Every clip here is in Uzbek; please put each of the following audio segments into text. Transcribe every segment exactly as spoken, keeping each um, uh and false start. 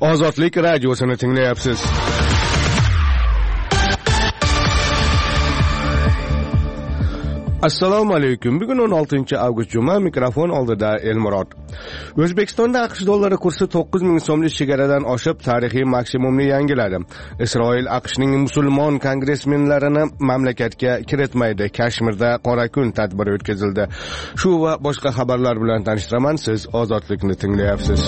Ozodlik radiosini tinglayapsiz. Assalomu alaykum. Bugun o'n oltinchi avgust juma, mikrofon oldida Elmurod. O'zbekistonda AQSh dollari kursi to'qqiz ming so'mlik chegaradan oshib, tarixiy maksimumni yangiladi. Isroil AQShning musulmon kongressmenlarini mamlakatga kiritmaydi. Kashmirda qora kun tadbiri o'tkazildi. Shu va boshqa xabarlar bilan tanishtiraman. Siz Ozodlikni tinglayapsiz.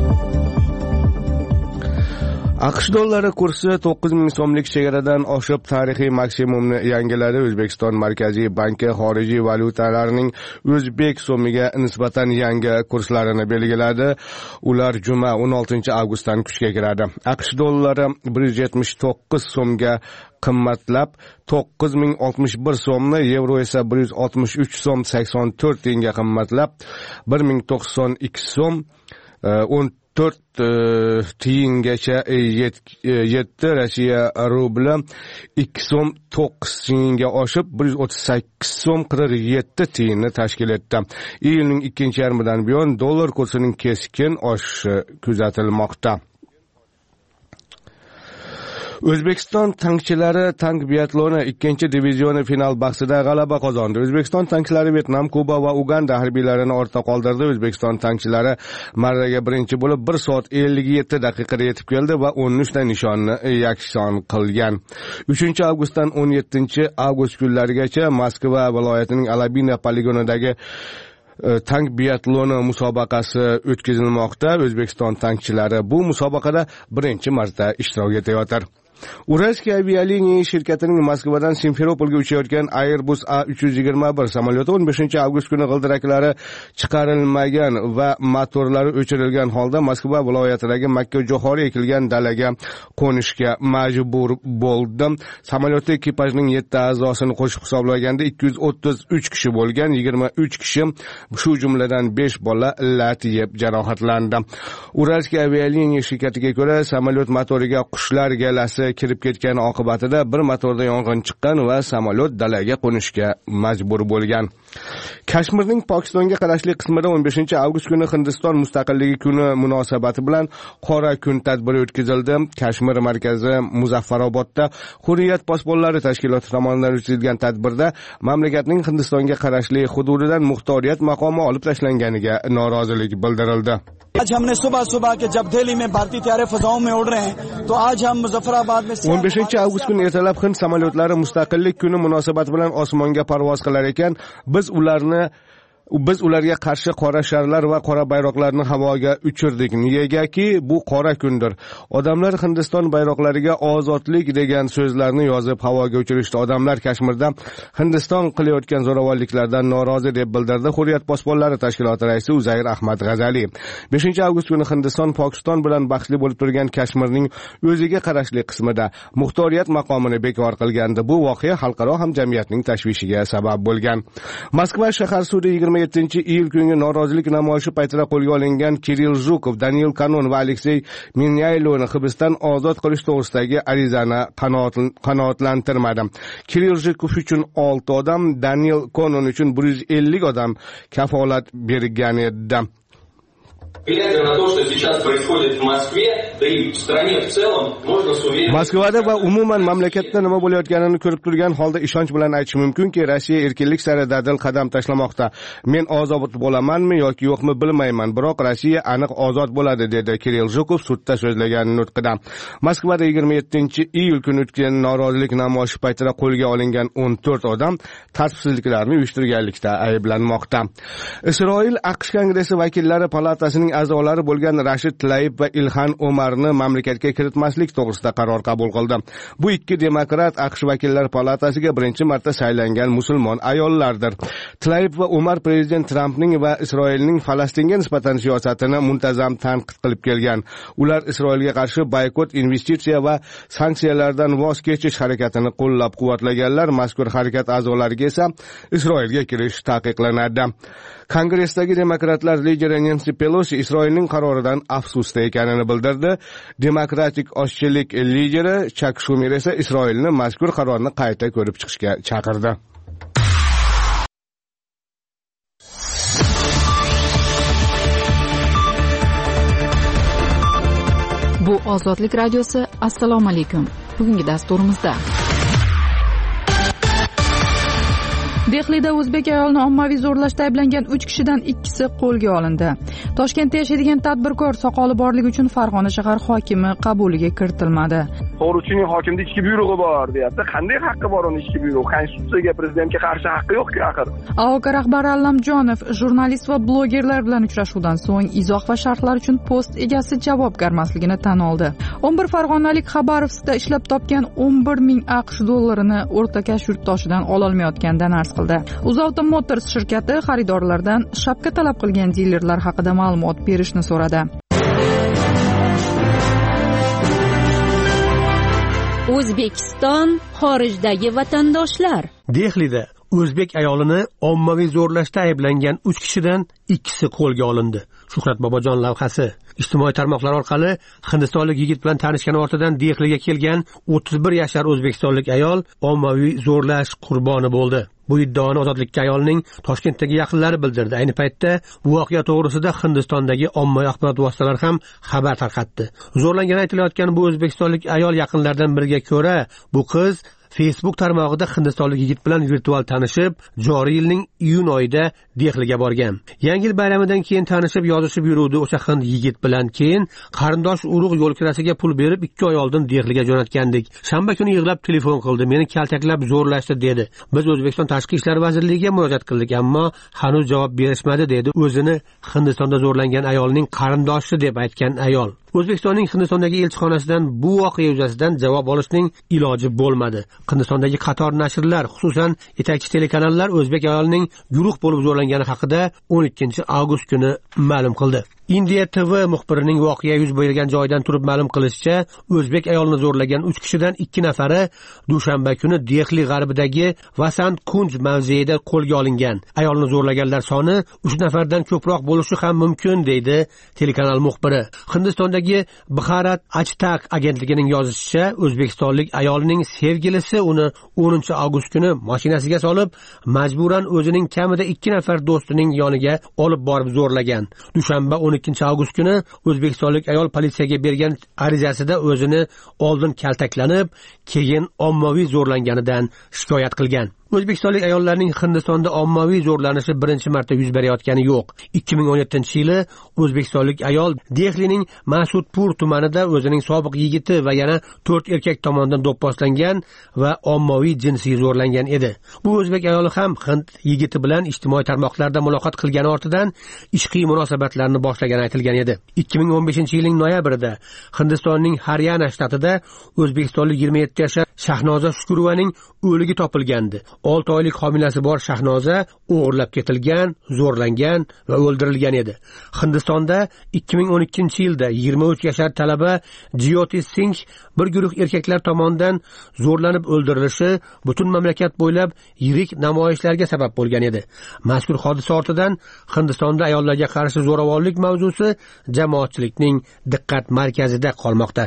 AQSh dollari kursi to'qqiz ming so'mlik chegaradan oshib, tarixiy maksimumni yangiladi. O'zbekiston Markaziy banki xorijiy valyutalarning o'zbek so'miga nisbatan yangi kurslarini belgiladi. Ular juma o'n oltinchi avgustdan kuchga kiradi. AQSh dollari bir yuz yetmish to'qqiz so'mga qimmatlab, to'qqiz ming oltmish bir so'mni, yevro esa bir yuz oltmish uch so'm sakson to'rt tiyinga qimmatlab, bir ming to'qson ikki so'm o'n to'rt tiyingacha yetdi. Rossiya rubli ikki so'm to'qqiz tiyinga oshib, bir yuz o'ttiz sakkiz so'm qirq yetti tiyinni tashkil etdi. Iyulning ikkinchi yarmidan buyon dollar kursining keskin oshishi kuzatilmoqda. O'zbekiston tankchilari tank biatloni ikkinchi divizioni final bahsida g'alaba qozondi. O'zbekiston tankchilari Vietnam, Kuba va Uganda harbiylarini ortda qoldirdi. O'zbekiston tankchilari marraga birinchi bo'lib bir soat ellik yetti daqiqada yetib keldi va o'n uch ta nishonni yakson qilgan. uchinchi avgustdan o'n yettinchi avgust kunlarigacha Moskva viloyatining Alabina poligonidagi tank biatloni musobaqasi o'tkazilmoqda. O'zbekiston tankchilari bu musobaqada birinchi marta ishtirok etayotir. Uralskiy avialiniya shirkatining Moskvadan Simferopolga uchayotgan Airbus A uch yuz yigirma bir samolyoti o'n beshinchi avgust kuni g'ildiraklari chiqarilmagan va motorlari o'chirilgan holda Moskva viloyatidagi Makka-Jo'xori ekilgan dalaga qo'nishga majbur bo'ldi. Samolyotda ekipajning yetti a'zosini qo'shib hisoblaganda ikki yuz o'ttiz uch kishi bo'lgan, yigirma uch kishi, shu jumladan besh bola lat yeb jarohatlandi. Uralskiy avialiniya shirkatiga ko'ra, samolyot motoriga qushlar galasi kirib ketgani oqibatida bir motorda yong'in chiqqan va samolyot dalaga qo'nishga majbur bo'lgan. Kashmirning Pokistonga qarashli qismida o'n beshinchi avgust kuni Hindiston mustaqilligi kuni munosabati bilan qora kun tadbiri o'tkazildi. Kashmir markazi Muzaffarobodda Hurriyat posbonlari tashkiloti tomonidan o'tkazilgan tadbirda mamlakatning Hindistonga qarashli hududidan muxtoriyat maqomi olib tashlanganiga norozilik bildirildi. आज हमने सुबह सुबह के जब दिल्ली में भारतीय त्यारे फजाओं में उड़ रहे हैं तो आज हम मुजफ्फराबाद में o'n beshinchi avgust kuni ertalab Hind samolyotlari mustaqillik kuni munosabati bilan osmonga parvoz qilar ekan, biz ularni Biz ularga qarshi qora sharlar va qora bayroqlarni havoga uchirdik. Negaki bu qora kundir. Odamlar Hindiston bayroqlariga ozodlik degan so'zlarni yozib havoga uchirishdi. Odamlar Kashmirda Hindiston qilayotgan zo'ravonliklardan norozi deb bildirdi Hurriyat posbonlari tashkiloti raisi Uzayr Ahmad G'azali. beshinchi avgust kuni Hindiston Pokiston bilan bahsli bo'lib turgan Kashmirning o'ziga qarashli qismida muxtoriyat maqomini bekor qilgandi. Bu voqea xalqaro hamjamiyatning tashvishiga sabab bo'lgan. Moskva shahar sudi yigirma yettinchi iyul kungi norozilik namoyishi paytida qo'lga olingan Kirill Zhukov, Daniel Kanon va Aleksey Minyaylovni hibsdan ozod qilish to'g'risidagi arizani qanoatlantirmadi. Kirill Zhukov uchun olti odam, Daniel Kanon uchun bir yuz ellik odam kafolat bergan edi. Глядя на то, что сейчас происходит в Москве, да и в стране в целом, можно с уверенностью... Moskvada va umuman mamlakatda nima bo'layotganini ko'rib turgan holda ishonch bilan aytish mumkinki, Rossiya erkinlik sari dadil qadam tashlamoqda. Men ozod bo'lamanmi yoki yo'qmi bilmayman, biroq Rossiya aniq ozod bo'ladi, dedi Kirill Zhukov sudda so'zlagan nutqida. Moskvada yigirma yettinchi iyul kuni o'tgan norozilik namoyishi paytida qo'lga olingan o'n to'rt odam tartibsizliklarni uyushtirganlikda ayblanmoqda. Isroil AQSh Kongressi vakillari palatasining a'zolari bo'lgan Rashid Tlaib va Ilhan Omarni mamlakatga kiritmaslik to'g'risida qaror qabul qildi. Bu ikki demokrat AQSh vakillar palatasiga birinchi marta saylangan musulmon ayollardir. Tlaib va Omar prezident Trampning va Isroilning Falastinga nisbatan siyosatini muntazam tanqid qilib kelgan. Ular Isroilga qarshi boykot, investitsiya va sanksiyalardan voz kechish harakatini qo'llab-quvvatlaganlar. Mazkur harakat a'zolariga esa Isroilga kirish taqiqlanadi. Kongressdagi demokratlar lideri Nancy Pelosi Isroilning qaroridan afsusda ekanini bildirdi. Demokratik oshchilik lideri Chak Shumer esa Isroilni mazkur qarorni qayta ko'rib chiqishga chaqirdi. Bu Ozodlik radiosi. Assalomu alaykum. Bugungi dasturimizda Dehlida o'zbek ayolini ommaviy zo'rlashda ayblangan uch kishidan ikkisi qo'lga olindi. Toshkentda yashaydigan tadbirkor soqoli borligi uchun Farg'ona shahar hokimi qabuliga kiritilmadi. To'g'richining hokimda ichki buyrug'i bor, deyapti. Qanday haqqi bor uning ichki buyrug'i? Konstitutsiyaga, prezidentga qarshi haqqi yo'q-ku axir. A O K rahbari Allamjonov jurnalist va blogerlar bilan uchrashuvdan so'ng izoh va sharhlar uchun post egasi javobgarmasligini tan oldi. o'n bir farg'onalik Xabarovskda ishlab topgan o'n bir ming AQSh dollarini o'rtakash yurtdoshidan ololmayotganidan arz qildi. UzAuto Motors shirkati xaridorlardan shapka talab qilgan dilerlar haqida ma'lumot berishni so'radi. O'zbekiston xorijdagi vatandoshlar. Dehlida o'zbek ayolini ommaviy zo'rlashda ayblangan uch kishidan ikkisi qo'lga olindi. Shuhrat Bobojon lavhasi. Ijtimoiy tarmoqlar orqali hindistonlik yigit bilan tanishgani ortidan Dehliga kelgan o'ttiz bir yashar o'zbekistonlik ayol ommaviy zo'rlash qurboni bo'ldi. Bu iddaoni Ozodlikka ayolning Toshkentdagi yaqinlari bildirdi. Ayni paytda voqea to'g'risida Hindistondagi ommaviy axborot vositalari ham xabar tarqatdi. Zo'rlangani aytilayotgan bu o'zbekistonlik ayol yaqinlaridan biriga ko'ra, bu qiz Facebook tarmog'ida hindistonlik yigit bilan virtual tanishib, joriy yilning iyun oyida Dehliga borgan. Yangi yil bayramidan keyin tanishib, yozishib yuruvdi o'sha hind yigit bilan. Keyin qarindosh urug' yo'l kirasiga pul berib ikki oy oldin Dehliga jo'natgandik. Shanba kuni yig'lab telefon qildi, meni kaltaklab zo'rlashdi dedi. Biz O'zbekiston Tashqi ishlar vazirligiga murojaat qildik, ammo hanuz javob berishmadi dedi o'zini Hindistonda zo'rlangan ayolning qarindoshi deb aytgan ayol. O'zbekistonning Hindistondagi elchixonasidan bu voqea yuzasidan javob olishning iloji bo'lmadi. Hindistondagi qator nashrlar, xususan yetakchi telekanallar o'zbek ayolining guruh bo'lib zo'rlangani haqida o'n ikkinchi avgust kuni ma'lum qildi. India T V muxbirining voqea yuz bergan joydan turib ma'lum qilishicha, o'zbek ayolini zo'rlagan uch kishidan ikki nafari dushanba kuni Dehli g'arbidagi Vasant Kunj mavzeida qo'lga olingan. Ayolni zo'rlaganlar soni uch nafardan ko'proq bo'lishi ham mumkin, deydi telekanal muxbiri. Hindistondagi Bharat Ajtak agentligining yozishicha, o'zbekistonlik ayolning sevgilisi uni o'ninchi avgust kuni mashinasiga solib, majburan o'zining kamida ikki nafar do'stining yoniga olib borib zo'rlagan. Dushanba o'n ikkinchi avgust kuni o'zbekistonlik ayol politsiyaga bergan arizasida o'zini oldin kaltaklanib, keyin ommaviy zo'rlanganidan shikoyat qilgan. O'zbekistonlik ayollarning Hindistonda ommaviy zo'rlanishi birinchi marta yuz berayotgani yo'q. ikki ming o'n yettinchi yili o'zbekistonlik ayol Dehlining Masudpur tumanida o'zining sobiq yigiti va yana to'rt erkak tomonidan do'pposlangan va ommaviy jinsiy zo'rlangan edi. Bu o'zbek ayoli ham hind yigiti bilan ijtimoiy tarmoqlarda muloqot qilgani ortidan ishqiy munosabatlarni boshlagani aytilgan edi. ikki ming o'n beshinchi yilning noyabrida Hindistonning Haryana shtatida o'zbekistonlik yigirma yetti yashar Shahnoza Shukurovaning o'ligi topilgandi. olti oylik homilasi bor Shahnoza o'g'irlab ketilgan, zo'rlangan va o'ldirilgan edi. Hindistonda ikki ming o'n ikkinchi yilda yigirma uch yashar talaba Jyoti Singh bir guruh erkaklar tomonidan zo'rlanib o'ldirilishi butun mamlakat bo'ylab yirik namoyishlarga sabab bo'lgan edi. Mazkur hodisa ortidan Hindistonda ayollarga qarshi zo'ravonlik mavzusi jamoatchilikning diqqat markazida qolmoqda.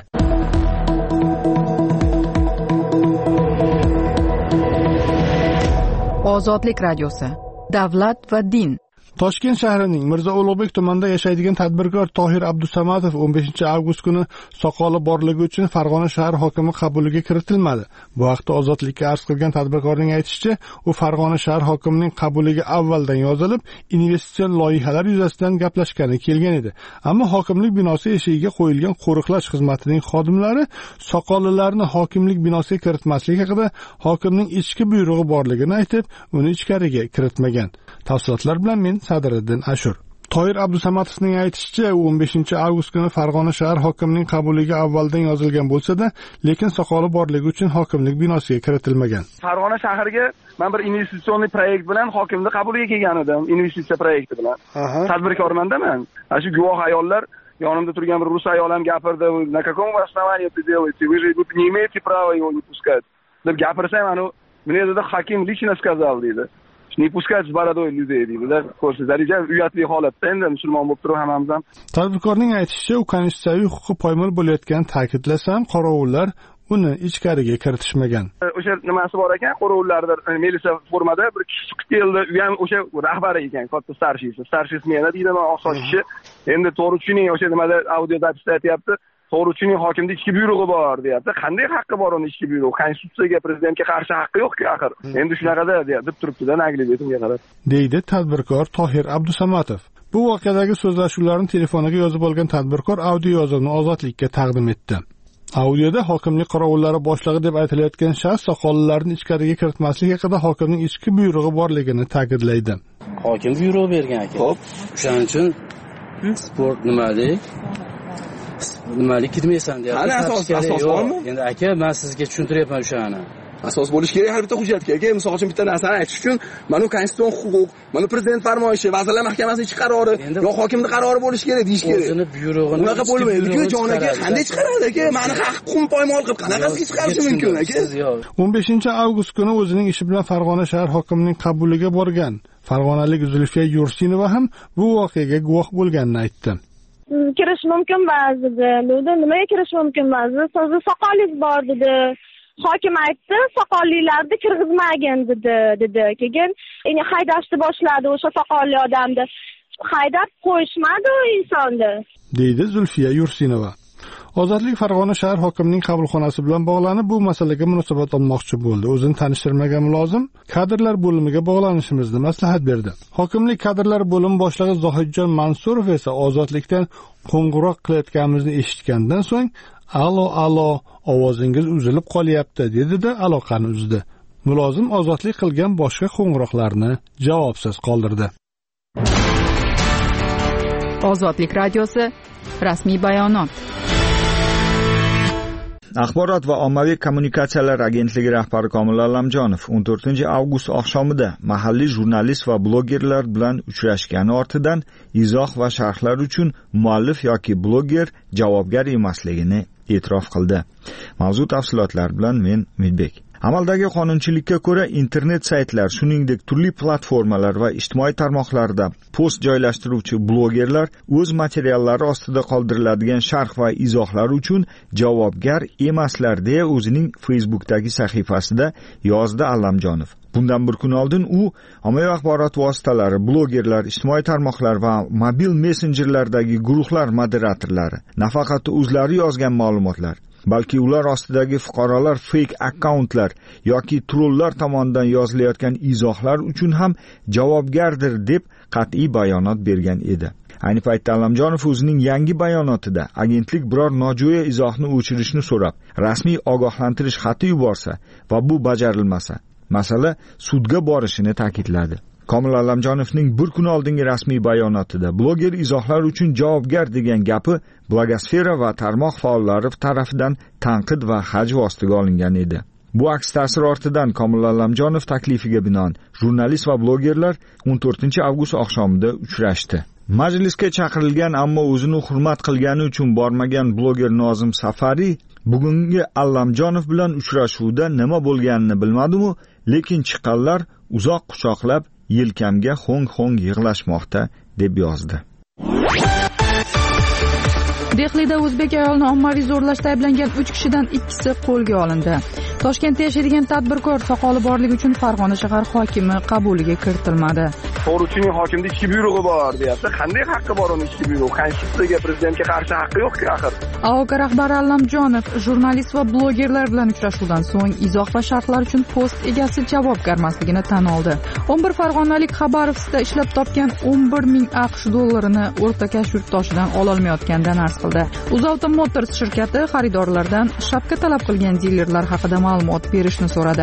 Ozodlik radiosi. Davlat va din. Toshkent shahrining Mirzo Ulug'bek tumanida yashaydigan tadbirkor Tohir Abdusamatov o'n beshinchi avgust kuni soqoli borligi uchun Farg'ona shahar hokimi qabuliga kiritilmadi. Bu haqda Ozodlikka arz qilgan tadbirkorning aytishicha, u Farg'ona shahar hokimining qabuliga avvaldan yozilib, investitsion loyihalar yuzasidan gaplashgani kelgan edi. Ammo hokimlik binosi eshigiga qo'yilgan qo'riqlash xizmatining xodimlari soqolilarni hokimlik binosiga kiritmaslik haqida hokimning ichki buyrug'i borligini aytib, uni ichkariga kiritmagan. Tafsilotlar bilan men Sadiriddin Ashur. Tohir Abdusamatovning aytishicha, u o'n beshinchi avgust kuni Farg'ona shahar hokimining qabuliga avvaldan yozilgan bo'lsa-da, lekin soqoli borligi uchun hokimlik binosiga kiritilmagan. Farg'ona shahriga men bir investitsion proyekt bilan hokimning qabuliga kelgan edim, investitsiya proyekti bilan. Tadbirkormanda men. Ana shu guvoh ayollar yonimda turgan bir rus ayol ham gapirdi, "На каком основании это делаете? Вы же не имеете права его не пускать." deb gapirsam, ana мне dedi hokim лично сказал dedi. Не пускать с бородой людей deydi. Ko'rsatadigan uyatli holatda endi musulmon bo'lib turib hammamiz ham. Tadbirkorning aytishicha, u konstitutsiyaviy huquqi poymol bo'layotganini ta'kidlasam, qorovullar uni ichkariga kiritishmagan. O'sha nimasi bor ekan, qorovullarda militsiya formada bir kishi chiqib keldi, u ham o'sha rahbari ekan, katta starshisi. Starshis meni deydi, men oqsoch kishi. Endi to'g'ri tushuning, o'sha nimada audio zapisda aytyapti. To'g'richining hokimda ichki buyrug'i bor deyapti. Qanday haqqi bor uni ichki buyrug'i? Konstitutsiyaga, prezidentga qarshi haqqi yo'q-ku axir. Endi shunaqada deb turibdi-da Naglibetimga qarab. Deydi tadbirkor Tohir Abdusamatov. Bu voqeadagi so'zlashuvlarni telefoniga yozib olgan tadbirkor audio yozuvni Ozodlikka taqdim etdi. Audioda hokimlik qorovullari boshlig'i deb aytilayotgan shaxs soqollarni ichkariga kiritmaslik haqida hokimning ichki buyrug'i borligini ta'kidlaydi. Hokim buyrug' bergan ekan. Xo'p, o'shaning uchun sport nimalik? Nimalik kirmaysan deyapti. Qani asos asos bormi? Endi aka, men sizga tushuntiryapman o'shani. Asos bo'lish kerak har bitta hujjatga. Aka, misol uchun bitta narsani aytish uchun mana konstitutsion huquq, mana prezident farmoyishi, vazirlar mahkamasining ichki qarori, yo hokimning qarori bo'lish kerak deyish kerak. O'zini buyrug'ini unaqa bo'lmaydi-ku, jon aka, qanday chiqaradi aka? Meni haqim poymol qilib qanaqasiga chiqarishi mumkin aka? o'n beshinchi avgust kuni o'zining ishi bilan Farg'ona shahar hokimining qabuliga borgan Farg'onalik Zulfiya Yursinova ham bu voqeaga guvoh bo'lganini aytdi. Kirish mumkin ba'zida. Dedi, nimaga kirish mumkin ba'zida? Sizni soqolingiz bor dedi. Hokim aytdi, soqollilarni kirgizmagin dedi, dedi. Keyin ya'ni haydashni boshladi o'sha soqolli odamni. Haydab qo'yishmadi u insonni. Deydi Zulfiya Yursinova. Ozodlik Farg'ona shahar hokimining qabulxonasi bilan bog'lanib bu masalaga munosabat olmoqchi bo'ldi. O'zini tanishtirmagan mulozim kadrlar bo'limiga bog'lanishimizni maslahat berdi. Hokimlik kadrlar bo'limi boshlig'i Zohidjon Mansurov esa Ozodlikdan qo'ng'iroq qilayotganimizni eshitgandan so'ng "Alo, alo, ovozingiz uzilib qolyapti" dedi-da aloqani uzdi. Mulozim Ozodlik qilgan boshqa qo'ng'iroqlarni javobsiz qoldirdi. Ozodlik radiosi rasmiy bayonot. Axborot va ommaviy kommunikatsiyalar agentligi rahbari Komil Allamjonov o'n to'rtinchi avgust oqshomida mahalliy jurnalist va blogerlar bilan uchrashgani ortidan izoh va sharhlar uchun muallif yoki bloger javobgar emasligini e'tirof qildi. Mavzu tafsilotlar bilan men Umidbek. Amaldagi qonunchilikka ko'ra internet saytlar, shuningdek turli platformalar va ijtimoiy tarmoqlarda post joylashtiruvchi blogerlar o'z materiallari ostida qoldiriladigan sharh va izohlar uchun javobgar emaslar deya o'zining Facebook'dagi sahifasida yozdi Allamjonov. Bundan bir kun oldin u ommaviy axborot vositalari, blogerlar, ijtimoiy tarmoqlar va mobil messenjerlardagi guruhlar moderatorlari, nafaqat o'zlari yozgan ma'lumotlar, balki ular ostidagi fuqarolar fake akkauntlar yoki trollar tomonidan yozilayotgan izohlar uchun ham javobgardir deb qat'iy bayonot bergan edi. Ayni paytda Allamjonov o'zining yangi bayonotida agentlik biror nojo'ya izohni o'chirishni so'rab, rasmiy ogohlantirish xati yuborsa va bu bajarilmasa, masala sudga borishini ta'kidladi. Komil Allamjonovning bir kun oldingi rasmiy bayonotida bloger izohlar uchun javobgar degan gapi blogosfera va tarmoq faollari tarafidan tanqid va hajv ostiga olingan edi. Bu aks ta'sir ortidan Komil Allamjonov taklifiga binoan jurnalist va blogerlar o'n to'rtinchi avgust oqshomida uchrashdi. Majlisga chaqirilgan ammo o'zini hurmat qilgani uchun bormagan bloger Nozim Safari bugungi Allamjonov bilan uchrashuvda nima bo'lganini bilmadi-mu, lekin chiqqanlar uzoq quchoqlab yelkamga hong-hong yig'lashmoqda deb yozdi. Dehlida o'zbek ayolini ommaviy zo'rlashda ayblangan uch kishidan ikkisi qo'lga olindi. Toshkentda yashaydigan tadbirkor soqoli borligi uchun Farg'ona shahar hokimi qabuliga kiritilmadi. To'g'richining hokimda ichki buyrug'i bor deyapti. Qanday haqqi bor uni ichki buyrug'i? Konstitutsiyaga, prezidentga qarshi haqqi yo'q-ku axir. A O K rahbari Allamjonov jurnalist va blogerlar bilan uchrashuvdan so'ng izoh va sharhlar uchun post egasi javobgarmasligini tan oldi. o'n bir farg'onalik Xabarovskda ishlab topgan o'n bir ming AQSh dollarini o'rtakash yurtdoshidan ololmayotganidan arz qildi. UzAuto Motors shirkati xaridorlardan shapka talab qilgan dilerlar haqida ma'lumot berishni so'radi.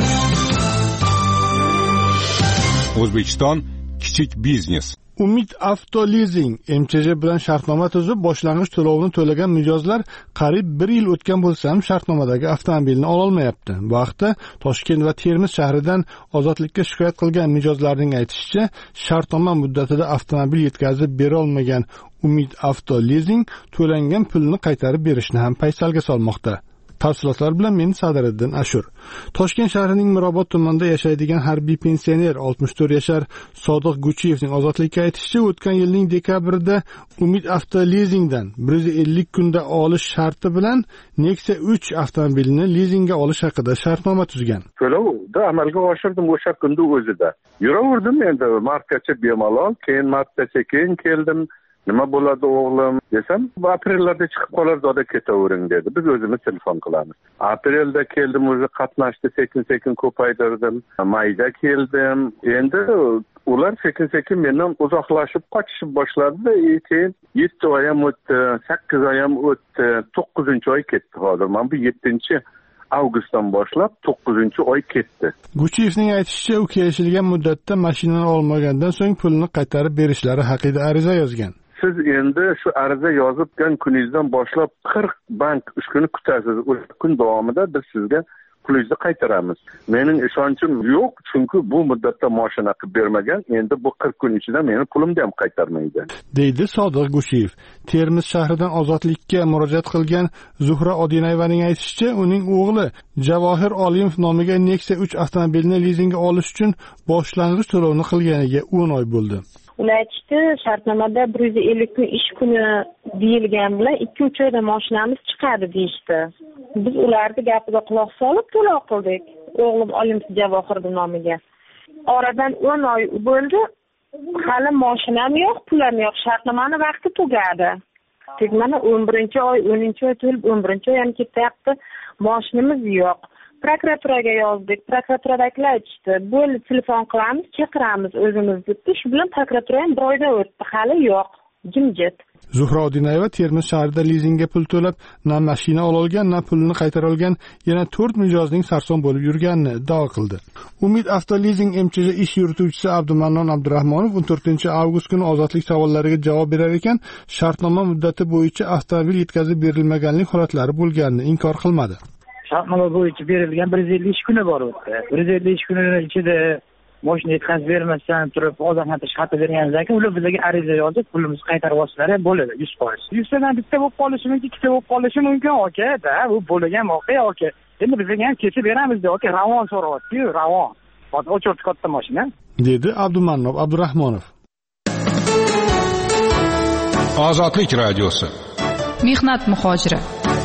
O'zbekiston kichik biznes. Umid Avto Leasing M Ch J bilan shartnoma tuzib, boshlang'ich to'lovini to'lagan mijozlar qariyb bir yil o'tgan bo'lsa ham shartnomadagi avtomobilni ola olmayapti. Bu haqda Toshkent va Termiz shahridan Ozodlikka shikoyat qilgan mijozlarning aytishicha, shartnoma muddatida avtomobil yetkazib bera olmagan Umid Avto Leasing to'langan pulni qaytarib berishni ham paysalga solmoqda. Tafsilotlar bilan men Sadiriddin Ashur. Toshkent shahrining Mirobod tumanida yashaydigan harbiy pensioner oltmish to'rt yashar Sodiq Guchiyevning Ozodlikka aytishicha, o'tgan yilning dekabrida Umid Avto Leasingdan bir yuz ellik kunda olish sharti bilan Nexia uch avtomobilini leasingga olish haqida shartnoma tuzgan. To'lovni amalga oshirdim o'sha kunda o'zida. Yuraverdim endi martgacha bemalol, keyin martgacha keyin keldim. nima bo'ladi o'g'lim desam, aprellarda chiqib qolar, zoda ketavering dedi. Biz o'zimiz telefon qilamiz. Aprelda keldim, o'zi qatnashdi, sekin sekin ko'paytirdim. Mayda keldim. Endi ular sekin sekin mendan uzoqlashib qochishib boshladi. Keyin yetti oy ham o'tdi, sakkiz oy ham o'tdi, to'qqizinchi oy ketdi hozir. Men bu yettinchi avgustdan boshlab to'qqizinchi oy ketdi. Guchiyevning aytishicha, u kelishilgan muddatda mashinani olmagandan so'ng pulni qaytarib berishlari haqida ariza yozgan. Siz endi shu ariza yozibgan kuningizdan boshlab qirq bank uch kun kutasiz. uch kun davomida biz sizga pulingizni qaytaramiz. Mening ishonchim yo'q, chunki bu muddatda mashina qilib bermagan. Endi bu qirq kun ichida meni pulimni ham qaytarmaydi, deydi Sodiq Gushiyev. Termiz shahridan Ozodlikka murojaat qilgan Zuhra Odinayevaning aytishicha, uning o'g'li Javohir Olimov nomiga Nexia uch avtomobilni lizingga olish uchun boshlang'ich to'lovni qilganiga o'n oy bo'ldi. Ular aytishdi, shartnomada bir yuz ellik kun ish kuni deyilgan bilan ikki uch oyda mashinamiz chiqadi deyishdi. Biz ularni gapiga quloq solib to'lov qildik. O'g'lim Olimov Javohir nomiga. Oradan o'n oy bo'ldi. Hali mashinam yo'q, pulim yo'q. Shartnomani vaqti tugadi. Tek mana o'n birinchi oy, o'ninchi oy to'lib, o'n birinchi oy ham ketyapti. Mashinamiz yo'q. Prokuraturaga yozdik. Prokuraturaliklar aytishdi, bo'ldi telefon qilamiz, chaqiramiz o'zimiz debdi. Shu bilan prokuratura ham bir oyda o'tdi, hali yo'q. Jimjit. Zuhra Odinayeva Termiz shahrida lizingga pul to'lab, na mashina ololgan, na pulni qaytara olgan, yana to'rt mijozning sarson bo'lib yurganini iddao qildi. Umid Avtolizing M Ch J ish yurituvchisi Abdumannon Abdurahmonov o'n to'rtinchi avgust kuni ozodlik savollariga javob berar ekan, shartnoma muddati bo'yicha avtomobil yetkazib berilmaganlik holatlari bo'lganini inkor qilmadi. Shartnoma bo'yicha berilgan bir yuz ellik ish kuni bor o'tdi. bir yuz ellik ish kuni ichida mashina yetkazib bermasdan turib ogohlantirish xati berganimizdan keyin ular bizga ariza yozib, pulimizni qaytarib olsalar ham bo'ladi yuz foiz. yuztadan bitta bo'lib qolishi mumkin, ikkita bo'lib qolishi mumkin, aka-da, bu bo'lgan voqea, aka. Endi bizga ham kesib beramiz-da, aka, ravon so'rayapti-yu, ravon. Hozir o'chirib katta mashina, dedi Abdumannob Abdurahmonov. Ozodlik radiosi. Mehnat muhojiri.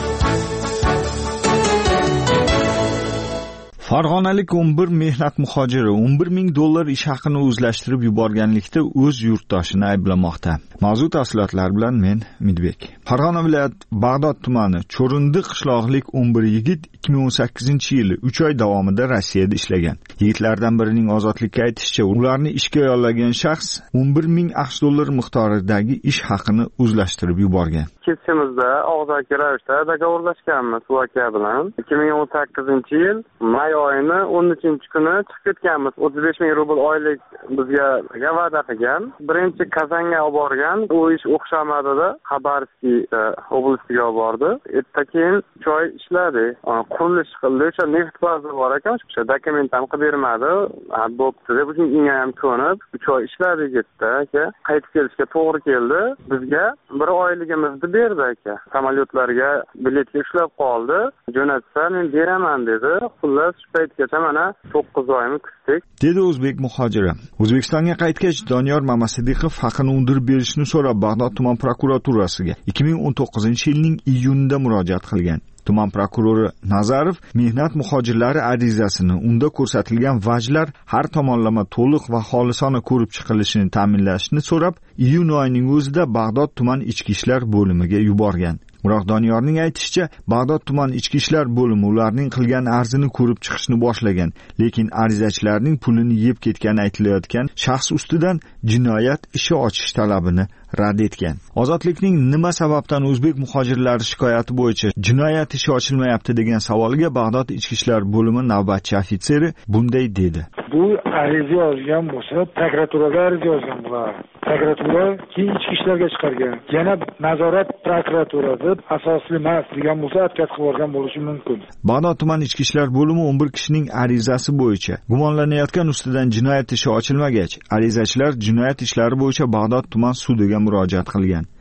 Farg'onalik o'n bir mehnat muhojiri o'n bir ming dollar ish haqini o'zlashtirib yuborganlikda o'z yurtdoshini ayblamoqda. Mavzu tafsilotlar bilan men Midbek. Farg'ona viloyat Bag'dod tumani Cho'rindi qishlog'lik o'n bir yigit ikki ming o'n sakkizinchi yili uch oy davomida Rossiyada ishlagan. Yigitlardan birining ozodlikka aytishicha, ularni ishga yollagan shaxs o'n bir ming aqsh dollari miqdoridagi ish haqini o'zlashtirib yuborgan. Ketishimizda og'zaki ravishda dogovorlashganmiz bu aka bilan. ikki ming o'n sakkizinchi yil may oyini o'n uchinchi kuni chiqib ketganmiz. o'ttiz besh ming rubl oylik bizga va'da qilgan. Birinchi Kazanga olib borgan. U ish o'xshamadida Xabarovsk oblastiga olib bordi. Erta keyin uch oy ishladi. Qurilish qildi. O'sha neft bazi bor ekan, o'sha dokument ham qilib bermadi. Bo'pti deb unga ham ko'nib uch oy ishladi ketdi aka. Qaytib kelishga to'g'ri keldi. Bizga bir oyligimizni berdi aka. Samolyotlarga biletga ushlab qoldi. Jo'natsa men beraman dedi. Xullas shu paytgacha mana to'qqiz oyni kutdik, dedi o'zbek muhojiri. O'zbekistonga qaytgach Doniyor Mamasidiqov haqini undirib berishni so'rab Bag'dod tuman prokuraturasiga ikki ming o'n to'qqizinchi yilning iyunida murojaat qilgan. Tuman prokurori Nazarov mehnat muhojirlari arizasini unda ko'rsatilgan vajlar har tomonlama to'liq va xolisona ko'rib chiqilishini ta'minlashni so'rab, iyun oyining o'zida Bag'dod tuman ichki ishlar bo'limiga yuborgan. Biroq Doniyorning aytishicha, Bag'dod tuman ichki ishlar bo'limi ularning qilgan arzini ko'rib chiqishni boshlagan, lekin arizachilarning pulini yeb ketgani aytilayotgan shaxs ustidan jinoyat ishi ochish talabini rad etgan. Ozodlikning nima sababdan o'zbek muhojirlari shikoyati bo'yicha jinoyat ishi ochilmayapti degan savoliga Bag'dod ichki ishlar bo'limi navbatchi ofitseri bunday dedi. Bu ariza yozgan bo'lsa, prokuraturaga ariza yozgan bular. Prokuratura keyin ichki ishlarga chiqargan. Yana nazorat prokuraturada asosli emas degan bo'lsa, advokat qilib yuborgan bo'lishi mumkin. Bag'dod tuman ichki ishlar bo'limi o'n bir kishining arizasi bo'yicha gumonlanayotgan ustidan jinoyat ishi ochilmagach, arizachilar jinoyat ishlari bo'yicha Bag'dod tuman sudiga murojaat qilgan.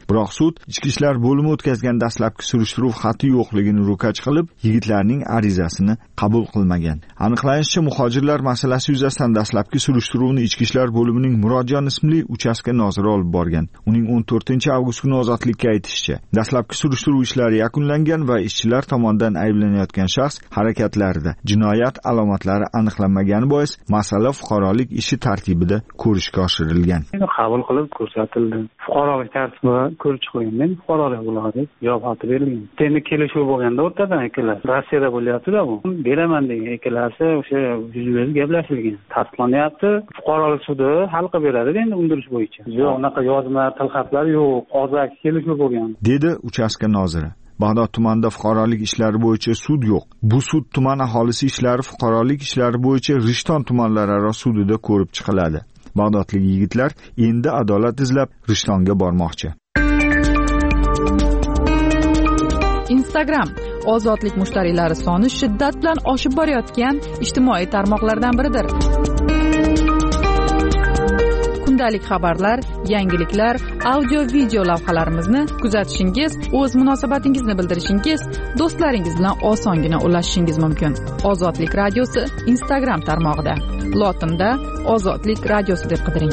Biroq sud ichki ishlar bo'limi o'tkazgan dastlabki surishtiruv xati yo'qligini ro'kach qilib, yigitlarning arizasini qabul qilmagan. Aniqlanishicha, muhojirlar masalasi yuzasidan dastlabki surishtiruvni ichki ishlar bo'limining Murodjon ismli uchastka noziri olib borgan. Uning o'n to'rtinchi avgust kuni ozodlikka aytishicha, dastlabki surishtiruv ishlari yakunlangan va ishchilar tomonidan ayblanayotgan shaxs harakatlarida jinoyat alomatlari aniqlanmagani bois masala fuqarolik ishi tartibida ko'rishga oshirilgan. Qabul qilib ko'rsatildi. Fuqarolik tartibi ko'rib chiqilgan, fuqarolik bo'ladi, javob xati berilgan. Endi kelishuv bo'lganda o'rtadan ikkalar Rossiyada bo'lyapti-da bu. Beraman degan ikkalasi o'sha yuz-yuz gaplashilgan. Tasdiqlanyapti. Fuqarolik sudi hal qilib beradi endi undirish bo'yicha. Yo'q, unaqa yozma tilxatlar yo'q, og'zaki kelishuv bo'lgan. Dedi uchastka noziri. Bag'dod tumanida fuqarolik ishlari bo'yicha sud yo'q. Bu sud tuman aholisi ishlari fuqarolik ishlari bo'yicha Rishton tumanlararo sudida ko'rib chiqiladi. Bag'dodlik yigitlar endi adolat izlab Rishtonga bormoqchi. Instagram ozodlik mushtariylari soni shiddat bilan oshib borayotgan ijtimoiy tarmoqlardan biridir. Kundalik xabarlar, yangiliklar, audio-video lavhalarimizni kuzatishingiz, o'z munosabatingizni bildirishingiz, do'stlaringiz bilan osongina ulashishingiz mumkin. Ozodlik radiosi Instagram tarmog'ida. Lotinda Ozodlik radiosi deb qidiring.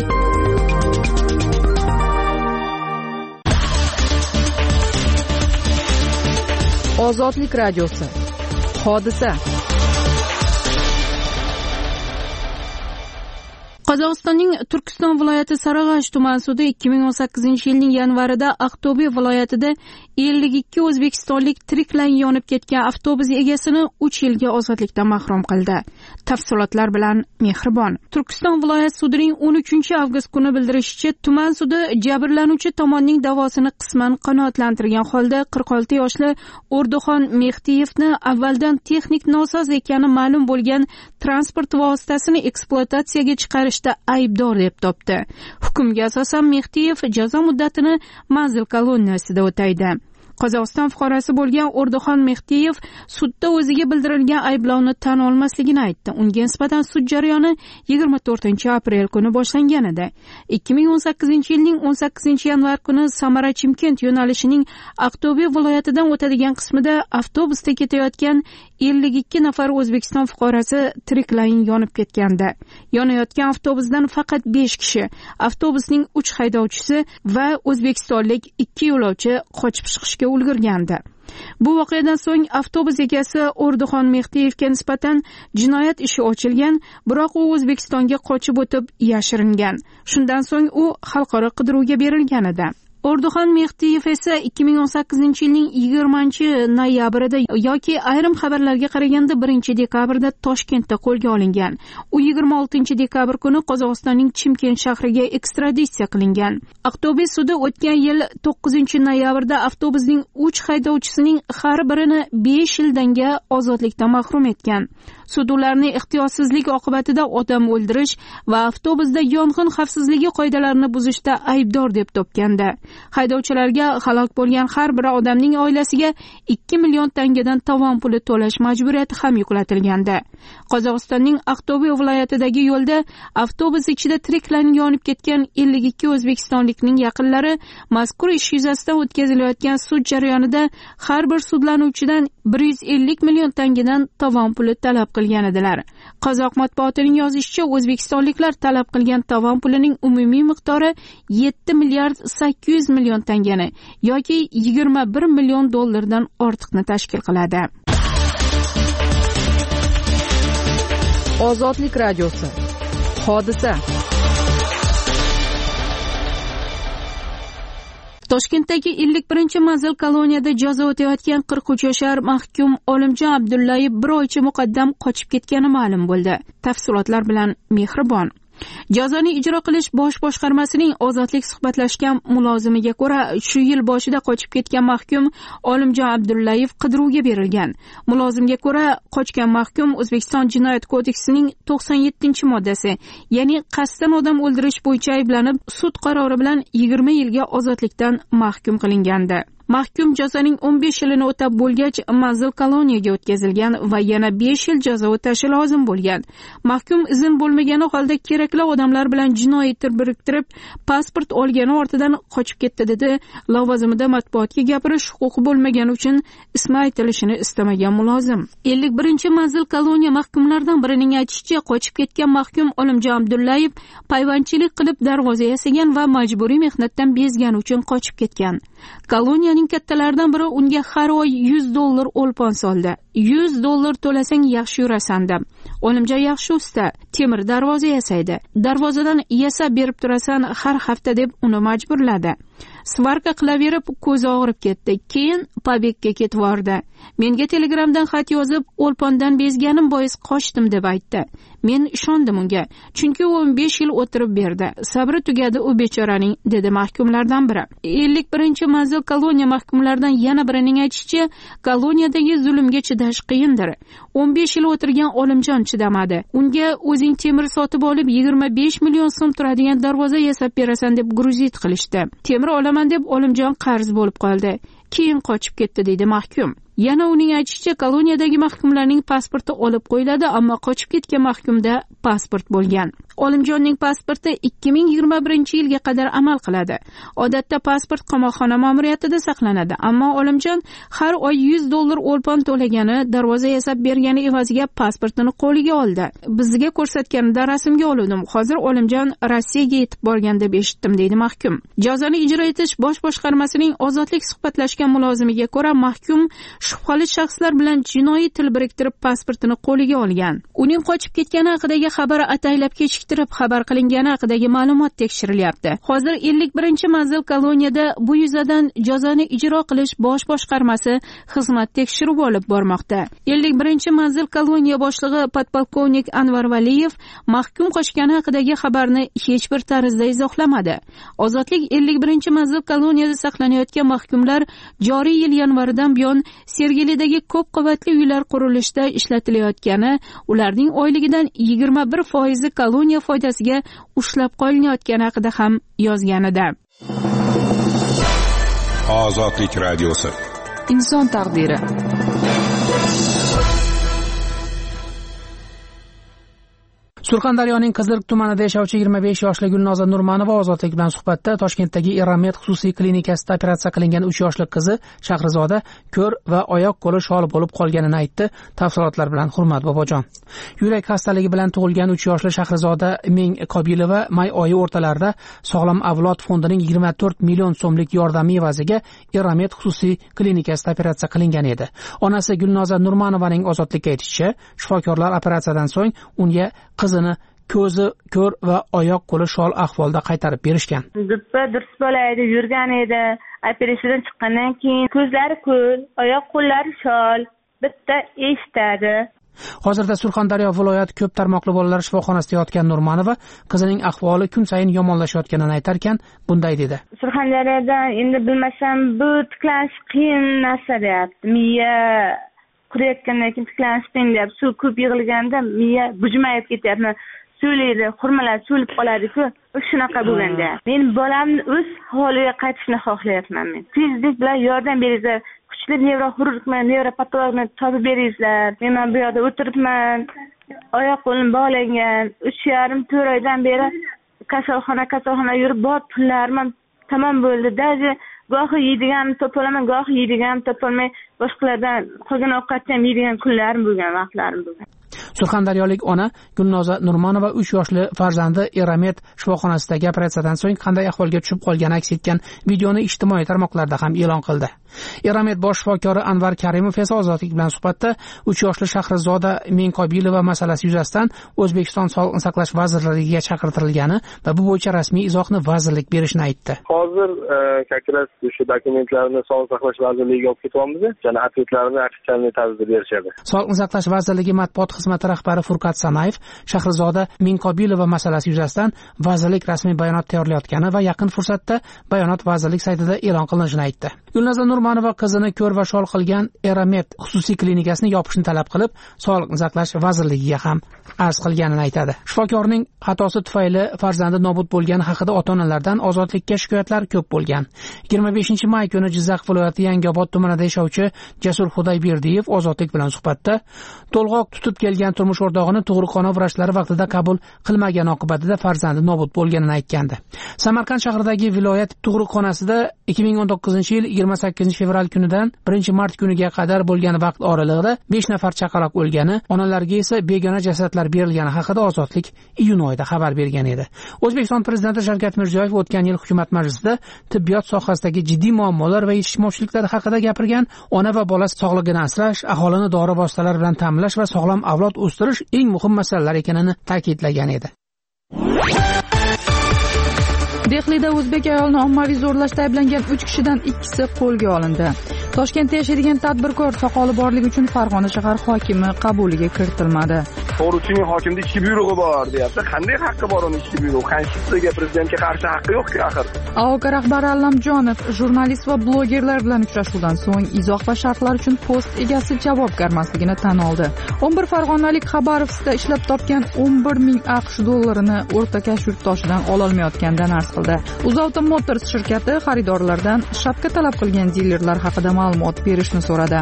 Ozodlik radiosi. Hodisa. Qozog'istonning Turkiston viloyati Sarag'ash tuman sudi ikki ming o'n sakkizinchi yilning yanvarida Aqto'be viloyatida ellik ikki o'zbekistonlik tiriklayin yonib ketgan avtobus egasini uch yilga ozodlikdan mahrum qildi. Tafsilotlar bilan Mehribon. Turkiston viloyat sudining o'n uchinchi avgust kuni bildirishicha, tuman sudi jabrlanuvchi tomonning da'vosini qisman qanoatlantirgan holda qirq olti yoshli O'rduxon Mehdiyevni avvaldan texnik nosoz ekani ma'lum bo'lgan transport vositasini ekspluatatsiyaga chiqarishda aybdor deb topdi. Hukmga asosan Mehdiyev jazo muddatini manzil kolonnasida o'taydi. Qozog'iston fuqarosi bo'lgan O'rduxon Mehdiyev sudda o'ziga bildirilgan ayblovni tan olmasligini aytdi. Unga nisbatan sud jarayoni yigirma to'rtinchi aprel kuni boshlangan edi. ikki ming o'n sakkizinchi yilning o'n sakkizinchi yanvar kuni Samara-Chimkent yo'nalishining Aqto'be viloyatidan o'tadigan qismida avtobusda ketayotgan ellik ikki nafar O'zbekiston fuqarosi tiriklayin yonib ketgandi. Yonayotgan avtobusdan faqat besh kishi, avtobusning uch haydovchisi va o'zbekistonlik ikki yo'lovchi qochib chiqishga ulgurgandi. Bu voqeadan so'ng avtobus egasi O'rduxon Mehdiyevga nisbatan jinoyat ishi ochilgan, biroq u O'zbekistonga qochib o'tib yashiringan. Shundan so'ng u xalqaro qidiruvga berilgan edi. O'rduxon Mehdiyev esa ikki ming o'n sakkizinchi yilning yigirmanchi noyabrida yoki ayrim xabarlarga qaraganda birinchi dekabrda Toshkentda qo'lga olingan. U yigirma oltinchi dekabr kuni Qozog'istonning Chimkent shahriga ekstraditsiya qilingan. Aqto'be sudi o'tgan yil to'qqizinchi noyabrda avtobusning uch haydovchisining har birini besh yildanga ozodlikdan mahrum etgan. Sud ularni ehtiyotsizlik oqibatida odam o'ldirish va avtobusda yong'in xavfsizligi qoidalarini buzishda aybdor deb topgandi. Haydovchilarga halok bo'lgan har bir odamning oilasiga ikki million tangadan tovon puli to'lash majburiyati ham yuklatilgandi. Qozog'istonning Aqto'be viloyatidagi yo'lda avtobus ichida tiriklayin yonib ketgan ellik ikki o'zbekistonlikning yaqinlari mazkur ish yuzasidan o'tkazilayotgan sud jarayonida har bir sudlanuvchidan bir yuz ellik million tangadan tovon puli talab qilgan edilar. Qozoq matbuotining yozishicha, o'zbekistonliklar talab qilgan tovon pulining umumiy miqdori yetti milliard sakkiz yuz million tangani yoki yigirma bir million dollardan ortiqni tashkil qiladi. Ozodlik radiosi. Hodisa. Toshkentdagi ellik birinchi manzil koloniyada jazo o'tayotgan qirq uch yashar mahkum Olimjon Abdullayev bir oycha muqaddam qochib ketgani ma'lum bo'ldi. Tafsilotlar bilan Mehribon. Jazoni ijro qilish bosh boshqarmasining ozodlik suhbatlashgan mulozimiga ko'ra, shu yil boshida qochib ketgan mahkum Olimjon Abdullayev qidiruvga berilgan. Mulozimga ko'ra, qochgan mahkum O'zbekiston Jinoyat kodeksining to'qson yettinchi moddasi, ya'ni qasddan odam o'ldirish bo'yicha ayblanib, sud qarori bilan yigirma yilga ozodlikdan mahkum qilingandi. Mahkum jazoning o'n besh yilini o'tab bo'lgach, manzil koloniyaga o'tkazilgan va yana besh yil jazo o'tashi lozim bo'lgan. Mahkum izn bo'lmagani holda kerakli odamlar bilan jinoiy til biriktirib, pasport olgani ortidan qochib ketdi dedi. Lavozimida matbuotga gapirish huquqi bo'lmagani uchun ismi aytilishini istamagan mulozim. ellik birinchi manzil koloniya mahkumlaridan birining aytishicha, qochib ketgan mahkum Olimjon Abdullayev payvandchilik qilib darvoza yasagan va majburiy mehnatdan bezgani uchun qochib ketgan. Koloniyaning kattalaridan biri unga har oy yuz dollar o'lpon soldi. yuz dollar to'lasang yaxshi yurasan deb. Olimjon yaxshi usta, temir darvoza yasaydi. Darvozadan yasab berib turasan har hafta deb uni majburladi. Svarka qilaverib ko'zi og'rib ketdi. Keyin pobegga ketib bordi. Menga telegramdan xat yozib, o'lpondan bezganim bois qochdim deb aytdi. Men ishondim unga, chunki u o'n besh yil o'tirib berdi. Sabri tugadi u bechoraning, dedi mahkumlardan biri. ellik birinchi manzil koloniya mahkumlaridan yana birining aytishicha, koloniyadagi zulmga chidash qiyindir. o'n besh yil o'tirgan Olimjon chidamadi. Unga o'zing temir sotib olib yigirma besh million so'm turadigan darvoza yasab berasan deb gruzit qilishdi. Temir olaman deb Olimjon qarz bo'lib qoldi. Keyin qochib ketdi, deydi mahkum. Yana uning aytishicha, koloniyadagi mahkumlarning pasporti olib qo'yiladi, ammo qochib ketgan mahkumda pasport bo'lgan. Olimjonning pasporti ikki ming yigirma birinchi yilga qadar amal qiladi. Odatda pasport qamoqxona ma'muriyatida saqlanadi, ammo Olimjon har oy yuz dollar o'lpon to'lagani, darvoza yasab bergani evaziga pasportini qo'liga oldi. Bizga ko'rsatganida rasmga oldim. Hozir Olimjon Rossiyaga yetib borgan deb eshitdim, deydi mahkum. Jazoni ijro etish bosh boshqarmasining ozodlik suhbatlashgan mulozimiga ko'ra, mahkum shubhali shaxslar bilan jinoiy til biriktirib pasportini qo'liga olgan. Uning qochib ketgani haqidagi xabar ataylab kechiktirib xabar qilingani haqidagi ma'lumot tekshirilyapti. Hozir ellik birinchi manzil koloniyada bu yuzadan jazoni ijro qilish bosh boshqarmasi xizmat tekshiruv olib bormoqda. ellik birinchi manzil koloniya boshlig'i podpolkovnik Anvar Valiyev mahkum qochgani haqidagi xabarni hech bir tarzda izohlamadi. Ozodlik ellik birinchi manzil koloniyada saqlanayotgan mahkumlar joriy yil yanvaridan buyon Sergelidagi ko'p qavatli uylar qurilishida ishlatilayotgani, ularning oyligidan yigirma bir foizi koloniya foydasiga ushlab qolinayotgani haqida ham yozganida. Ozodlik radiosi. Inson taqdiri. Surxondaryoning Qizilq tumanida yashovchi yigirma besh yoshli Gulnoza Nurmanova Ozodlik bilan suhbatda Toshkentdagi Iramet xususiy klinikasida operatsiya qilingan uch yoshli qizi Shahrizoda ko'r va oyoq qo'li shol bo'lib qolganini aytdi. Tafsilotlar bilan Hurmat Bobojon. Yurak xastaligi bilan tug'ilgan uch yoshli Shahrizoda Ming Qobilova may oyi o'rtalarida Sog'lom avlod fondining yigirma to'rt million so'mlik yordami evaziga Iramet xususiy klinikasida operatsiya qilingan edi. Onasi Gulnoza Nurmanovaning Ozodlikka aytishicha, shifokorlar operatsiyadan so'ng unga qizini ko'zi ko'r va oyoq qo'li shol ahvolda qaytarib berishgan. Duppa durust bola edi, yurgan edi. Operatsiyadan chiqqandan keyin ko'zlari ko'r, oyoq qo'llari shol, bitta eshitadi. Hozirda Surxondaryo viloyat ko'p tarmoqli bolalar shifoxonasida yotgan Nurmanova qizining ahvoli kun sayin yomonlashayotganini aytarkan, bunday dedi. Surxondaryoda endi bilmasam bu tiklanish qiyin narsa deyapti. Miya kurayotgandan keyin tiklanish qiyin deyapti. Suv ko'p yig'ilganda miya bujmayib ketyapti. So'laydi, xurmalar so'lib qoladi-ku, shunaqa bo'lganda. Men bolamni o'z holiga qaytishni xohlayapman men. Tezlik bilan yordam beringlar. Kuchli nevroxirurgni, nevropatologni topib beringlar. Men bu yerda o'tiribman. Oyoq qo'lim bog'langan. uch yarim to'rt oydan beri kasalxona kasalxona yurib bor pullarim tamom bo'ldi. Даже gohi yeydiganimni topolaman, gohi yeydiganimni topolmay boshqalardan qolgan ovqatni ham yeydigan kunlarim bo'lgan, vaqtlarim bo'lgan. Surxondaryolik ona Gulnoza Nurmanova uch yoshli farzandi Iramet shifoxonasidagi operatsiyadan so'ng qanday ahvolga tushib qolgani aks etgan videoni ijtimoiy tarmoqlarda ham e'lon qildi. Iramet bosh shifokori Anvar Karimov esa Ozodlik bilan suhbatda uch yoshli Shahrizoda Ming Qobilova masalasi yuzasidan O'zbekiston Sog'liqni saqlash vazirligiga chaqirtirilgani va bu bo'yicha rasmiy izohni vazirlik berishini aytdi. Hozir kakras shu dokumentlarni Sog'liqni saqlash vazirligiga olib ketyapmiz. Yana atletlarni ofitsial tarzda berishadi. Sog'liqni saqlash vazirligi matbuot xizmati tashkiloti rahbari Furqat Sanayev Shahrizoda Minqobilova masalasi yuzasidan vazirlik rasmiy bayonot tayyorlayotgani va yaqin fursatda bayonot vazirlik saytida e'lon qilinishini aytdi. Gulnoza Nurmanova qizini ko'r va shol qilgan Eramet xususiy klinikasini yopishni talab qilib, Sog'liqni saqlash vazirligiga ham arz qilganini aytadi. Shifokorning xatosi tufayli farzandi nobud bo'lgani haqida ota-onalardan ozodlikka shikoyatlar ko'p bo'lgan. yigirma beshinchi may kuni Jizzax viloyati Yangiobod tumanida yashovchi Jasur Xudoyberdiyev ozodlik bilan suhbatda to'lg'oq tutib kelgan turmush o'rtog'ini tug'ruqxona vrachlari vaqtida qabul qilmagani oqibatida farzandi nobud bo'lganini aytgandi. Samarqand shahridagi viloyat tug'ruqxonasida ikki ming o'n to'qqizinchi yil yigirma sakkizinchi fevral kunidan birinchi mart kuniga qadar bo'lgan vaqt oralig'ida besh nafar chaqaloq o'lgani, onalarga esa begona jasadlar berilgani haqida Ozodlik iyun oyida xabar bergan edi. O'zbekiston prezidenti Shavkat Mirziyoyev o'tgan yil hukumat majlisida tibbiyot sohasidagi jiddiy muammolar va yetishmovchiliklar haqida gapirgan, ona va bola sog'lig'ini asrash, aholini dori vositalari bilan ta'minlash va sog'lom avlod o'stirish eng muhim masalalar ekanini ta'kidlagan edi. Dehlida o'zbek ayolni ommaviy zo'rlashda ayblangan uch kishidan ikkisi qo'lga olindi. Toshkentda yashaydigan tadbirkor soqoli borligi uchun Farg'ona shahar hokimi qabuliga kiritilmadi. To'g'richining hokimda ichki buyrug'i bor, deyapti. Qanday haqqi bor uning ichki buyrug'i? Konstitutsiyaga, prezidentga qarshi haqqi yo'q-ku axir. A O K rahbari Allamjonov jurnalist va blogerlar bilan uchrashuvdan so'ng izoh va sharhlar uchun post egasi javobgarmasligini tan oldi. o'n bir farg'onalik Xabarovskda ishlab topgan o'n bir ming AQSh dollarini o'rtakash yurtdoshidan ololmayotganidan arz qildi. UzAuto Motors shirkati xaridorlardan shapka talab qilgan dilerlar haqida ma'lumot berishni so'radi.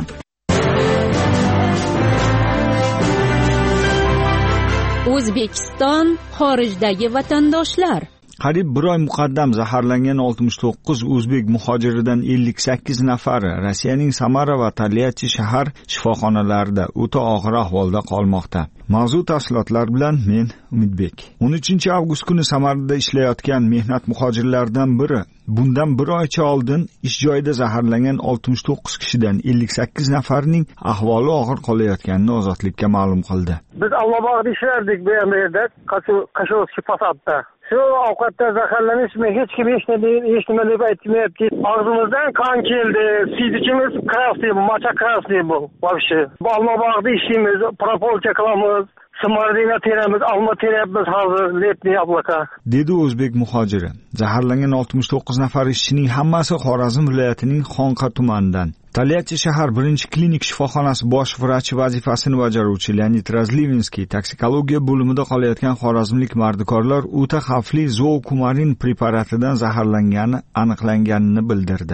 O'zbekiston xorijdagi vatandoshlar. Qariyb bir oy muqaddam zaharlangan oltmish to'qqiz o'zbek muhojiridan ellik sakkiz nafari Rossiyaning Samara va Tolyachi shahar shifoxonalarida o'ta og'ir ahvolda qolmoqda. Mavzu tafsilotlar bilan men Umidbek. o'n uchinchi avgust kuni Samarada ishlayotgan mehnat muhojirlaridan biri bundan bir oycha oldin ish joyida zaharlangan oltmish to'qqiz kishidan ellik sakkiz nafarining ahvoli og'ir qolayotganini Ozodlikka ma'lum qildi. Biz Almabog'da ishlardik bu yerda, Qashqadaryo Posatda. Shu ovqatda zaharlanishmi, hech kim hech nima deb aytmayapti. Og'zimizdan qon keldi, siydichimiz krasniy, macha krasniy bu. Вообще. Almabog'da ishlaymiz, propolka qilamiz. Smardina teramiz, olma teryapmiz hozir letniy obloka. Dedi o'zbek muhojiri. Zaharlangan oltmish to'qqiz nafar ishchining hammasi Xorazm viloyatining Xonqa tumanidan. Tolyachi shahar birinchi klinik shifoxonasi bosh vrachi vazifasini bajaruvchi Leonid Razlivinskiy toksikologiya bo'limida qolayotgan xorazmlik mardikorlar o'ta xavfli zookumarin preparatidan zaharlangani aniqlanganini bildirdi.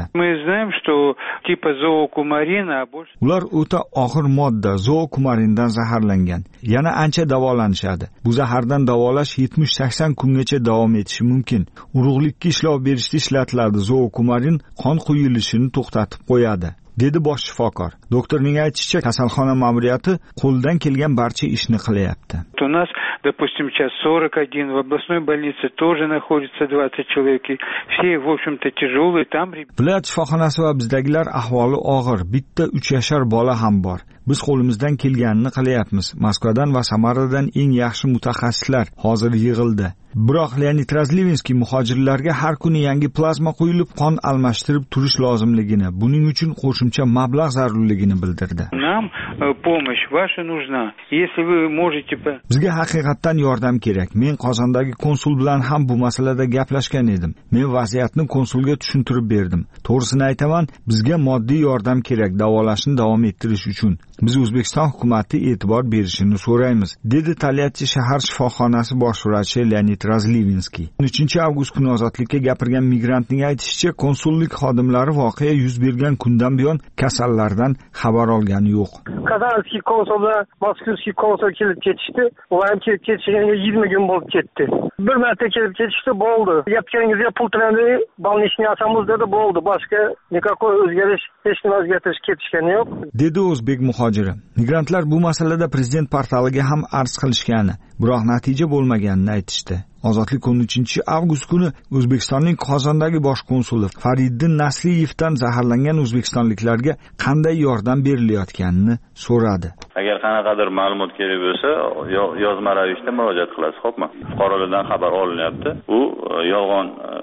Ular o'ta og'ir modda zookumarindan zaharlangan. Yana ancha davolanishadi. Bu zahardan davolash yetmish sakson kungacha davom etishi mumkin. Urug'likka ishlov berishda ishlatiladi. Zookumarin qon quyilishini to'xtatib qo'yadi, dedi bosh shifokor. Doktorning aytishicha, kasalxona ma'muriyati qo'ldan kelgan barcha ishni qilyapti. У нас, допустим, сейчас сорок один, в областной больнице тоже находится двадцать человек. Все, в общем-то, тяжелые. Там Viloyat shifoxonasi va bizdagilar ahvoli og'ir. Bitta uch yashar bola ham bor. Biz qo'limizdan kelganini qilyapmiz. Moskvadan va Samaradan eng yaxshi mutaxassislar hozir yig'ildi. Biroq Leonid Razlivinskiy muhojirlarga har kuni yangi plazma quyilib qon almashtirib turish lozimligini, buning uchun qo'shimcha mablag' zarurligini bildirdi. Нам помощь ваша нужна. Если вы можете... Bizga haqiqatan yordam kerak. Men Qozondagi konsul bilan ham bu masalada gaplashgan edim. Men vaziyatni konsulga tushuntirib berdim. To'g'risini aytaman, bizga moddiy yordam kerak davolashni davom ettirish uchun. Biz O'zbekiston hukumati e'tibor berishini so'raymiz, dedi Tolyachi shahar shifoxonasi bosh vrachi Leonid Razlivinskiy. o'n uchinchi avgust kuni Ozodlikka gapirgan migrantning aytishicha, konsullik xodimlari voqea yuz bergan kundan buyon kasallardan xabar olgani yo'q. Kazanskiy konsulda Moskvskiy konsul kelib ketishdi. Ular kelib ketishiga yigirma kun bo'lib ketdi. Bir marta kelib ketishdi, bo'ldi. Yapganingizga pul to'landi, bolnichniy ochamiz dedi, bo'ldi. Boshqa nikakoy o'zgarish, hech nima o'zgartirish ketishgani yo'q, dedi o'zbek muhojiri. Migrantlar bu masalada prezident portaliga ham arz qilishgani, biroq natija bo'lmaganini aytishdi. Ozodlik o'n uchinchi avgust kuni O'zbekistonning Qozondagi bosh konsuli Fariddin Nasliyevdan zaharlangan o'zbekistonliklarga qanday yordam berilayotganini so'radi. Agar qanaqadir ma'lumot kerak bo'lsa, yozma ravishda murojaat qilasiz, xo'pmi? Fuqarolardan xabar olinyapti. U yolg'on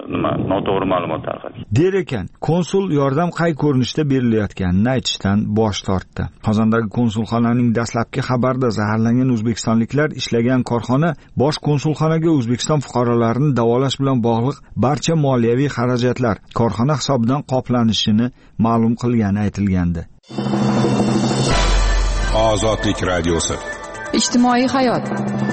nima noto'g'ri ma'lumot tarqatgan der ekan. Konsul yordam qay ko'rinishda berilayotganini aytishdan bosh tortdi. Qozondagi konsulxonaning dastlabki xabarida zaharlangan o'zbekistonliklar ishlagan korxona bosh konsulxonaga O'zbekiston fuqarolarini davolash bilan bog'liq barcha moliyaviy xarajatlar korxona hisobidan qoplanishini ma'lum qilgani aytilgandi. Ozodlik radiosi. Ijtimoiy hayot.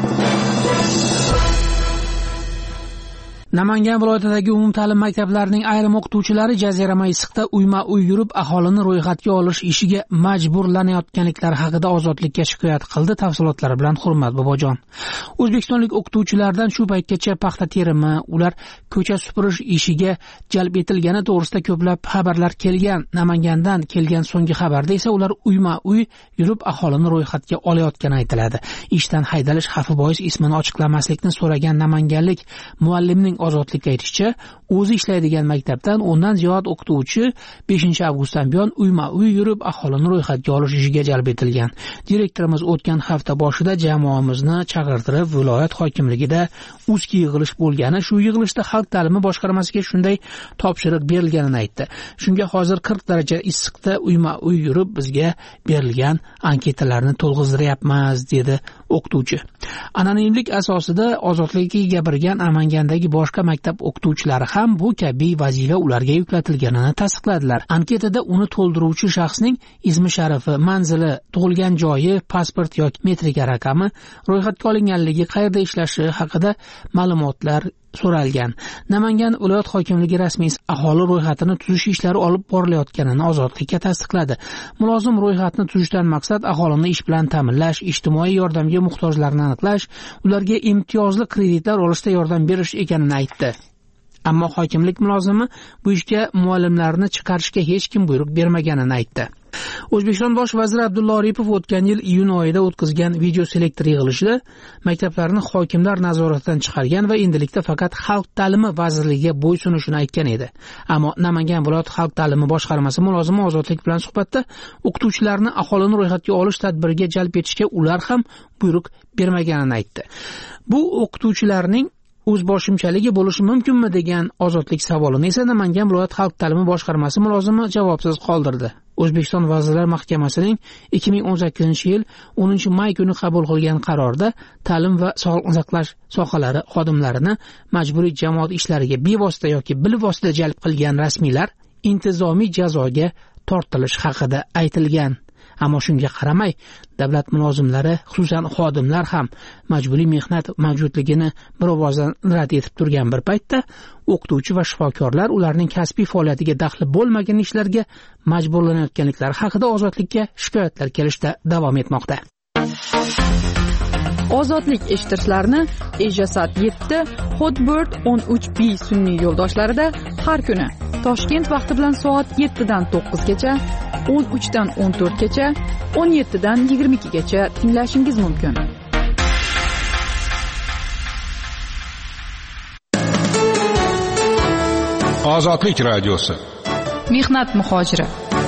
Namangan viloyatidagi umumta'lim maktablarining ayrim o'qituvchilari jazirama issiqda uyma-uy yurib aholini ro'yxatga olish ishiga majburlanayotganliklari haqida Ozodlikka shikoyat qildi. Tafsilotlari bilan Hurmat Bobojon. O'zbekistonlik o'qituvchilardan shu paytgacha paxta terimi, ular ko'cha supurish ishiga jalb etilgani to'g'risida ko'plab xabarlar kelgan. Namangandan kelgan so'nggi xabarda esa ular uyma-uy yurib aholini ro'yxatga olayotgani aytiladi. Ishdan haydalish xavfi bois ismini ochiqlamaslikni so'ragan namanganlik muallimning Ozodlikka aytishicha, o'zi ishlaydigan maktabdan o'ndan ziyod o'qituvchi beshinchi avgustdan buyon uyma-uy yurib aholini ro'yxatga olish ishiga jalb etilgan. Direktorimiz o'tgan hafta boshida jamoamizni chaqirtirib, viloyat hokimligida uzki yig'ilish bo'lgani, shu yig'ilishda xalq ta'limi boshqarmasiga shunday topshiriq berilganini aytdi. Shunga hozir qirq daraja issiqda uyma-uy yurib bizga berilgan anketalarni to'lg'izdiryapmiz, dedi o'qituvchi. Anonimlik asosida Ozodlikka gapirgan Namangandagi boshqa maktab o'qituvchilari ham bu kabi vazifa ularga yuklatilganini tasdiqladilar. Anketada uni to'ldiruvchi shaxsning ismi sharifi, manzili, tug'ilgan joyi, pasport yoki metrika raqami, ro'yxatga olinganligi, qayerda ishlashi haqida ma'lumotlar so'ralgan. Namangan viloyat hokimligi rasmiy aholi ro'yxatini tuzish ishlari olib borilayotganini Ozodlikka tasdiqladi. Mulozim ro'yxatni tuzishdan maqsad aholini ish bilan ta'minlash, ijtimoiy yordamga muhtojlarni aniqlash, ularga imtiyozli kreditlar olishda yordam berish ekanini aytdi. Ammo hokimlik mulozimi bu ishga muallimlarni chiqarishga hech kim buyruq bermaganini aytdi. O'zbekiston bosh vaziri Abdulla Aripov o'tgan yil iyun oyida o'tkazgan video selektor yig'ilishida maktablarni hokimlar nazoratidan chiqargan va endilikda faqat xalq ta'limi vazirligiga bo'ysunishini aytgan edi. Ammo Namangan viloyat xalq ta'limi boshqarmasi mulozimi Ozodlik bilan suhbatda o'qituvchilarni aholini ro'yxatga olish tadbiriga jalb etishga ular ham buyruq bermaganini aytdi. Bu o'qituvchilarning o'zboshimchaligi bo'lishi mumkinmi degan Ozodlik savolini esa Namangan viloyat xalq ta'limi boshqarmasi mulozimi javobsiz qoldirdi. O'zbekiston Vazirlar Mahkamasining ikki ming o'n sakkizinchi yil o'ninchi may kuni qabul qilgan qarorda ta'lim va sog'liqni saqlash sohalari xodimlarini majburiy jamoat ishlariga bevosita yoki bilvosita jalb qilgan rasmiylar intizomiy jazoga tortilish haqida aytilgan. Ammo shunga qaramay, davlat mulozimlari, xususan xodimlar ham majburiy mehnat mavjudligini bir ovozdan rad etib turgan bir paytda o'qituvchi va shifokorlar ularning kasbiy faoliyatiga daxli bo'lmagan ishlarga majburlanayotganliklari haqida Ozodlikka shikoyatlar kelishda davom etmoqda. Ozodlik eshittirishlarni Ejasat yetti, Hotbird o'n uch B sun'iy yo'ldoshlarida har kuni Toshkent vaqti bilan soat yettidan to'qqizgacha, o'n uchdan o'n to'rtgacha, o'n yettidan yigirma ikkigacha tinglashingiz mumkin. Ozodlik radiosi. Mehnat muhojiri.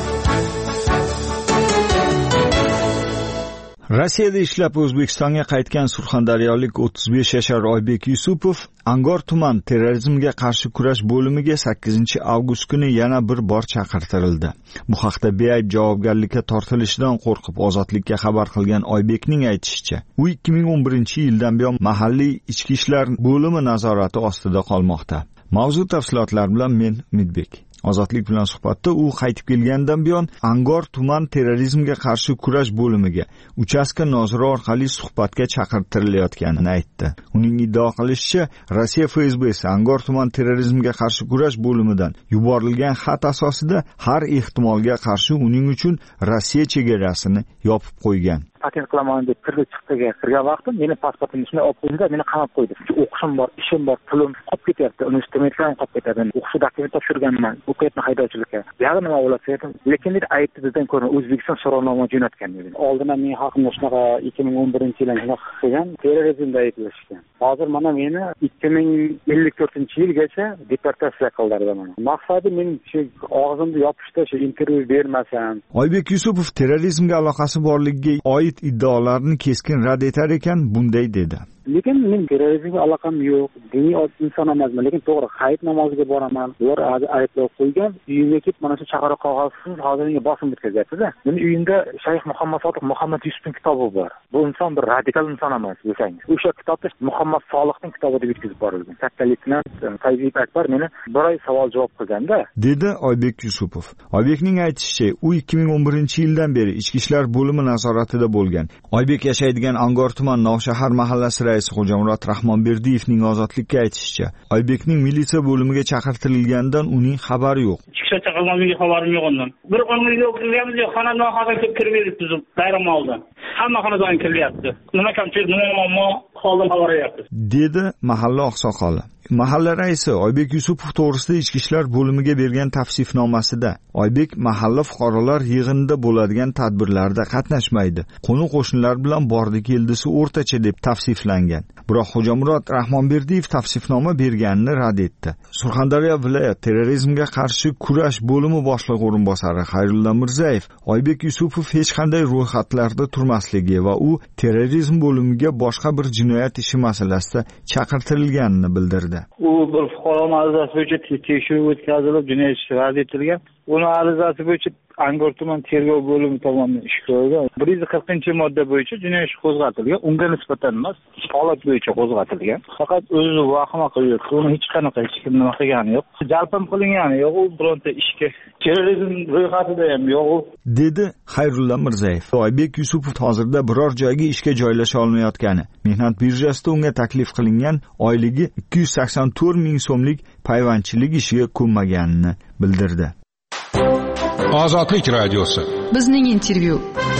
Rossiyada ishlab O'zbekistonga qaytgan surxondaryolik o'ttiz besh yashar Oybek Yusupov Angor tuman terrorizmga qarshi kurash bo'limiga sakkizinchi avgust kuni yana bir bor chaqirtirildi. Bu haqda beayb javobgarlikka tortilishidan qo'rqib Ozodlikka xabar qilgan Oybekning aytishicha, u ikki ming o'n birinchi yildan buyon mahalliy ichki ishlar bo'limi nazorati ostida qolmoqda. Mavzu tafsilotlar bilan men Umidbek. Ozodlik bilan suhbatda u qaytib kelgandan buyon Angor tuman terrorizmga qarshi kurash bo'limiga uchastka noziri orqali suhbatga chaqirtirilayotganini aytdi. Uning iddao qilishicha, Rossiya F S B'si Angor tuman terrorizmga qarshi kurash bo'limidan yuborilgan xat asosida har ehtimolga qarshi uning uchun Rossiya chegarasini yopib qo'ygan. Patent qilaman deb kirdi chiqdiga kirgan vaqtim meni pasportimni shunday olib qo'ydi, meni qamab qo'ydi. O'qishim bor, ishim bor, pulim qolib ketyapti, universitetlarim qolib ketadi. O'qish dokument topshirganman, o'qiyapman haydovchilikka. Buyog'i nima bo'lsa ham, lekin dedi aytdi bizdan ko'ra O'zbekiston so'rovnoma jo'natgan dedi. Oldindan men haqimda shunaqa ikki ming o'n birinchi yilda shunaqa qilgan, terrorizmda ayblashgan. Hozir mana meni ikki ming ellik to'rtinchi yilgacha deportatsiya qildilar mana. Maqsadi men shu og'zimni yopishda, shu intervyu bermasam. Oybek Yusupov terrorizmga aloqasi borligiga oid iddaolarni keskin rad etar ekan, bunday dedi. lekin men terrorizmga aloqam yo'q, diniy inson emasman, lekin to'g'ri hayit namoziga boraman. Ular ayblab qo'ygan, uyimga kelib mana shu chaqaloq qog'ozsiz hozir menga bosim o'tkazyapti-da. Meni uyimda Shayx Muhammad Sodiq Muhammad Yusufning kitobi bor. Bu inson bir radikal inson emas desangiz. O'sha kitobda Muhammad Solihning kitobi deb yetkazib borilgan. Katta leytenant Fayziyev Akbar meni bir oy savol javob qilganda, dedi Oybek Yusupov. Oybekning aytishicha, u ikki ming o'n birinchi yildan beri Ichki ishlar bo'limi nazoratida bo'lgan. Oybek yashaydigan Angor tuman Novshahar mahallasi raisi Xo'jamurod Rahmonberdiyevning ozodlikka aytishicha, Oybekning militsiya bo'limiga chaqirtirilganidan uning xabari yo'q. Chiqishga chaqirganimga xabarim yo'q undan. Bir qonunga o'qilyapmiz, xonadon hozir kirib beribmiz bayram oldi. Hamma xonadon kiryapti. Nima kamchilik, nima muammo, holdan xabar beryapmiz, dedi mahalla oqsoqoli. Mahalla raisi Oybek Yusupov to'g'risida Ichki ishlar bo'limiga bergan tavsifnomasida Oybek mahalla fuqarolar yig'inida bo'ladigan tadbirlarda qatnashmaydi. Qo'ni-qo'shnilar bilan bordi-keldisi o'rtacha deb tavsiflangan. Biroq Xo'jamurod Rahmonberdiyev tavsifnoma berganini rad etdi. Surxondaryo viloyat terrorizmga qarshi kurash bo'limi boshlig'i o'rinbosari Xayrulla Mirzayev Oybek Yusupov hech qanday ro'yxatlarda turmasligi va u terrorizm bo'limiga boshqa bir jinoyat ishi masalasida chaqirtirilganini bildirdi. U bir fuqaro arizasi bo'yicha tekshiruv o'tkazilib, jinoyat ishi rad etilgan. Uni arizasi bo'yicha Angor tuman tergov bo'limi tomonidan ish ko'rilgan. bir yuz qirqinchi modda bo'yicha jinoyat ishi qo'zg'atilgan. Unga nisbatan emas, holat bo'yicha qo'zg'atilgan. Faqat o'zi vahima qilyapti. Uni hech qanaqa hech kim nima qilgani yo'q. Jalpam qilingani yo'q. U bironta ishga terrorizm ro'yxatida ham yo'q, dedi Xayrulla Mirzayev. Oybek Yusupov hozirda biror joyga ishga joylasha olmayotgani, mehnat birjasida unga taklif qilingan oyligi ikki yuz sakson to'rt ming so'mlik payvandchilik ishiga ko'nmaganini bildirdi. Ozodlik radiosi. Bizning intervyu.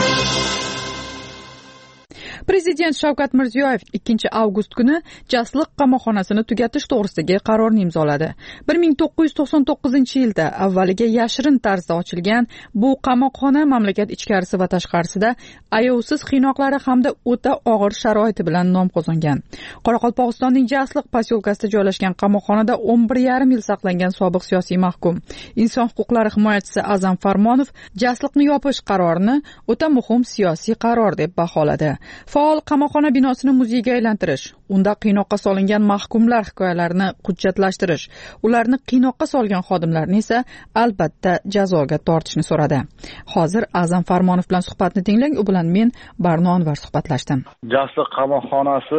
Prezident Shavkat Mirziyoyev ikkinchi avgust kuni Jasliq qamoqxonasini tugatish to'g'risidagi qarorni imzoladi. bir ming to'qqiz yuz to'qson to'qqizinchi yilda avvaliga yashirin tarzda ochilgan bu qamoqxona mamlakat ichkarisi va tashqarisida ayovsiz qiynoqlari hamda o'ta og'ir sharoiti bilan nom qozongan. Qoraqalpog'istonning Jasliq posyolkasida joylashgan qamoqxonada o'n bir yarim yil saqlangan sobiq siyosiy mahkum inson huquqlari himoyachisi Azam Farmonov Jasliqni yopish qarorini o'ta muhim siyosiy qaror deb baholadi. Faol qamoqxona binosini muzeyga aylantirish, unda qiynoqqa solingan mahkumlar hikoyalarini hujjatlashtirish, ularni qiynoqqa solgan xodimlarni esa albatta jazoga tortishni so'radi. Hozir Azam Farmonov bilan suhbatni tinglang, u bilan men Barno Anvar suhbatlashdim. Jasliq qamoqxonasi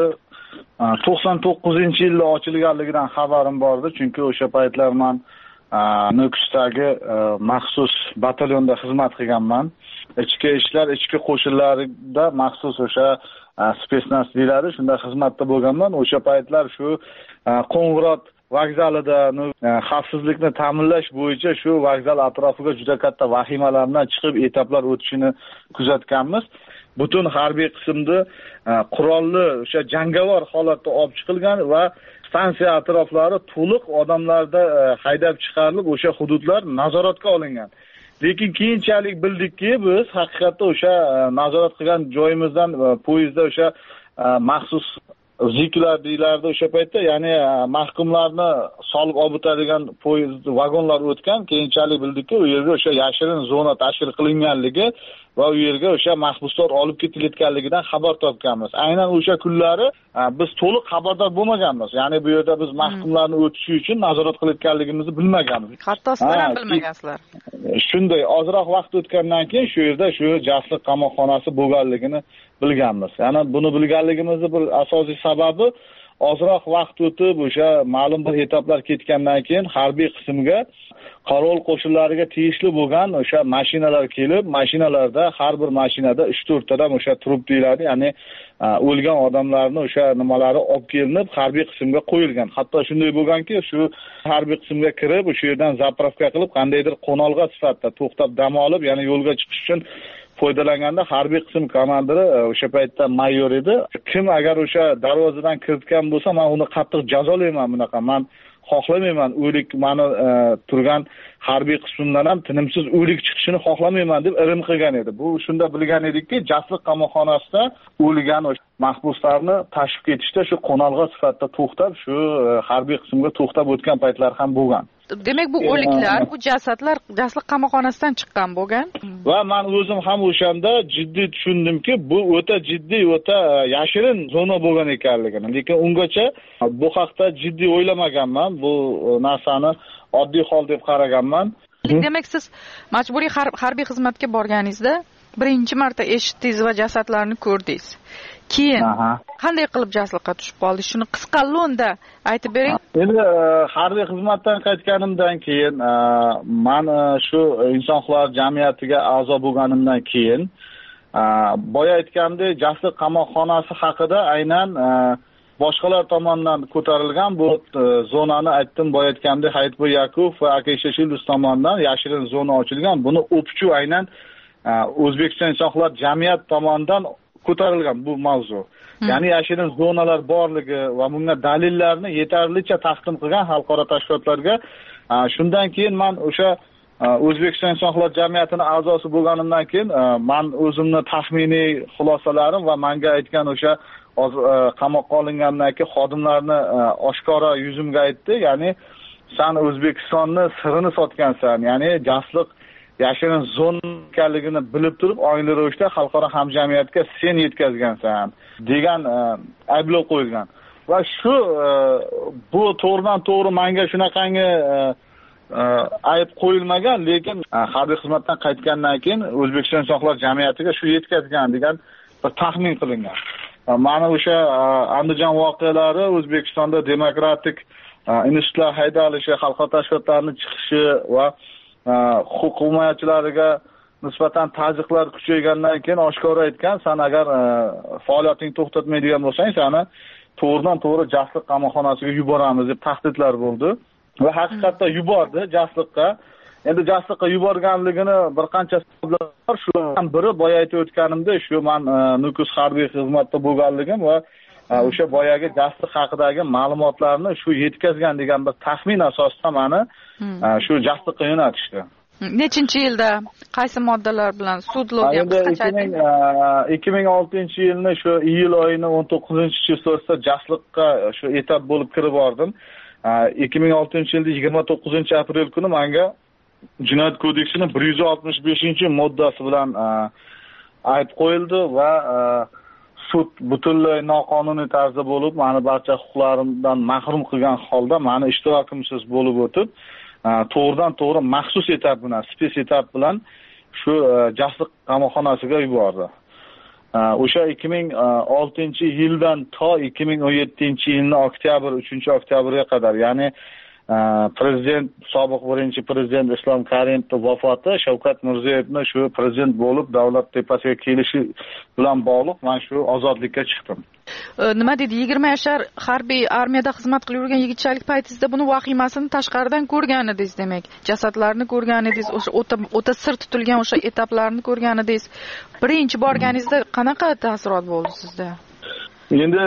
to'qson to'qqizinchi yilda ochilganligidan xabarim bordi, chunki o'sha paytlar men Nukusdagi maxsus batalyonda xizmat qilganman. Ichki ishlar, ichki qo'shinlarida maxsus o'sha spetsnaz deyiladi, shunda xizmatda bo'lganman. O'sha paytlar shu Qo'ng'irot vokzalida xavfsizlikni ta'minlash bo'yicha shu vokzal atrofiga juda katta vahimalardan chiqib etaplar o'tishini kuzatganmiz. Butun harbiy qismda qurolli o'sha jangovar holatda olib chiqilgan va stansiya atroflari to'liq odamlarda haydab chiqarilib, o'sha hududlar nazoratga olingan. Lekin keyinchalik bildikki, biz haqiqatda o'sha nazorat qilgan joyimizdan poyezdda o'sha maxsus ziklar deyiladi o'sha paytda, ya'ni mahkumlarni solib olib o'tadigan poyezd vagonlar o'tgan. Keyinchalik bildikki, u yerga o'sha yashirin zona tashkil qilinganligi va u yerga o'sha mahbuslar olib ketilayotganligidan xabar topganmiz. Aynan o'sha kunlari biz to'liq xabardor bo'lmaganmiz. Ya'ni bu yerda biz mahkumlarni o'tishi uchun nazorat qilayotganligimizni bilmaganmiz. Hatto sizlar ham bilmagansizlar. Shunday ozroq vaqt o'tgandan keyin shu yerda shu Jasliq qamoqxonasi bo'lganligini bilganmiz. Ya'ni buni bilganligimizning bir asosiy sababi ozroq vaqt o'tib o'sha ma'lum bir etaplar ketgandan keyin harbiy qismga qarovul qo'shinlariga tegishli bo'lgan o'sha mashinalar kelib, mashinalarda har bir mashinada uch to'rt tadan o'sha trup deyiladi, ya'ni o'lgan odamlarni o'sha nimalari olib kelinib harbiy qismga qo'yilgan. Hatto shunday bo'lganki, shu harbiy qismga kirib, o'sha yerdan zapravka qilib, qandaydir qo'nalg'a sifatida to'xtab dam olib, ya'ni yo'lga chiqish uchun foydalanganda harbiy qism komandiri o'sha paytda mayor edi. Kim agar o'sha darvozadan kiritgan bo'lsa, men uni qattiq jazolayman bunaqa. Men xohlamayman o'lik meni turgan harbiy qismdan ham tinimsiz o'lik chiqishini xohlamayman deb irim qilgan edi. Bu shunda bilgan edikki, Jasliq qamoqxonasida o'lgan o'sha mahbuslarni tashib ketishda shu qo'nalg'a sifatida to'xtab, shu harbiy qismga to'xtab o'tgan paytlar ham bo'lgan. demak bu o'liklar, bu jasadlar jasliq qamoqxonasidan chiqqan bo'lgan. Va men o'zim ham o'shanda jiddiy tushundimki, bu o'ta jiddiy, o'ta yashirin zona bo'lgan ekanligini. Lekin ungacha bu haqda jiddiy o'ylamaganman. Bu narsani oddiy hol deb qaraganman. Demak siz majburiy harbiy xizmatga borganingizda birinchi marta eshitdingiz va jasadlarni ko'rdingiz. Keyin qanday qilib jasliqqa tushib qoldingiz? Shuni qisqa lo'nda aytib bering. Endi harbiy xizmatdan qaytganimdan keyin, men shu inson huquqlari jamiyatiga a'zo bo'lganimdan keyin, boya aytgandek, jasliq qamoqxonasi haqida aynan boshqalar tomonidan ko'tarilgan bu zonani aytdim, boya aytgandek, Hayitbo'y Yakov va Akisha Shildus tomonidan yashirin zona ochilgan. Buni o'pchu aynan O'zbekiston inson huquqlari jamiyat tomonidan ko'tarilgan bu mavzu. Ya'ni yashirin zonalar borligi va bunga dalillarni yetarlicha taqdim qilgan xalqaro tashkilotlarga. Shundan keyin men o'sha O'zbekiston inson huquqlari jamiyatining a'zosi bo'lganimdan keyin men o'zimni taxminiy xulosalarim va menga aytgan o'sha qamoqqa olingandan keyin xodimlarni oshkora yuzimga aytdi. Ya'ni sen O'zbekistonni sirini sotgansan. Ya'ni jasliq yashirin zona ekanligini bilib turib, oyli ravishda xalqaro hamjamiyatga sen yetkazgansan degan ayblov qo'yilgan. Va shu bu to'g'ridan to'g'ri menga shunaqangi ayb qo'yilmagan, lekin harbiy xizmatdan qaytgandan keyin O'zbekiston inson huquqlari jamiyatiga shu yetkazgan degan bir taxmin qilingan. Mana o'sha Andijon voqealari O'zbekistonda demokratik institutlar haydalishi, xalqaro tashkilotlarning chiqishi va huquq himoyachilariga nisbatan ta'ziqlar kuchaygandan keyin oshkora aytgan, sen agar faoliyatingni to'xtatmaydigan bo'lsang, seni to'g'ridan to'g'ri jasliq qamoqxonasiga yuboramiz deb tahdidlar bo'ldi va haqiqatda yubordi jasliqqa. Endi jasliqqa yuborganligini bir qancha sabablar bor. Shulardan biri boya aytib o'tganimdek, shu men Nukus harbiy xizmatda bo'lganligim va o'sha boyagi jasliq haqidagi ma'lumotlarni shu yetkazgan degan bir taxmin asosida meni shu jasliqqa yo'natishdi. Nechinchi yilda qaysi moddalar bilan sudlovga ikki ming oltinchi yilni shu iyul oyining o'n to'qqizinchi chislosida jasliqqa shu etap bo'lib kirib bordim. ikki ming oltinchi yilda yigirma to'qqizinchi aprel kuni menga Jinoyat kodeksining bir yuz oltmish beshinchi moddasi bilan ayb qo'yildi va sud butunlay noqonuniy tarzda bo'lib, meni barcha huquqlarimdan mahrum qilgan holda meni ishtirokimsiz bo'lib o'tib, to'g'ridan to'g'ri maxsus etap bilan, spes etap bilan shu jasliq qamoqxonasiga yubordi. O'sha ikki ming oltinchi yildan to ikki ming o'n yettinchi yilning oktyabr, uchinchi oktyabrga qadar, ya'ni prezident, sobiq birinchi prezident Islom Karimovning vafoti Shavkat Mirziyoyevning shu prezident bo'lib davlat tepasiga kelishi bilan bog'liq men shu ozodlikka chiqdim. Nima dedi? yigirma yashar harbiy armiyada xizmat qilib yurgan yigitchalik paytingizda buni vahimasini tashqaridan ko'rgan edingiz, demak. Jasadlarni ko'rgan edingiz, o'sha o'ta o'ta sir tutilgan o'sha etaplarni ko'rgan edingiz. Birinchi borganingizda qanaqa taassurot bo'ldi sizda? Endi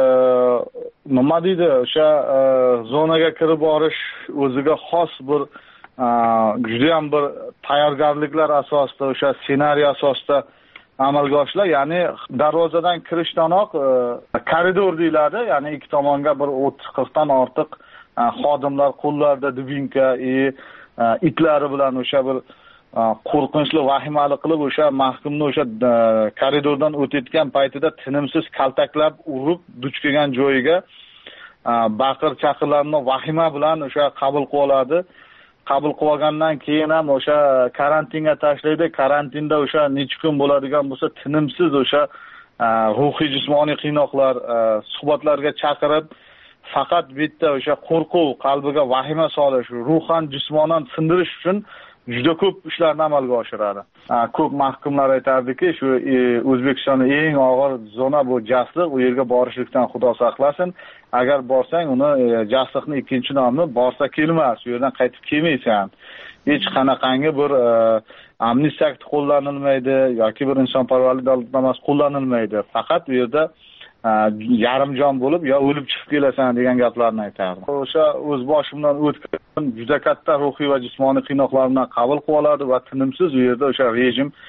nima deydi, o'sha zonaga kirib borish o'ziga xos bir juda ham bir tayyorgarliklar asosida, o'sha ssenariy asosida amalga oshiriladi. Ya'ni darvozadan kirishdanoq koridor deyiladi, ya'ni ikki tomonga bir o'ttiz qirqdan ortiq xodimlar qo'llarida dubinka, itlari bilan o'sha bir qo'rqinchli, vahimali qilib o'sha mahkumni o'sha koridordan o'tayotgan paytida tinimsiz kaltaklab urib, duch kelgan joyiga baqir chaqirlarni vahima bilan o'sha qabul qilib oladi. Qabul qilib olgandan keyin ham o'sha karantinga tashlaydi. Karantinda o'sha necha kun bo'ladigan bo'lsa, tinimsiz o'sha ruhiy jismoniy qiynoqlar, suhbatlarga chaqirib, faqat bitta o'sha qo'rquv, qalbiga vahima solish, ruhan, jismonan sindirish uchun juda ko'p ishlarni amalga oshiradi. Ko'p mahkumlar aytardiki, shu O'zbekistonning eng og'ir zona bu jasliq, u yerga borishlikdan Xudo saqlasin. Agar borsang, uni jasliqning ikkinchi nomi borsa kelmas, u yerdan qaytib kelmaysan. Hech qanaqangi bir amnistiya akti qo'llanilmaydi yoki bir insonparvarlik davlatnomasi qo'llanilmaydi. Faqat u yerda yarimjon bo'lib yo o'lib chiqib kelasan degan gaplarni aytardi. O'sha o'z boshimdan o'tgan juda katta ruhiy va jismoniy qiynoqlar bilan qabul qilib oladi va tinimsiz u yerda o'sha rejim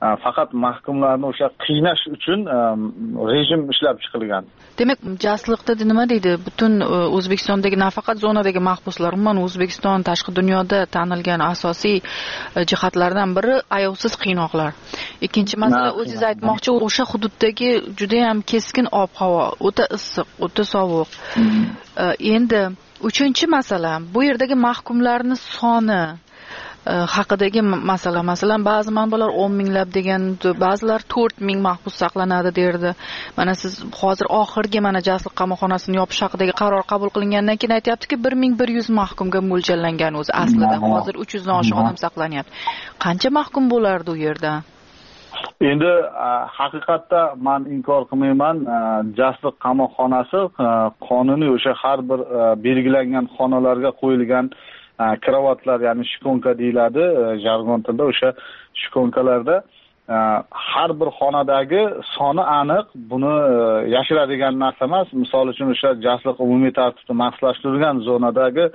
faqat mahkumlarni o'sha qiynash uchun rejim ishlab chiqilgan. Demak, jasliqda nima deydi? Butun O'zbekistondagi nafaqat zonadagi mahbuslar, umuman O'zbekiston tashqi dunyoda tanilgan asosiy jihatlardan biri ayovsiz qiynoqlar. Ikkinchi masala, o'zingiz aytmoqchi, o'sha hududdagi juda ham keskin ob-havo, o'ta issiq, o'ta sovuq. Endi uchinchi masala, bu yerdagi mahkumlarning soni haqidagi masala. Masalan, ba'zi manbalar o'n minglab degan, ba'zilar to'rt ming mahbus saqlanadi derdi. Mana siz hozir oxirgi mana Jasliq qamoqxonasini yopish haqidagi qaror qabul qilingandan keyin aytayaptiki, bir ming bir yuz mahkumga mo'ljallangan o'zi aslida. Hozir uch yuzdan oshiq odam saqlanyapti. Qancha mahkum bo'lardi u yerda? Endi haqiqatda men inkor qilmayman, Jasliq qamoqxonasi qonuniy o'sha har bir belgilangan xonalarga qo'yilgan kravatlar, ya'ni shikonka deyiladi jargon tilida, o'sha shikonkalarda har bir xonadagi soni aniq, buni yashiradigan narsa emas. Misol uchun o'sha Jasliq umumiy tartibda maxsuslashtirilgan zonadagi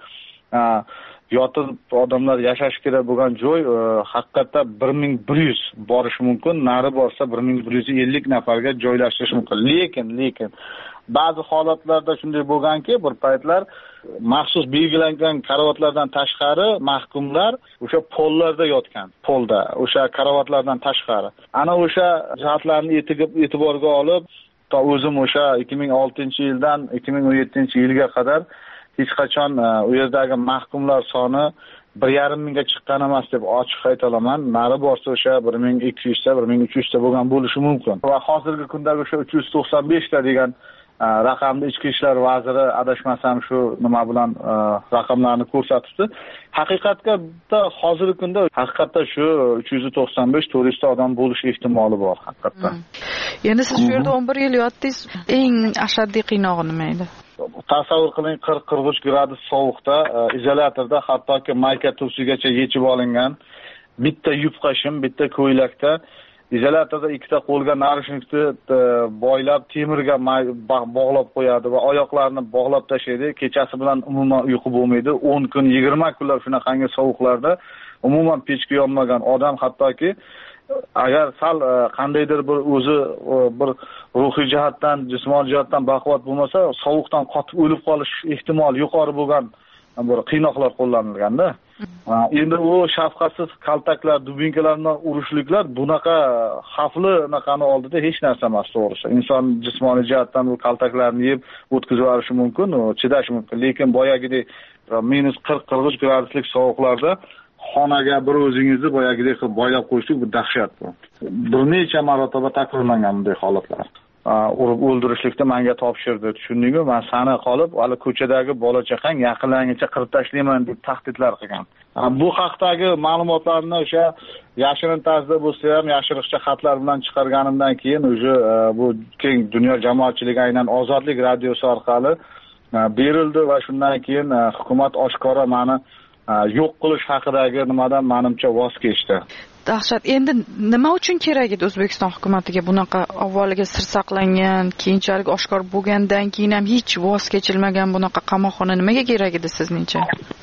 yotib odamlar yashash kerak bo'lgan joy haqiqatda bir ming bir yuz borishi mumkin, nari borsa bir ming bir yuz ellik nafarga joylashtirish mumkin. Lekin, lekin ba'zi holatlarda shunday bo'lganki, bir paytlar maxsus belgilangan karavotlardan tashqari mahkumlar o'sha pollarda yotgan, polda, o'sha karavotlardan tashqari. Ana o'sha jihatlarni e'tiborga olib, to o'zim o'sha ikki ming oltinchi yildan ikki ming o'n yettinchi yilga qadar hech qachon u yerdagi mahkumlar soni bir yarim mingga chiqqan emas deb ochiq ayta olaman. Nari borsa o'sha bir ming ikki yuz ta, bir ming uch yuz ta bo'lgan bo'lishi mumkin. Va hozirgi kundagi o'sha uch yuz to'qson besh ta degan raqamni Ichki ishlar vaziri adashmasam shu nima bilan raqamlarni ko'rsatibdi. Haqiqatda hozirgi kunda haqiqatda shu uch yuz to'qson besh to'rt yuz ta odam bo'lish ehtimoli bor haqiqatda. Endi siz shu yerda o'n bir yil yotdingiz. Eng ashaddiy qiynog'i nima edi? Tasavvur qiling, qirq qirq uch gradus sovuqda izolyatorda hattoki mayka tufsigacha yechib olingan bitta yubqa shim, bitta ko'ylakda izolyatorda ikkita qo'lga narishnikni boylab temirga bog'lab qo'yadi va oyoqlarini bog'lab tashlaydi. Kechasi bilan umuman uyqu bo'lmaydi. o'n kun, yigirma kunlab shunaqangi sovuqlarda umuman pechga yonmagan odam hattoki agar sal qandaydir bir o'zi bir ruhiy jihatdan, jismoniy jihatdan baquvvat bo'lmasa, sovuqdan qotib o'lib qolish ehtimoli yuqori bo'lgan bir qiynoqlar qo'llanilganda. Endi u shafqatsiz kaltaklar, dubinkalar bilan urushliklar bunaqa xavfli naqani oldida hech narsa emas, to'g'risi. Inson jismoniy jihatdan bu kaltaklarni yeb o'tkazib yuborishi mumkin, chidash mumkin. Lekin boyagidek minus qirq qirq uch graduslik sovuqlarda xonaga bir o'zingizni boyagidek qilib boylab qo'yishlik bu dahshat bu. Bir necha marotaba takrorlangan bunday holatlar. Urib o'ldirishlikni menga topshirdi. Tushundingmi? Men sana qolib, hali ko'chadagi bola chaqang yaqinlarincha qirib tashlayman deb tahdidlar qilgan. Bu haqdagi ma'lumotlarni o'sha yashirin tarzda bo'lsa ham yashiriqcha xatlar bilan chiqarganimdan keyin o'sha bu keng dunyo jamoatchiligi aynan Ozodlik radiosi orqali berildi va shundan keyin hukumat oshkora meni yo'q qilish haqidagi nimadan menimcha voz kechdi. Dahshat. Endi nima uchun kerak edi O'zbekiston hukumatiga bunaqa avvaliga sir saqlangan, keyinchalik oshkor bo'lgandan keyin ham hech voz kechilmagan bunaqa qamoqxona nimaga kerak edi sizningcha?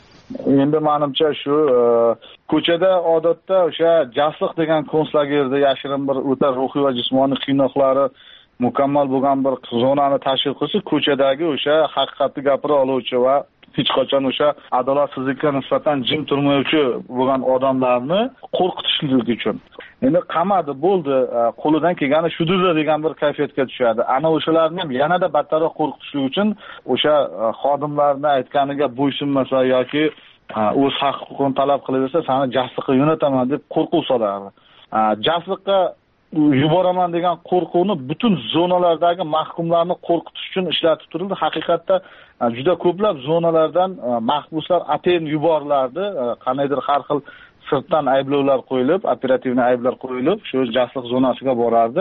Endi menimcha shu ko'chada odatda o'sha Jasliq degan konslagerda yashirin bir o'ta ruhiy va jismoniy qiynoqlari mukammal bo'lgan bir zonani tashkil qilsa, ko'chadagi o'sha haqiqatni gapira oluvchi va hech qachon o'sha adolatsizlikka nisbatan jim turmovchi bo'lgan odamlarni qo'rqitishlik uchun. Endi qamadi, bo'ldi, qo'lidan kelgani shudir degan bir kayfiyatga tushadi. Ana o'shalarni ham yanada battarroq qo'rqitishlik uchun o'sha xodimlarni aytganiga bo'ysunmasa yoki o'z haq-huquqini talab qilaversa, seni Jasliqqa yo'nataman deb qo'rquv solardi. Jasliqqa yuboraman degan qo'rquvni butun zonalardagi mahkumlarni qo'rqitish uchun ishlatib turildi. Haqiqatda juda ko'plab zonalardan mahbuslar atayin yuborilardi. Qanaydir har xil sirtdan ayblovlar qo'yilib, operativni ayblar qo'yilib, shu Jasliq zonasiga borardi.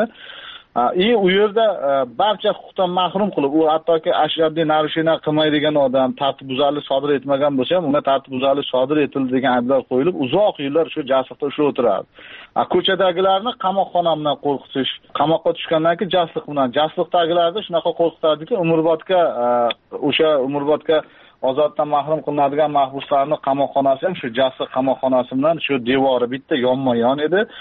И u yerda barcha huquqdan mahrum qilib, u hattoki ashaddiy narushina qilmaydigan odam, tartibbuzarlik sodir etmagan bo'lsa ham, unga tartibbuzarlik sodir etildi degan ayblar qo'yilib, uzoq yillar shu Jasliqda ushlab o'tirardi. Ko'chadagilarni qamoqxona bilan qo'rqitish, qamoqqa tushgandan keyin Jasliq bilan, Jasliqdagilarni shunaqa qo'rqitardiki, umrbodga o'sha umrbodga ozoddan mahrum qilinadigan mahbuslarning qamoqxonasi ham shu Jasliq qamoqxonasi bilan shu devori bitta yonma-yon edi.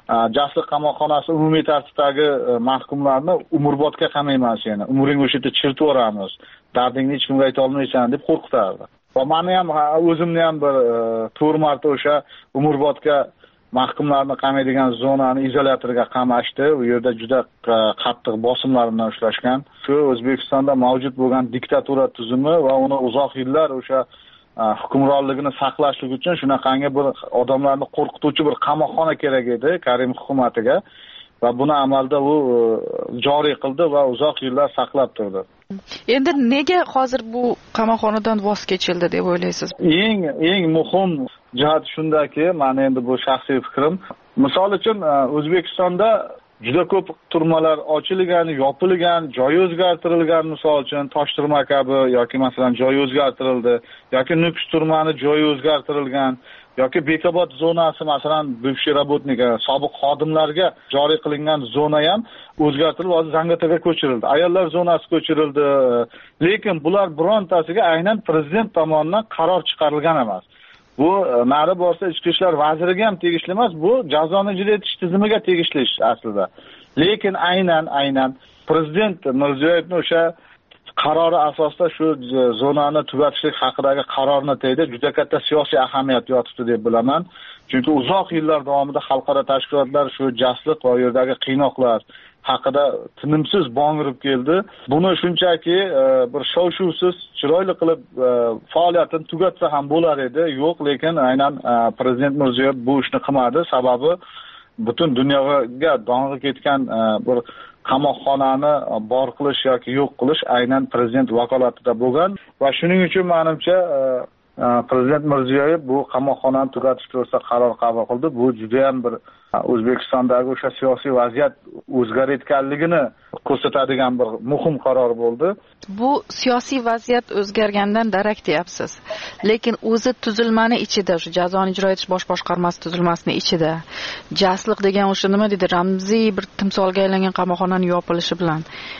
jasliq qamoqxonasi umumiy tartibdagi mahkumlarni umrbodga qamayman seni, umring o'sha yerda chiritib yuboramiz, dardingni hech kimga ayta olmaysan deb qo'rqitardi. Va meni ham o'zimni ham bir to'rt marta o'sha umrbodga mahkumlarni qamaydigan zonani izolyatoriga qamashdi. U yerda juda qattiq bosimlar bilan ushlashgan. Shu O'zbekistonda mavjud bo'lgan diktatura tuzumi va uni uzoq yillar o'sha hukmronligini saqlashlik uchun shunaqangi bir odamlarni qo'rqituvchi bir qamoqxona kerak edi Karimov hukumatiga va buni amalda u joriy qildi va uzoq yillar saqlab turdi. Endi nega hozir bu qamoqxonadan voz kechildi deb o'ylaysiz? Eng eng muhim jihat shundaki, meni endi bu shaxsiy fikrim. Misol uchun O'zbekistonda juda ko'p turmalar ochilgan, yopilgan, joyi o'zgartirilgan, misol uchun Toshturma kabi yoki masalan joyi o'zgartirildi, yoki Nukus turmani joyi o'zgartirilgan, yoki Bekobod zonasi masalan bivshiy работника, sobiq xodimlarga joriy qilingan zona ham o'zgartirilib, hozir Zangotaga ko'chirildi. Ayollar zonasi ko'chirildi. Lekin bular birontasiga aynan prezident tomonidan qaror chiqarilgan emas. Bu nari borsa ichki ishlar vaziriga ham tegishli emas, bu jazoni ijro etish tizimiga tegishli ish aslida. Lekin aynan aynan prezident Mirziyoyevning o'sha qarori asosida shu zonani tugatishlik haqidagi qarorni teyda juda katta siyosiy ahamiyat yotibdi deb bilaman. Chunki uzoq yillar davomida xalqaro tashkilotlar shu jasliq va u yerdagi qiynoqlar haqida tinimsiz bong'irib keldi. Buni shunchaki bir shov-shuvsiz chiroyli qilib faoliyatini tugatsa ham bo'lar edi. Yo'q, lekin aynan prezident Mirziyoyev bu ishni qilmadi. Sababi butun dunyoga dong'i ketgan bir qamoqxonani bor qilish yoki yo'q qilish aynan prezident vakolatida bo'lgan va shuning uchun menimcha prezident Mirziyoyev bu qamoqxonani tugatish to'g'risida qaror qabul qildi. Bu juda ham bir O'zbekistondagi o'sha siyosiy vaziyat o'zgarayotganligini ko'rsatadigan bir muhim qaror bo'ldi. Bu siyosiy vaziyat o'zgargandan darak deyapsiz. Lekin o'zi tuzilmani ichida, o'sha jazoni ijro etish bosh boshqarmasi tuzilmasining ichida jasliq degan o'sha nima deydi, ramziy bir timsolga aylangan qamoqxonaning yopilishi bilan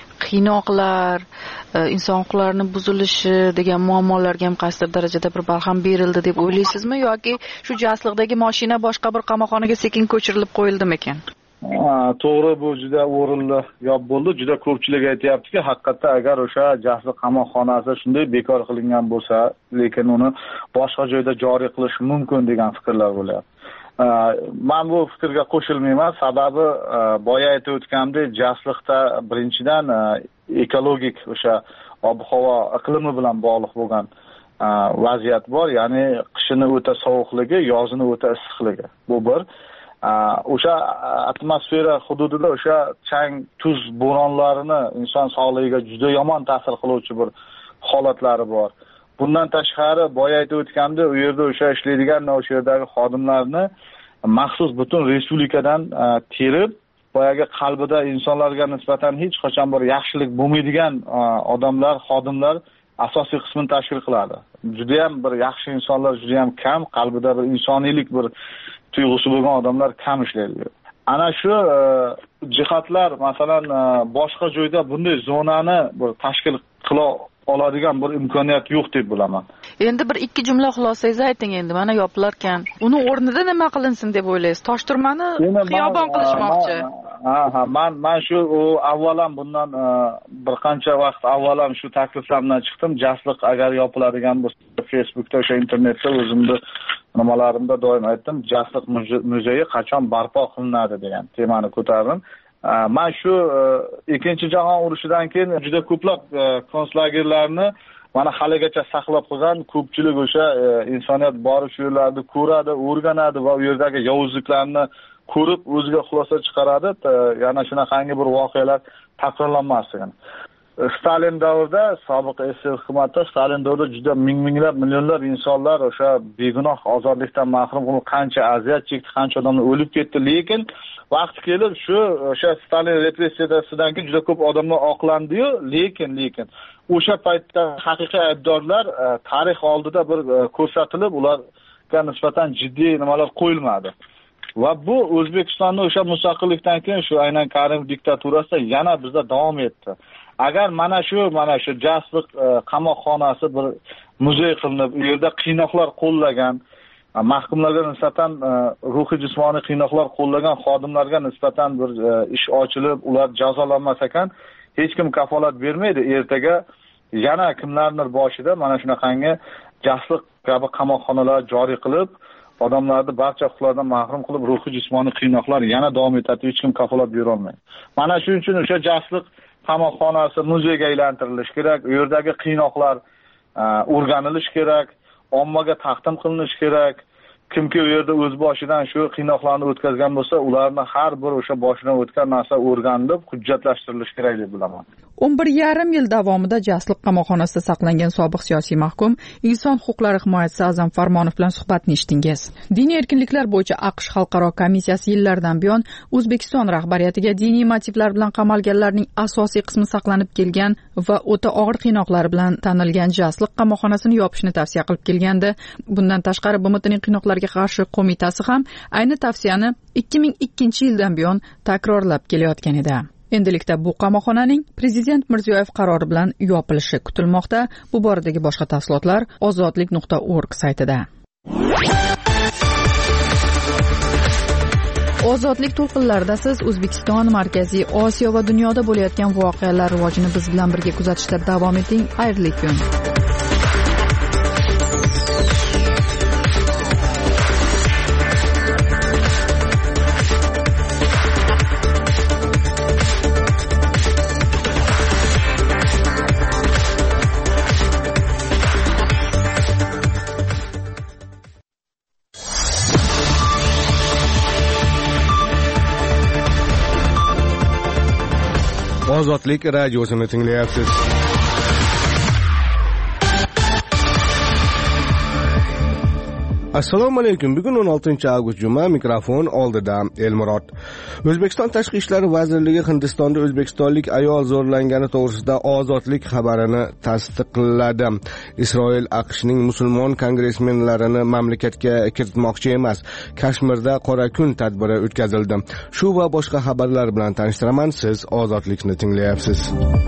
qiynoqlar, inson huquqlarining buzilishi degan muammolarga ham qaysidir darajada bir barham berildi deb o'ylaysizmi yoki shu jasliqdagi mashina boshqa bir qamoqxonaga sekin ko'chirilib qo'yildimi ekan? To'g'ri, bu juda o'rinli gap bo'ldi. Juda ko'pchilik aytayaptiki, haqiqatda agar o'sha jasliq qamoqxonasi shunday bekor qilingan bo'lsa, lekin uni boshqa joyda joriy qilish mumkin degan fikrlar bo'lyapti. Men bu fikrga qo'shilmayman. Sababi boya aytib o'tganimdek, jasliqda birinchidan ekologik o'sha ob-havo iqlimi bilan bog'liq bo'lgan vaziyat bor. Ya'ni qishini o'ta sovuqligi, yozini o'ta issiqligi. Bu bir. O'sha atmosfera hududida o'sha chang, tuz bo'ronlarini inson sog'ligiga juda yomon ta'sir qiluvchi bir holatlari bor. Bundan tashqari boya aytib o'tganimda u yerda o'sha ishlaydigan o'sha yerdagi xodimlarni maxsus butun respublikadan terib, boyaga qalbida insonlarga nisbatan hech qachon bir yaxshilik bo'lmaydigan odamlar, xodimlar asosiy qismini tashkil qiladi. Juda ham bir yaxshi insonlar juda ham kam, qalbida bir insoniylik bir tuyg'usi bo'lgan odamlar kam ishlaydi. Ana shu jihatlar masalan boshqa joyda bunday zonani bir tashkil qila oladigan bir imkoniyat yo'q deb bilaman. Endi bir ikki jumla xulosangizni ayting endi. Mana yopilarkan, uni o'rnida nima qilinsin deb o'ylaysiz? Toshturmani xiyobon qilishmoqchi. Ha, ha, men men shu avvalam bundan bir qancha vaqt avvalam shu takliflardan chiqdim. Jasliq agar yopiladigan bo'lsa, Facebookda, o'sha internetda o'zimni nimalarimda doim aytdim, Jasliq muzeyi qachon barpo qilinadi degan temani ko'tardim. Men shu ikkinchi jahon urushidan keyin juda ko'plab konslagerlarni mana haligacha saqlab qolgan ko'pchilik o'sha insoniyat borib shu yerlarni ko'radi, o'rganadi va u yerdagi yovuzliklarni ko'rib o'ziga xulosa chiqaradi. Yana shunaqangi bir voqealar takrorlanmasligini. Stalin davrida, sobiq S S R hukumati Stalin davrida juda ming-minglab, millionlab insonlar o'sha begunoh ozodlikdan mahrum bo'lib qancha aziyat chekdi, qancha odamlar o'lib ketdi, lekin vaqti kelib shu o'sha Stalin repressiyasidan keyin juda ko'p odamlar oqlandi-yu, lekin lekin o'sha paytda haqiqiy aybdorlar tarix oldida bir ko'rsatilib, ularga nisbatan jiddiy nimalar qo'yilmadi. Va bu O'zbekistonda o'sha mustaqillikdan keyin shu aynan Karimov diktaturasida yana bizda davom etdi. Agar mana shu mana shu jasliq qamoqxonasi bir muzey qilinib, u yerda qiynoqlar qo'llagan mahkumlarga nisbatan ruhiy jismoniy qiynoqlar qo'llagan xodimlarga nisbatan bir ish ochilib, ular jazolanmas ekan, hech kim kafolat bermaydi. Ertaga yana kimlardir boshida mana shunaqangi jasliq kabi qamoqxonalar joriy qilib, odamlarni barcha huquqlaridan mahrum qilib, ruhiy jismoniy qiynoqlar yana davom etadi, hech kim kafolat bera olmaydi. Mana shuning uchun o'sha jasliq qamoqxonasi muzeyga aylantirilishi kerak, u yerdagi qiynoqlar o'rganilishi kerak, ommaga taqdim qilinishi kerak. Kimki u yerda o'z boshidan shu qiynoqlarni o'tkazgan bo'lsa, ularni har bir o'sha boshidan o'tgan narsa o'rganilib, hujjatlashtirilishi kerak deb bilaman. o'n bir yarim yil davomida jasliq qamoqxonasida saqlangan sobiq siyosiy mahkum inson huquqlari himoyachisi A'zam Farmonov bilan suhbatni eshitdingiz. Diniy erkinliklar bo'yicha AQSh xalqaro komissiyasi yillardan buyon O'zbekiston rahbariyatiga diniy motivlar bilan qamalganlarning asosiy qismi saqlanib kelgan va o'ta og'ir qiynoqlar bilan tanilgan jasliq qamoqxonasini yopishni tavsiya qilib kelgandi. Bundan tashqari B M Tning qiynoqlarga qarshi qo'mitasi ham ayni tavsiyani ikki ming ikkinchi yildan buyon takrorlab kelayotgan edi. Endilikda bu qamoqxonaning Prezident Mirziyoyev qarori bilan yopilishi kutilmoqda. Bu boradagi boshqa tafsilotlar ozodlik nuqta org saytida. Ozodlik to'lqinlarida siz O'zbekiston, Markaziy Osiyo va dunyoda bo'layotgan voqealar rivojini biz bilan birga kuzatishda davom eting. Xayrli kun. Ozodlik radiosini tinglayapsiz. Assalomu alaykum. Bugun o'n oltinchi avgust juma, mikrofon oldida Elmurod. O'zbekiston Tashqi ishlar vazirligi Hindistonda o'zbekistonlik ayol zo'rlangani to'g'risida ozodlik xabarini tasdiqladi. Isroil AQShning musulmon kongressmenlarini mamlakatga kiritmoqchi emas. Kashmirda Qora kun tadbiri o'tkazildi. Shu va boshqa xabarlar bilan tanishtiraman. Siz ozodlikni tinglayapsiz.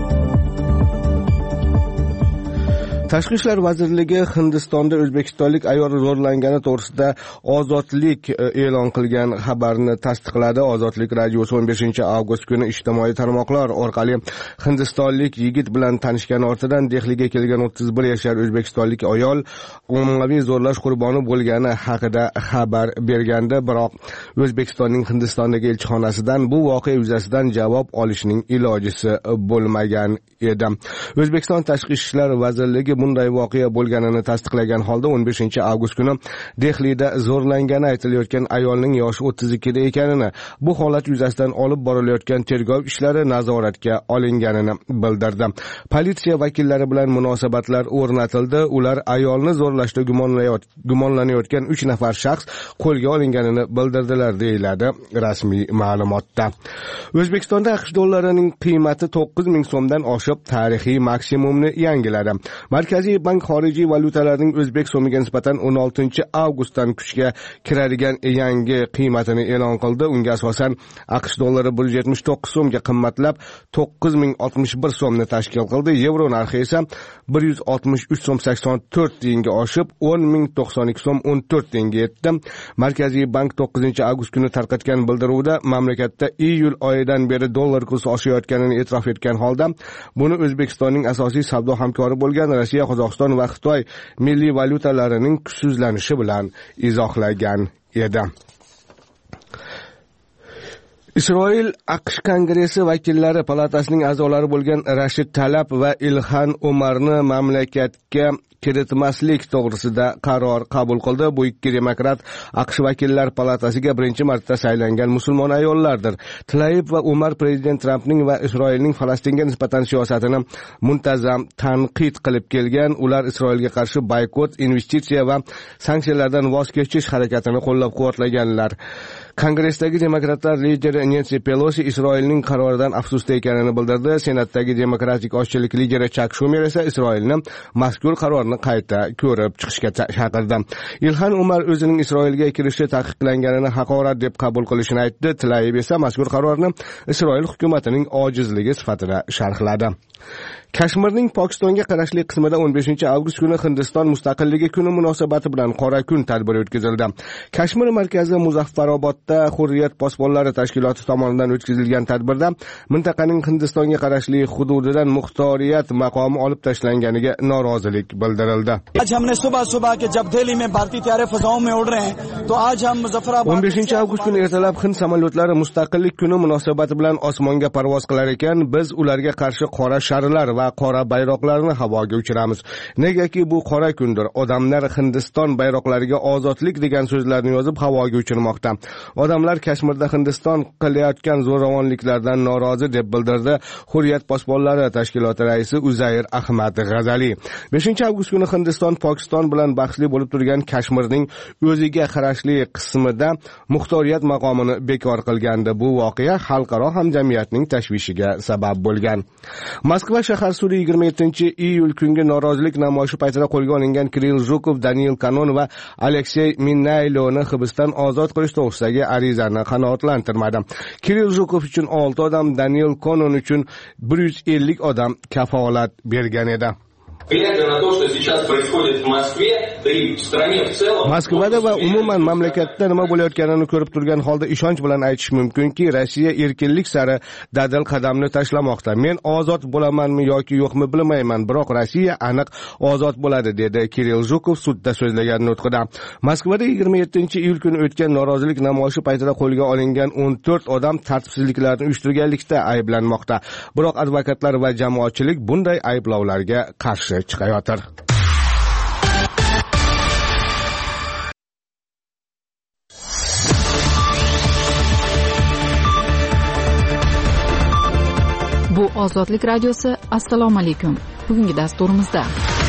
Tashqi ishlar vazirligi Hindistonda o'zbekistonlik ayol zo'rlangani to'g'risida ozodlik e'lon qilgan xabarni tasdiqladi. Ozodlik radiosi o'n beshinchi avgust kuni ijtimoiy tarmoqlar orqali hindistonlik yigit bilan tanishgani ortidan Dehliga kelgan o'ttiz bir yashar o'zbekistonlik ayol ommaviy zo'rlash qurboni bo'lgani haqida xabar bergandi, biroq O'zbekistonning Hindistondagi elchixonasidan bu voqea yuzasidan javob olishning ilojisi bo'lmagan edi. O'zbekiston Tashqi ishlar vazirligi bunday voqea bo'lganini tasdiqlagan holda o'n beshinchi avgust kuni Dehlida zo'rlangani aytilayotgan ayolning yoshi o'ttiz ikkida ekanini, bu holat yuzasidan olib borilayotgan tergov ishlari nazoratga olinganini bildirdi. Politsiya vakillari bilan munosabatlar o'rnatildi. Ular ayolni zo'rlashda gumonlanayotgan uch nafar shaxs qo'lga olinganini bildirdilar, deyiladi rasmiy ma'lumotda. O'zbekistonda AQSh dollarining qiymati to'qqiz ming so'mdan oshib tarixiy maksimumni yangiladi. Markaziy bank xorijiy valyutalarning o'zbek so'miga nisbatan o'n oltinchi avgustdan kuchga kiradigan yangi qiymatini e'lon qildi. Unga asosan AQSh dollari bir yuz yetmish to'qqiz so'mga qimmatlab to'qqiz ming oltmish bir so'mni tashkil qildi. Yevro narxi esa bir yuz oltmish uch so'm sakson to'rt tiyinga oshib o'n ming to'qson ikki so'm o'n to'rt tiyinga yetdi. Markaziy bank to'qqizinchi avgust kuni tarqatgan bildiruvda mamlakatda iyul oyidan beri dollar kursi oshayotganini e'tirof etgan holda buni O'zbekistonning asosiy savdo hamkori bo'lgan Rossiya, Qozog'iston va Xitoy milliy valyutalarining kuchsizlanishi bilan izohlagan edi. Isroil AQSh Kongressi vakillari palatasining a'zolari bo'lgan Rashid Talab va Ilhan Umarni mamlakatga kiritmaslik to'g'risida qaror qabul qildi. Bu ikki demokrat AQSh vakillar palatasiga birinchi marta saylangan musulmon ayollardir. Tlaib va Umar prezident Trampning va Isroilning Falastinga nisbatan siyosatini muntazam tanqid qilib kelgan. Ular Isroilga qarshi boykot, investitsiya va sanksiyalardan voz kechish harakatini qo'llab-quvvatlaganlar. Kongressdagi demokratlar lideri Nancy Pelosi Isroilning qaroridan afsusda ekanini bildirdi. Senatdagi demokratik oshchilik lideri Chak Schumer esa Isroilni mazkur qarorni qayta ko'rib chiqishga chaqirdi. Ilhan Umar o'zining Isroilga kirishi taqiqlanganini haqorat deb qabul qilishini aytdi. Tlaib esa mazkur qarorni Isroil hukumatining ojizligi sifatida sharhladi. Kashmirning Pokistonga qarashli qismida o'n beshinchi avgust kuni Hindiston mustaqilligi kuni munosabati bilan qora kun tadbiri o'tkazildi. Kashmir markazi Muzaffarobodda Hurriyat posbonlari tashkiloti tomonidan o'tkazilgan tadbirda mintaqaning Hindistonga qarashli hududidan muxtoriyat maqomi olib tashlanganiga norozilik bildirildi. o'n beshinchi avgust kuni ertalab Hind samolyotlari mustaqillik kuni munosabati bilan osmonga parvoz qilar ekan, biz ularga qarshi qora sharlar va qora bayroqlarni havoga uchiramiz. Negaki bu qora kundir. Odamlar Hindiston bayroqlariga ozodlik degan so'zlarni yozib havoga uchirmoqda. Odamlar Kashmirda Hindiston qilayotgan zo'ravonliklardan norozi deb bildirdi Hurriyat posbonlari tashkiloti raisi Uzayr Ahmad G'azali. beshinchi avgust kuni Hindiston Pokiston bilan bahsli bo'lib turgan Kashmirning o'ziga qarashli qismida muxtoriyat maqomini bekor qilgandi. Bu voqea xalqaro hamjamiyatning tashvishiga sabab bo'lgan. Moskva shahar sudi yigirma yettinchi iyul kungi norozilik namoyishi paytida qo'lga olingan Kirill Zhukov, Daniil Konon va Aleksey Minnayloni hibsdan ozod qilish to'g'risidagi arizani qanoatlantirmadi. Kirill Zhukov uchun olti odam, Daniil Konon uchun bir yuz ellik odam kafolat bergan edi. Moskvada va umuman mamlakatda nima bo'layotganini ko'rib turgan holda ishonch bilan aytish mumkinki, Rossiya erkinlik sari dadil qadamni tashlamoqda. Men ozod bo'lamanmi yoki yo'qmi bilmayman, biroq Rossiya aniq ozod bo'ladi, dedi Kirill Zhukov sudda so'zlagan nutqida. Moskvada yigirma yettinchi iyul kuni o'tgan norozilik namoyishi paytida qo'lga olingan o'n to'rt odam tartibsizliklarni uyushtirganlikda ayblanmoqda. Biroq advokatlar va jamoatchilik bunday ayblovlarga qarshi chiqayotir. Bu Ozodlik radiosi. Assalomu alaykum. Bugungi dasturimizda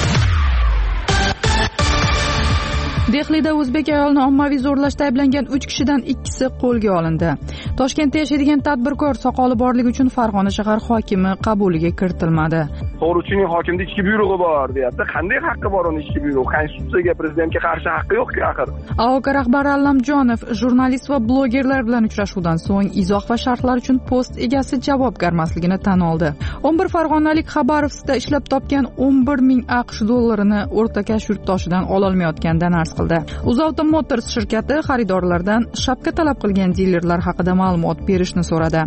Dehlida o'zbek ayolni ommaviy zo'rlashda ayblangan uch kishidan ikkisi qo'lga olindi. Toshkentda yashaydigan tadbirkor soqoli borligi uchun Farg'ona shahar hokimi qabuliga kiritilmadi. To'g'richining hokimda ichki buyrug'i bor, deyapti. Qanday haqqi bor uni ichki buyrug'i? Konstitutsiyaga, prezidentga qarshi haqqi yo'q-ku axir. A O K rahbari Allamjonov jurnalist va blogerlar bilan uchrashuvdan so'ng izoh va sharhlar uchun post egasi javobgarmasligini tan oldi. o'n bir farg'onalik Xabarovskda ishlab topgan o'n bir ming AQSh dollarini o'rtakash yurtdoshidan ololmayotganidan arz qildi. UzAuto Motors shirkati xaridorlardan shapka talab qilgan dilerlar haqida ma'lumot berishni so'radi.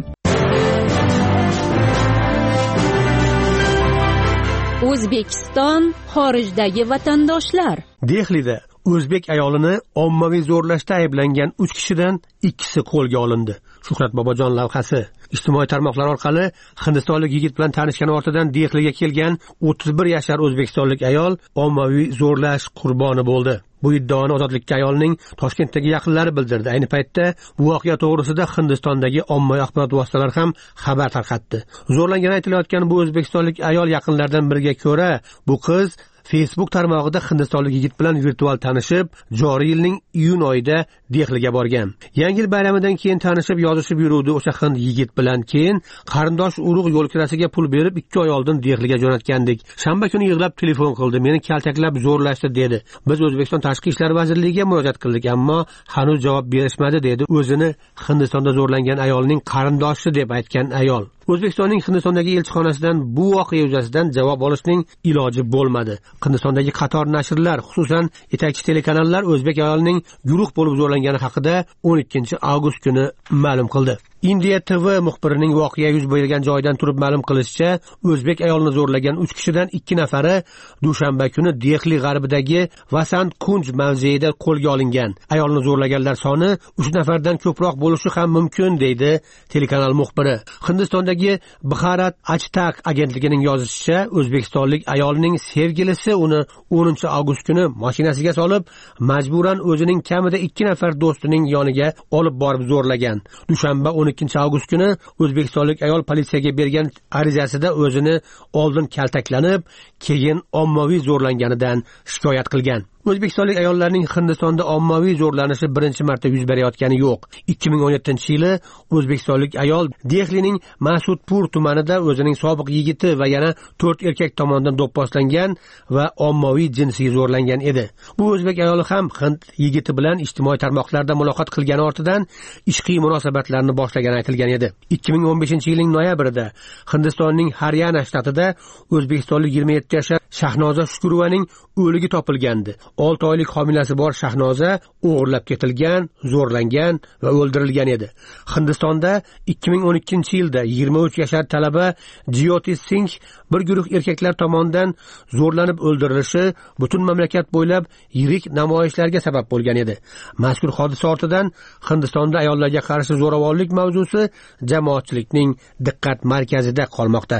O'zbekiston xorijdagi vatandoshlar. Dehlida o'zbek ayolini ommaviy zo'rlashda ayblangan uch kishidan ikkisi qo'lga olindi. Shuhrat Bobojon lavhasi. Ijtimoiy tarmoqlar orqali hindistonlik yigit bilan tanishgan ortidan Dehliga kelgan o'ttiz bir yashar o'zbekistonlik ayol ommaviy zo'rlash qurboni bo'ldi. Bu iddaoni ozodlikka ayolning Toshkentdagi yaqinlari bildirdi. Ayni paytda bu voqea to'g'risida Hindistondagi ommaviy axborot vositalari ham xabar tarqatdi. Zo'rlangani aytilayotgan bu o'zbekistonlik ayol yaqinlaridan biriga ko'ra, bu qiz Facebook tarmog'ida hindistonlik yigit bilan virtual tanishib, joriy yilning iyun oyida Dehliga borgan. Yangi yil bayramidan keyin tanishib, yozishib yuruvdi o'sha hind yigit bilan. Keyin qarindosh urug' yo'l kirasiga pul berib ikki oy oldin Dehliga jo'natgandik. Shanba kuni yig'lab telefon qildi, meni kaltaklab zo'rlashdi dedi. Biz O'zbekiston Tashqi ishlar vazirligiga murojaat qildik, ammo hanuz javob berishmadi, dedi o'zini Hindistonda zo'rlangan ayolning qarindoshi deb aytgan ayol. O'zbekistonning Hindistondagi elchixonasidan bu voqea yuzasidan javob olishning iloji bo'lmadi. Hindistondagi qator nashrlar, xususan yetakchi telekanallar o'zbek ayolining guruh bo'lib zo'rlangani haqida o'n ikkinchi avgust kuni ma'lum qildi. India T V muxbirining voqea yuz bergan joydan turib ma'lum qilishicha, o'zbek ayolni zo'rlagan uch kishidan ikki nafari dushanba kuni Dehli g'arbidagi Vasant Kunj mavzeida qo'lga olingan. Ayolni zo'rlaganlar soni uch nafardan ko'proq bo'lishi ham mumkin, deydi telekanal muxbiri. Hindistondagi Bharat Ajtak agentligining yozishicha, o'zbekistonlik ayolning sevgilisi uni o'ninchi avgust kuni mashinasiga solib, majburan o'zining kamida ikki nafar do'stining yoniga olib borib zo'rlagan. Dushanba o'n ikkinchi avgust kuni o'zbekistonlik ayol politsiyaga bergan arizasida o'zini oldin kaltaklanib, keyin ommaviy zo'rlanganidan shikoyat qilgan. o'zbekistonlik ayollarning Hindistonda ommaviy zo'rlanishi birinchi marta yuz berayotgani yo'q. ikki ming o'n yettinchi yili o'zbekistonlik ayol Dehlining Masudpur tumanida o'zining sobiq yigiti va yana to'rt erkak tomonidan do'pposlangan va ommaviy jinsiy zo'rlangan edi. Bu o'zbek ayoli ham Hind yigiti bilan ijtimoiy tarmoqlarda muloqot qilgani ortidan ishqiy munosabatlarni boshlagani aytilgan edi. ikki ming o'n beshinchi yilning noyabrida Hindistonning Haryana shtatida o'zbekistonlik yigirma yetti yoshli Shahnoza Shukurovaning o'ligi topilgandi. olti oylik homilasi bor Shahnoza o'g'irlab ketilgan, zo'rlangan va o'ldirilgan edi. Hindistonda ikki ming o'n ikkinchi yilda yigirma uch yashar talaba Jyoti Singh bir guruh erkaklar tomonidan zo'rlanib o'ldirilishi butun mamlakat bo'ylab yirik namoyishlarga sabab bo'lgan edi. Mazkur hodisa ortidan Hindistonda ayollarga qarshi zo'ravonlik mavzusi jamoatchilikning diqqat markazida qolmoqda.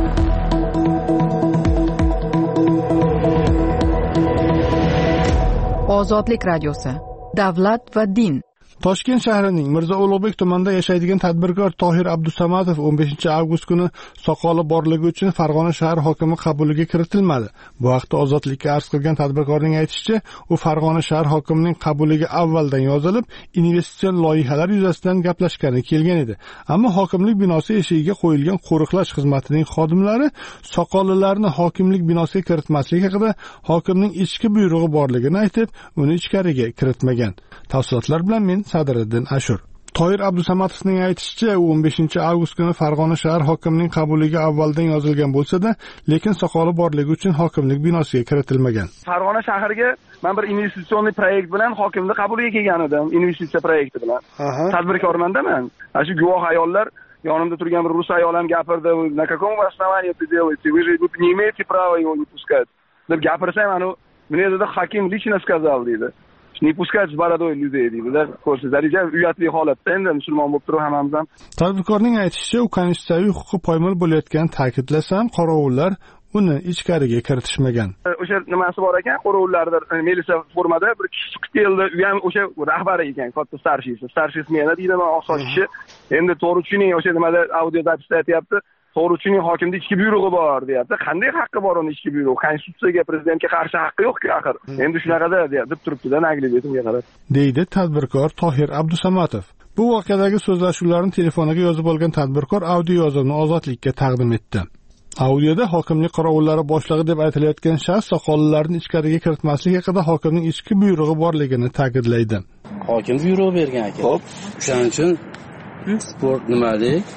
Ozodlik radiosi. Davlat va din. Toshkent shahrining Mirzo Ulug'bek tumanida yashaydigan tadbirkor Tohir Abdusamatov o'n beshinchi avgust kuni soqoli borligi uchun Farg'ona shahar hokimi qabuliga kiritilmadi. Bu haqda Ozodlikka arz qilgan tadbirkorning aytishicha, u Farg'ona shahar hokimining qabuliga avvaldan yozilib, investitsion loyihalar yuzasidan gaplashgani kelgan edi. Ammo hokimlik binosi eshigiga qo'yilgan qo'riqlash xizmatining xodimlari soqolilarni hokimlik binosiga kiritmaslik haqida hokimning ichki buyrug'i borligini aytib, uni ichkariga kiritmagan. Tafsilotlar bilan men Sadiriddin Ashur. Tohir Abdusamatovning aytishicha, u o'n beshinchi avgust kuni Farg'ona shahar hokimining qabuliga avvaldan yozilgan bo'lsa-da, lekin soqoli borligi uchun hokimlik binosiga kiritilmagan. Farg'ona shahriga men bir investitsion proyekt bilan hokimning qabuliga kelgan edim, investitsiya proyekti bilan. Tadbirkormanda men. Shu guvoh ayollar yonimda turgan bir rus ayol ham gapirdi, "На каком вы основании это делаете? Вы же не имеете права его не пускать." deb gapirsam, anu мне dedi hokim лично сказал dedi. Не пускать с бородой людей deydilar. Ko'rsiz, darija uyatli holatda endi musulmon bo'lib turib hammamiz ham. Tadbirkorning aytishicha, u konstitutsiyaviy huquqi poymol bo'layotgan ta'kidlasam, qorovullar uni ichkariga kiritishmagan. O'sha nimasi bor ekan, qorovullarda militsiya formada bir kishi chiqib keldi, u ham o'sha rahbari ekan, katta starshisi. Starshis meni deydi, men oqsoch kishi. Endi to'g'ri tushuning, o'sha nimada audio zapisda aytyapti. To'g'ri tushuning, hokimning ichki buyrug'i bor, deyapti. Qanday haqqi bor uning ichki buyrug'i? Konstitutsiyaga, prezidentga qarshi haqqi yo'q-ku axir. Endi shunaqada deb turibdi-da, nagli betimga qarab. Deydi tadbirkor Tohir Abdusamatov. Bu voqeadagi so'zlashuvlarni telefoniga yozib olgan tadbirkor audio yozuvni Ozodlikka taqdim etdi. Audioda hokimlik qorovullari boshlig'i deb aytilayotgan shaxs soqollarni ichkariga kiritmaslik haqida hokimning ichki buyrug'i borligini ta'kidlaydi. Hokim buyruq bergan ekan. Xo'p, shuning uchun sport nimalik?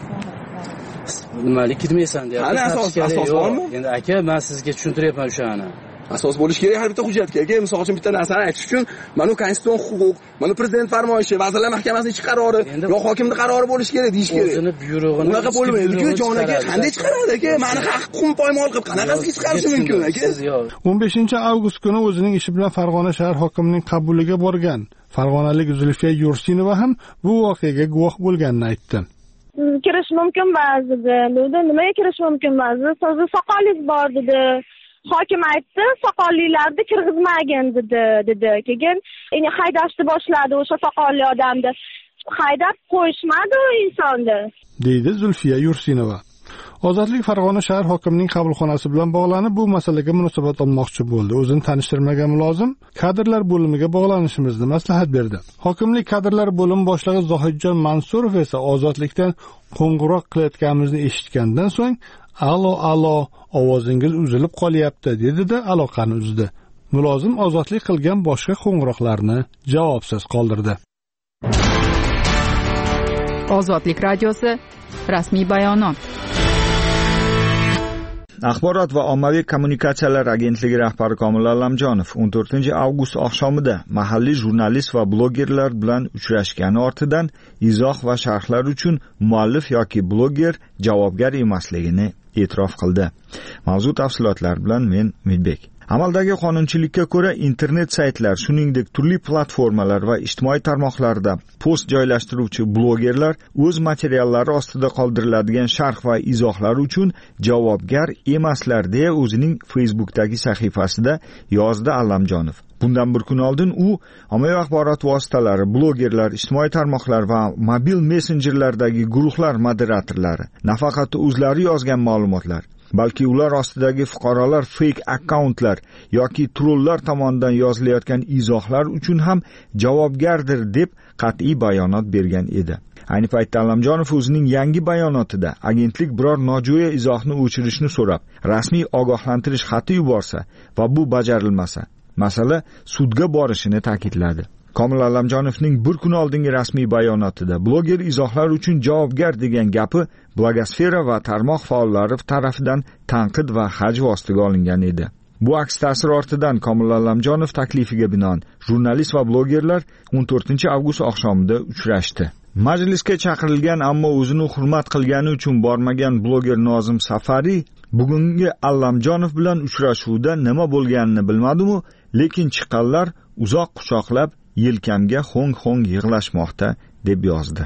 Nimalik kirmaysan deyapti. Ana asos asos bormi? Endi aka, men sizga tushuntiryapman o'shani. Asos bo'lish kerak har bitta hujjatga. Aka, misol uchun bitta narsani aytish uchun, mana konstitutsion huquq, mana prezident farmoyishi, vazirlar mahkamasining ichki qarori, yo hokimning qarori bo'lish kerak deyish kerak. O'zini buyrug'ini unaqa bo'lmaydi-ku, jon aka, qanday chiqaradi aka? Meni huquqim poymol qilib qanaqasiga chiqarishi mumkin aka? o'n beshinchi avgust kuni o'zining ishi bilan Farg'ona shahar hokimining qabuliga borgan Farg'onalik Zulfiya Yursinova ham bu voqeaga guvoh bo'lganini aytdi. Kirish mumkin ba'zida. Dedi, nimaga kirish mumkin ba'zida? Sizni soqolingiz bor dedi. Hokim aytdi, soqollilarni kirgizmagin dedi, dedi. Keyin ya'ni haydashni boshladi o'sha soqolli odamni. Haydab qo'yishmadi u insonni. Deydi Zulfiya Yursinova. Ozodlik Farg'ona shahar hokimining qabulxonasi bilan bog'lanib bu masalaga munosabat olmoqchi bo'ldi. O'zini tanishtirmagan mulozim kadrlar bo'limiga bog'lanishimizni maslahat berdi. Hokimlik kadrlar bo'limi boshlig'i Zohidjon Mansurov esa Ozodlikdan qo'ng'iroq qilayotganimizni eshitgandan so'ng "Alo, alo, ovozingiz uzilib qolyapti" dedi-da aloqani uzdi. Mulozim ozodlik qilgan boshqa qo'ng'iroqlarni javobsiz qoldirdi. Ozodlik radiosi rasmiy bayonot. Axborot va ommaviy kommunikatsiyalar agentligi rahbari Komil Allamjonov o'n to'rtinchi avgust oqshomida mahalliy jurnalist va blogerlar bilan uchrashgani ortidan izoh va sharhlar uchun muallif yoki bloger javobgar emasligini e'tirof qildi. Mavzu tafsilotlar bilan men Umidbek. Amaldagi qonunchilikka ko'ra internet saytlar, shuningdek turli platformalar va ijtimoiy tarmoqlarda post joylashtiruvchi blogerlar o'z materiallari ostida qoldiriladigan sharh va izohlar uchun javobgar emaslar deya o'zining Facebook'dagi sahifasida yozdi Allamjonov. Bundan bir kun oldin u ommaviy axborot vositalari, blogerlar, ijtimoiy tarmoqlar va mobil messenjerlardagi guruhlar moderatorlari, nafaqat o'zlari yozgan ma'lumotlar, balki ular ostidagi fuqarolar fake akkauntlar yoki trollar tomonidan yozilayotgan izohlar uchun ham javobgardir deb qat'iy bayonot bergan edi. Ayni paytda Allamjonov o'zining yangi bayonotida agentlik biror nojo'ya izohni o'chirishni so'rab, rasmiy ogohlantirish xati yuborsa va bu bajarilmasa, masala sudga borishini ta'kidladi. Komil Allamjonovning bir kun oldingi rasmiy bayonotida bloger izohlar uchun javobgar degan gapi blogosfera va tarmoq faollari tarafidan tanqid va hajv ostiga olingan edi. Bu aks ta'sir ortidan Komil Allamjonov taklifiga binoan jurnalist va blogerlar o'n to'rtinchi avgust oqshomida uchrashdi. Majlisga chaqirilgan, ammo o'zini hurmat qilgani uchun bormagan bloger Nozim Safariy bugungi Allamjonov bilan uchrashuvda nima bo'lganini bilmadi-mu, lekin chiqqanlar uzoq quchoqlab yelkamga xo'ng-xo'ng yig'lashmoqda deb yozdi.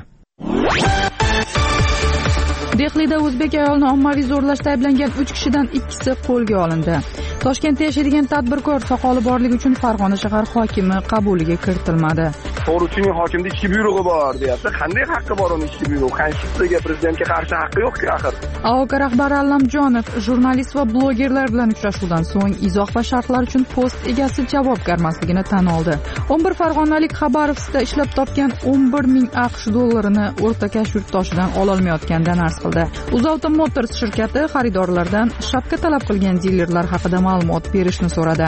Dehlida o'zbek ayolini ommaviy zo'rlashda ayblangan uch kishidan ikkisi qo'lga olindi. Toshkentda yashaydigan tadbirkor soqoli borligi uchun Farg'ona shahar hokimi qabuliga kiritilmadi. To'g'richining hokimda ichki buyrug'i bor, deyapti. Qanday haqqi bor uning ichki buyrug'i? Konstitutsiyaga, prezidentga qarshi haqqi yo'q-ku axir. A O K rahbari Allamjonov jurnalist va blogerlar bilan uchrashuvdan so'ng izoh va sharhlar uchun post egasi javobgarmasligini tan oldi. o'n bir farg'onalik Xabarovskda ishlab topgan o'n bir ming AQSh dollarini o'rtakash yurtdoshidan ololmayotganidan arz qildi. UzAuto Motors shirkati xaridorlardan shapka talab qilgan dilerlar haqida ma'lumot berishni so'radi.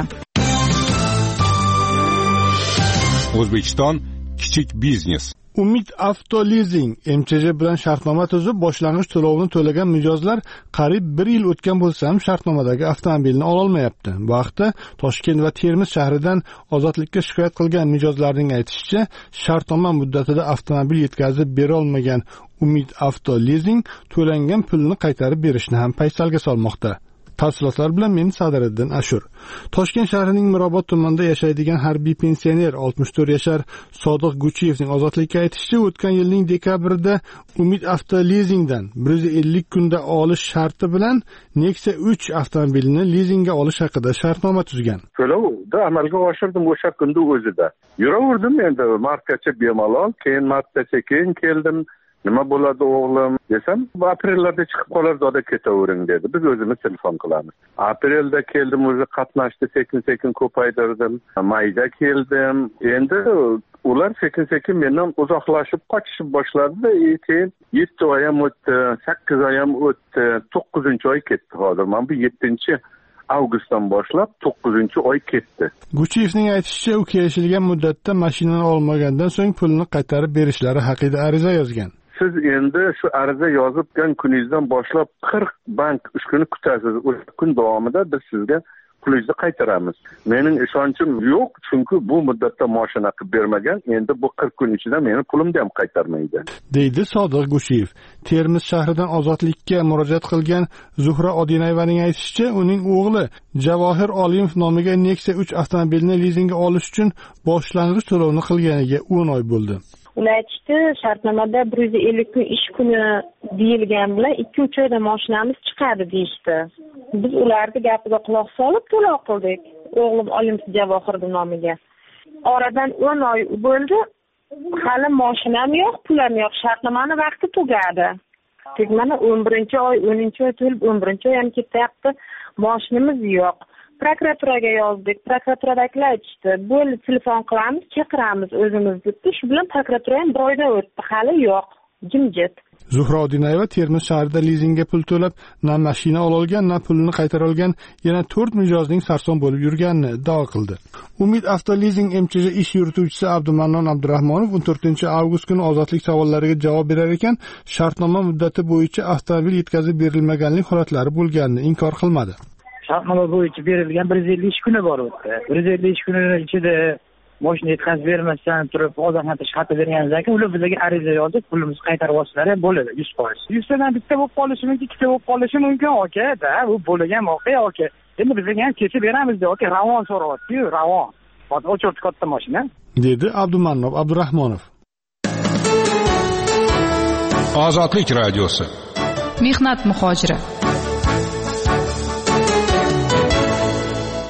O'zbekiston kichik biznes. Umid Avtolizing M Ch J bilan shartnoma tuzib, boshlang'ich to'lovini to'lagan mijozlar qariyb bir yil o'tgan bo'lsa ham shartnomadagi avtomobilni ololmayapti. olmayapti. Bu haqda Toshkent va Termiz shahridan Ozodlikka shikoyat qilgan mijozlarning aytishicha, shartnoma muddatida avtomobil yetkazib bera olmagan Umid Avtolizing to'langan pulni qaytarib berishni ham paysalga solmoqda. Tafsilotlar bilan men Sadiriddin Ashur. Toshkent shahrining Mirobod tumanida yashaydigan harbiy pensioner oltmish to'rt yashar Sodiq Guchiyevning Ozodlikka aytishicha, o'tgan yilning dekabrida Umid Avtolizingdan bir yuz ellik kunda olish sharti bilan Nexia uch avtomobilini lizingga olish haqida shartnoma tuzgan. To'lovni amalga oshirdim o'sha kunda o'zida. Yuraverdim endi martgacha bemalol, keyin martgacha keyin keldim. Nima bo'ladi o'g'lim desam, aprellarda chiqib qolar, doda ketavering dedi. Biz o'zimiz telefon qilamiz. Aprelda keldim, o'zi qatnashdi, sekin-sekin ko'paytirdim. Mayda keldim. Endi ular sekin-sekin mendan uzoqlashib qochishib boshladi. Keyin yetti oy ham o'tdi, sakkiz oy ham o'tdi, to'qqizinchi oy ketdi hozir. Men bu yettinchi avgustdan boshlab to'qqizinchi oy ketdi. Guchiyevning aytishicha, u kelishilgan muddatda mashinani olmagandan so'ng pulni qaytarib berishlari haqida ariza yozgan. Siz endi shu ariza yozibgan kuningizdan boshlab qirq bank uch kun kutasiz. O'sha kun davomida biz sizga pulingizni qaytaramiz. Mening ishonchim yo'q, chunki bu muddatda mashina qilib bermagan. Endi bu qirq kun ichida meni pulimni ham qaytarmaydi, deydi Sodiq Gushiyev. Termiz shahridan Ozodlikka murojaat qilgan Zuhra Odinayevaning aytishicha, uning o'g'li Javohir Olimov nomiga Nexia uch avtomobilni lizingga olish uchun boshlang'ich to'lovni qilganiga o'n oy bo'ldi. Ular aytishdi, shartnomada bir yuz ellik kun ish kuni deyilgan bilan ikki uch oyda mashinamiz chiqadi deyishdi. Biz ularni gapiga quloq solib to'lov qildik. O'g'lim Olimov Javohir nomiga. Oradan o'n oy bo'ldi. Hali mashinam yo'q, pulim yo'q. Shartnomani vaqti tugadi. Tek mana o'n birinchi oy, o'ninchi oy to'lib, o'n birinchi oy ham ketyapti. Mashinamiz yo'q. Prokuraturaga yozdik. Prokuraturadagilar aytishdi, bo'ldi telefon qilamiz, chaqiramiz o'zimiz debdi. Shu bilan prokuratura ham bir oyda o'tdi, hali yo'q, jimjit. Zuhra Odinayeva Termiz shahrida lizingga pul to'lab, na mashina ololgan, na pulini qaytara olgan yana to'rt mijozning sarson bo'lib yurganini iddao qildi. Umid Avtolizing M Ch J ish yurituvchisi Abdumannon Abdurahmonov o'n to'rtinchi avgust kuni ozodlik savollariga javob berar ekan, shartnoma muddati bo'yicha avtomobil yetkazib berilmaganlik holatlari bo'lganini inkor qilmadi. Shartnoma bo'yicha berilgan bir yuz ellik ish kuni bor o'tdi. bir yuz ellik ish kunining ichida mashina yetkazib bermasdan turib ogohlantirish xati berganimizdan keyin ular bizga ariza yozib, pulimizni qaytarib olsalar ham bo'ladi yuz foiz. yuz tadan bitta bo'lib qolishi mumkin, ikkita bo'lib qolishi mumkin, aka-da, bu bo'lgan voqea, aka. Endi bizga ham kechib beramiz-da, aka, ravon so'rayapti-yu, ravon. Hozir o'chirib katta mashina, dedi Abdumannov Abdurahmonov. Ozodlik radiosi. Mehnat muhojiri.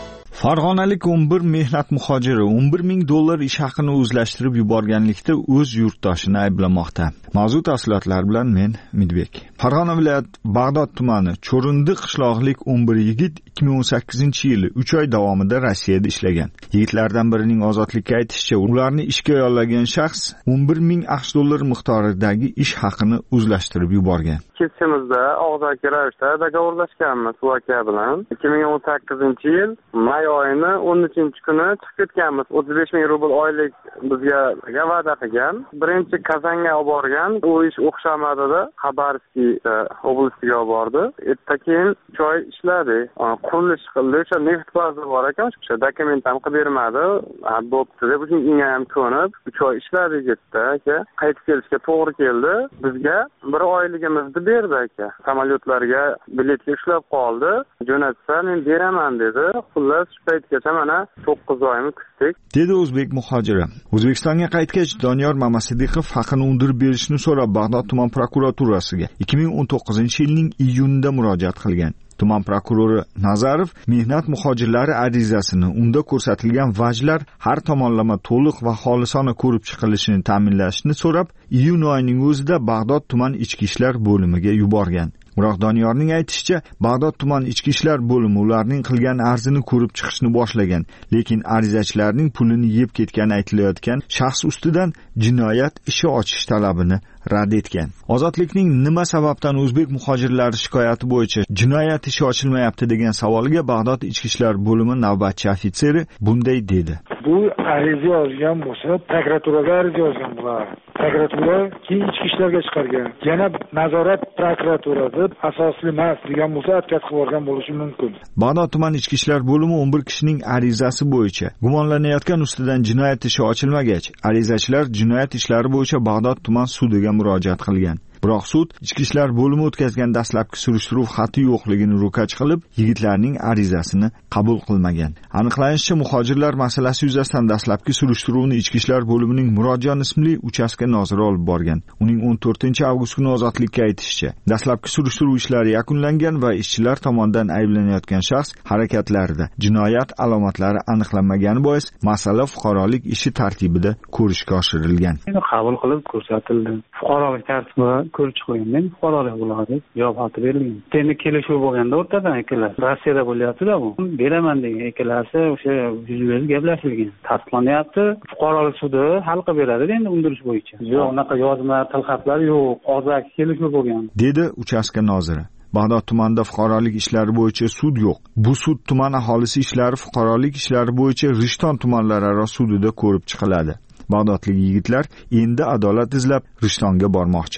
Farg'onalik o'n bir mehnat muhojiri o'n bir ming dollar ish haqini o'zlashtirib yuborganlikda o'z yurtdoshini ayblamoqda. Mavzu tafsilotlar bilan men Midbek. Farg'ona viloyat Bag'dod tumani Cho'rindi qishloqlik o'n bir yigit ikki ming o'n sakkizinchi yili uch oy davomida Rossiyada ishlagan. Yigitlardan birining ozodlikka aytishicha, ularni ishga yollagan shaxs o'n bir ming aqsh dollari miqdoridagi ish haqini o'zlashtirib yuborgan. Kesimizda og'zaki ravishda dogovorlashganmiz bu aka bilan. ikki ming o'n sakkizinchi yil may oyini o'n uchinchi kuni chiqib ketganmiz. o'ttiz besh ming rubl oylik bizga va'da qilgan. Birinchi Kazanga olib borgan. U ish o'xshamadida Xabarovskiy oblastga olib bordi. Erta keyin uch oy ishladi. Qurilish qildi. O'sha neft bazi bor ekan, o'sha dokument ham qilib bermadi. Bo'pti deb unga ham ko'nib uch oy ishladi ketdi aka. Qaytib kelishga to'g'ri keldi. Bizga bir oyligimizni berdi aka. Samolyotlarga biletga ushlab qoldi. Jo'natsa men beraman dedi. Xullas shu paytgacha mana to'qqiz oyni kutdik. Dedi o'zbek muhojiri. O'zbekistonga qaytgach Doniyor Mamasidiqov haqini undirib berishni so'rab Bag'dod tuman prokuraturasiga ikki ming o'n to'qqizinchi yilning iyunida murojaat qilgan. Tuman prokurori Nazarov mehnat muhojirlari arizasini unda ko'rsatilgan vajlar har tomonlama to'liq va xolisona ko'rib chiqilishini ta'minlashni so'rab, iyun oyining o'zida Bag'dod tuman ichki ishlar bo'limiga yuborgan. Biroq Doniyorning aytishicha, Bag'dod tuman ichki ishlar bo'limi ularning qilgan arzini ko'rib chiqishni boshlagan, lekin arizachilarning pulini yeb ketgani aytilayotgan shaxs ustidan jinoyat ishi ochish talabini rad etgan. Ozodlikning nima sababdan o'zbek muhojirlari shikoyati bo'yicha jinoyat ishi ochilmayapti degan savoliga Bag'dod ichki ishlar bo'limi navbatchi ofitseri bunday dedi. Bu ariza yozgan bo'lsa, prokuraturaga ariza yozgan bular. Prokuratura keyin ichki ishlarga chiqargan. Yana nazorat prokuraturasi asosli emas degan bo'lsa, atkat qilib yuborgan bo'lishi mumkin. Bag'dod tuman ichki ishlar bo'limi o'n bir kishining arizasi bo'yicha gumonlanayotgan ustidan jinoyat ishi ochilmagach, arizachilar jinoyat ishlari bo'yicha Bag'dod tuman sudiga murojaat qilgan. Biroq sud ichki ishlar bo'limi o'tkazgan dastlabki surishtiruv xati yo'qligini ro'kach qilib, yigitlarning arizasini qabul qilmagan. Aniqlanishicha, muhojirlar masalasi yuzasidan dastlabki surishtiruvni ichki ishlar bo'limining Murodjon ismli uchastka noziri olib borgan. Uning o'n to'rtinchi avgust kuni ozodlikka aytishicha, dastlabki surishtiruv ishlari yakunlangan va ishchilar tomonidan ayblanayotgan shaxs harakatlarida jinoyat alomatlari aniqlanmagani bois masala fuqarolik ishi tartibida ko'rishga oshirilgan. Qabul qilib ko'rsatildi. Fuqarolik tartibi ko'rib chiqilgan, fuqarolik bo'ladi, javob xati berilgan. Endi kelishuv bo'lganda o'rtadan ikkalar Rossiyada bo'lyapti-da bu. Beraman degan ikkalasi o'sha yuz-yuz gaplashilgan. Tasdiqlanyapti. Fuqarolik sudi hal qilib beradi endi undirish bo'yicha. Yo'q, unaqa yozma tilxatlar yo'q, og'zaki kelishuv bo'lgan. Dedi uchastka noziri. Bag'dod tumanida fuqarolik ishlari bo'yicha sud yo'q. Bu sud tuman aholisi ishlari fuqarolik ishlari bo'yicha Rishton tumanlararo sudida ko'rib chiqiladi. Bag'dodlik yigitlar endi adolat izlab Rishtonga bormoqchi.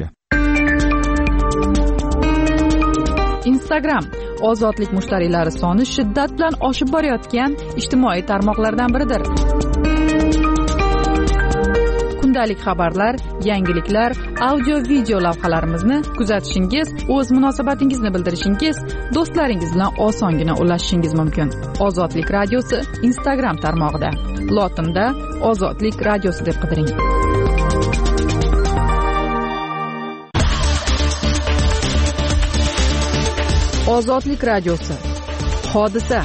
Instagram ozodlik mushtariylari soni shiddat bilan oshib borayotgan ijtimoiy tarmoqlardan biridir. Kundalik xabarlar, yangiliklar, audio-video lavhalarimizni kuzatishingiz, o'z munosabatingizni bildirishingiz, do'stlaringiz bilan osongina ulashishingiz mumkin. Ozodlik radiosi Instagram tarmog'ida. Lotinda Ozodlik radiosi deb qidiring. Ozodlik radiosi. Hodisa.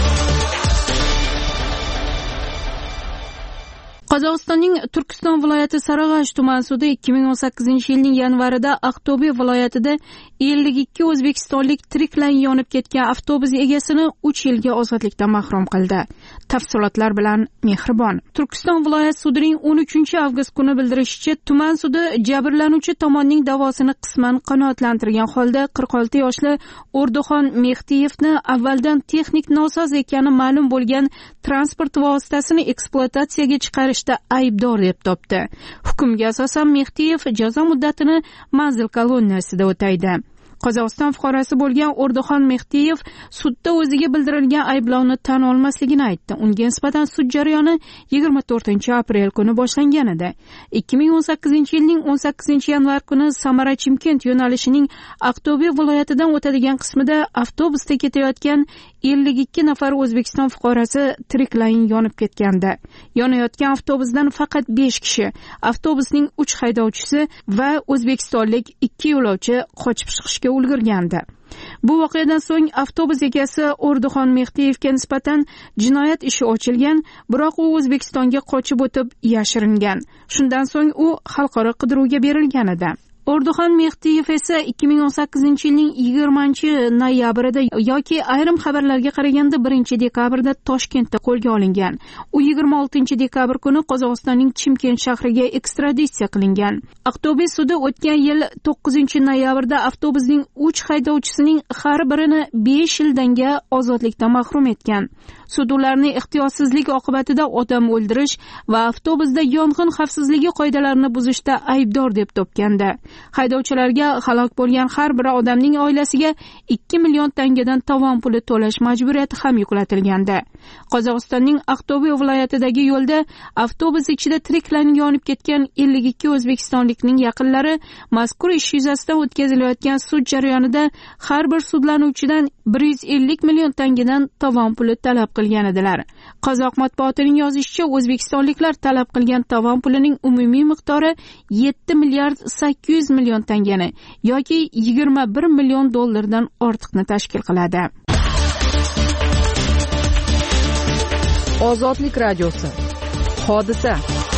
Qozog'istonning Turkiston viloyati Sarag'ash tuman sudi ikki ming o'n sakkizinchi yilning yanvarida Aqto'be viloyatida ellik ikki o'zbekistonlik tiriklayin yonib ketgan avtobus egasini uch yilga ozodlikdan mahrum qildi. Tafsilotlar bilan Mehribon. Turkiston viloyat sudining o'n uchinchi avgust kuni bildirishicha, tuman sudi jabrlanuvchi tomonning da'vosini qisman qanoatlantirgan holda qirq olti yoshli O'rduxon Mehdiyevni avvaldan texnik nosoz ekani ma'lum bo'lgan transport vositasini ekspluatatsiyaga chiqarish aybdor deb topdi. Hukmga asosan Mehdiyev jazo muddatini manzil kolonnasida o'taydi. Qozog'iston fuqarosi bo'lgan O'rduxon Mehdiyev sudda o'ziga bildirilgan ayblovni tan olmasligini aytdi. Unga nisbatan sud jarayoni yigirma to'rtinchi aprel kuni boshlangan edi. ikki ming o'n sakkizinchi yilning o'n sakkizinchi yanvar kuni Samara Chimkent yo'nalishining Aqto'be viloyatidan o'tadigan qismida avtobusda ketayotgan ellik ikki nafar O'zbekiston fuqarosi tiriklayin yonib ketgandi. Yonayotgan avtobusdan faqat besh kishi, avtobusning uch haydovchisi va o'zbekistonlik ikki yo'lovchi qochib chiqishga ulgurgandi. Bu voqeadan so'ng avtobus egasi O'rduxon Mehdiyevga nisbatan jinoyat ishi ochilgan, biroq u O'zbekistonga qochib o'tib yashiringan. Shundan so'ng u xalqaro qidiruvga berilgan edi. O'rduxon Mehdiyev esa ikki ming o'n sakkizinchi yilning yigirmanchi noyabrida yoki ayrim xabarlarga qaraganda birinchi dekabrda Toshkentda qo'lga olingan. U yigirma oltinchi dekabr kuni Qozog'istonning Chimkent shahriga ekstraditsiya qilingan. Aqto'be sudi o'tgan yil to'qqizinchi noyabrda avtobusning uch haydovchisining har birini besh yildanga ozodlikdan mahrum etgan. Sud ularni ehtiyotsizlik oqibatida odam o'ldirish va avtobusda yong'in xavfsizligi qoidalarini buzishda aybdor deb topgandi. Haydovchilarga halok bo'lgan har bir odamning oilasiga ikki million tangadan tovon puli to'lash majburiyati ham yuklatilgandi. Qozog'istonning Aqto'be viloyatidagi yo'lda avtobus ichida tiriklaning yonib ketgan ellik ikki o'zbekistonlikning yaqinlari mazkur ish yuzasidan o'tkazilayotgan sud jarayonida har bir sudlanuvchidan bir yuz ellik million tangadan tovon puli talab qilgan edilar. Qozoq matbuotining yozishicha, o'zbekistonliklar talab qilgan tovon pulining umumiy miqdori yetti milliard sakkiz yuz million tangani yoki yigirma bir million dollardan ortiqni tashkil qiladi. Ozodlik radiosi. Hodisa.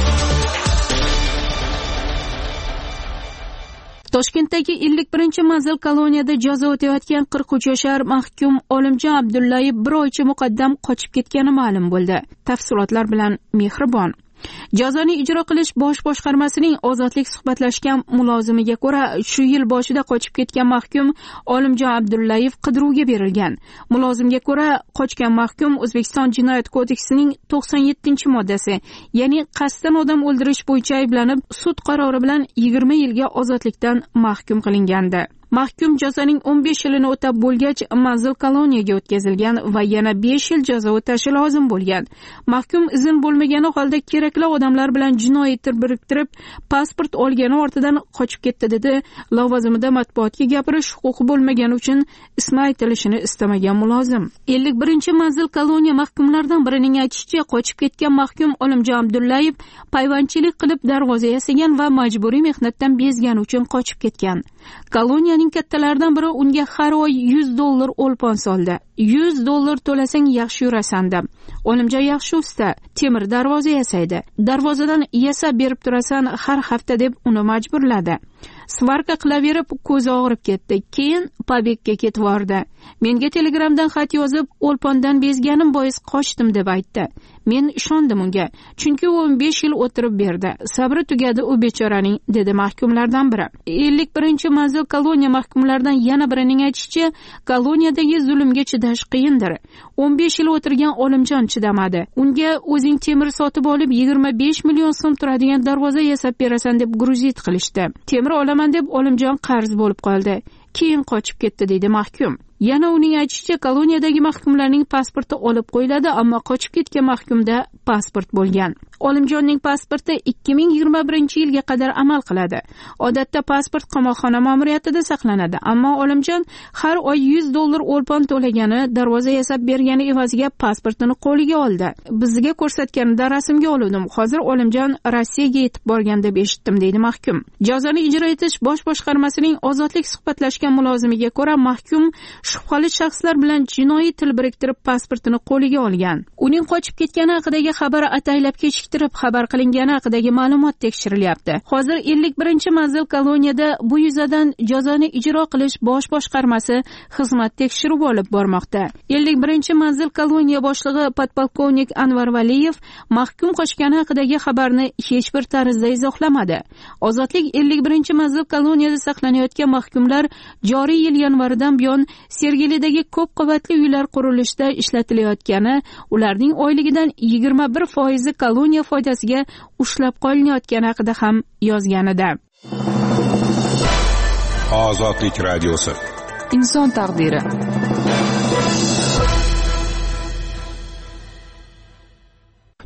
Toshkentdagi ellik birinchi manzil koloniyada jazo o'tayotgan qirq uch yashar mahkum Olimjon Abdullayev bir oycha muqaddam qochib ketgani ma'lum bo'ldi. Tafsilotlar bilan Mehribon. Jazoni ijro qilish bosh boshqarmasining ozodlik suhbatlashgan mulozimiga ko'ra, shu yil boshida qochib ketgan mahkum Olimjon Abdullayev qidiruvga berilgan. Mulozimga ko'ra, qochgan mahkum O'zbekiston Jinoyat kodeksining to'qson yettinchi moddasi, ya'ni qasddan odam o'ldirish bo'yicha ayblanib, sud qarori bilan yigirma yilga ozodlikdan mahkum qilingandi. Mahkum jazoning o'n besh yilini o'tab bo'lgach, manzil koloniyaga o'tkazilgan va yana besh yil jazo o'tashi lozim bo'lgan. Mahkum izn bo'lmagani holda kerakli odamlar bilan jinoiy til biriktirib, pasport olgani ortidan qochib ketdi dedi. Lavozimida matbuotga gapirish huquqi bo'lmagani uchun ismi aytilishini istamagan mulozim. ellik birinchi manzil koloniya mahkumlaridan birining aytishicha, qochib ketgan mahkum Olimjon Abdullayev payvandchilik qilib darvoza yasagan va majburiy mehnatdan bezgani uchun qochib ketgan. Koloniyaning kattalaridan biri unga har oy yuz dollar o'lpon soldi. yuz dollar to'lasang yaxshi yurasan deb. Olimjon yaxshi usta, temir darvoza yasaydi. Darvozadan yasab berib turasan har hafta deb uni majburladi. Svarka qilaverib ko'zi og'rib ketdi. Keyin pobegga ketib bordi. Menga telegramdan xat yozib, o'lpondan bezganim bois qochdim deb aytdi. Men ishondim unga, chunki u o'n besh yil o'tirib berdi. Sabri tugadi u bechoraning, dedi mahkumlardan biri. ellik birinchi manzil koloniya mahkumlaridan yana birining aytishicha, koloniyadagi zulmga chidash qiyindir. o'n besh yil o'tirgan Olimjon chidamadi. Unga o'zing temir sotib olib yigirma besh million so'm turadigan darvoza yasab berasan deb gruzit qilishdi. Temir olaman deb Olimjon qarz bo'lib qoldi. Keyin qochib ketdi, deydi mahkum. Yana uning aytishicha, koloniyadagi mahkumlarning pasporti olib qo'yiladi, ammo qochib ketgan mahkumda pasport bo'lgan. Olimjonning pasporti ikki ming yigirma birinchi yilga qadar amal qiladi. Odatda pasport qamoqxona ma'muriyatida saqlanadi, ammo Olimjon har oy yuz dollar o'lpon to'lagani, darvoza yasab bergani evaziga pasportini qo'liga oldi. Bizga ko'rsatganida rasmga oldim. Hozir Olimjon Rossiyaga yetib borgan deb eshitdim, deydi mahkum. Jazoni ijro etish bosh boshqarmasining ozodlik suhbatlashgan mulozimiga ko'ra, mahkum shubhali shaxslar bilan jinoiy til biriktirib pasportini qo'liga olgan. Uning qochib ketgani haqidagi xabar ataylab kechiktirib xabar qilingani haqidagi ma'lumot tekshirilyapti. Hozir ellik birinchi manzil koloniyada bu yuzadan jazoni ijro qilish bosh boshqarmasi xizmat tekshiruv olib bormoqda. ellik birinchi manzil koloniya boshlig'i podpolkovnik Anvar Valiyev mahkum qochgani haqidagi xabarni hech bir tarzda izohlamadi. Ozodlik ellik birinchi manzil koloniyada saqlanayotgan mahkumlar joriy yil yanvaridan buyon Sergelidagi ko'p qavatli uylar qurilishida ishlatilayotgani, ularning oyligidan yigirma bir foizi koloniya foydasiga ushlab qolinayotgani haqida ham yozgan edi. Ozodlik radiosi. Inson taqdiri.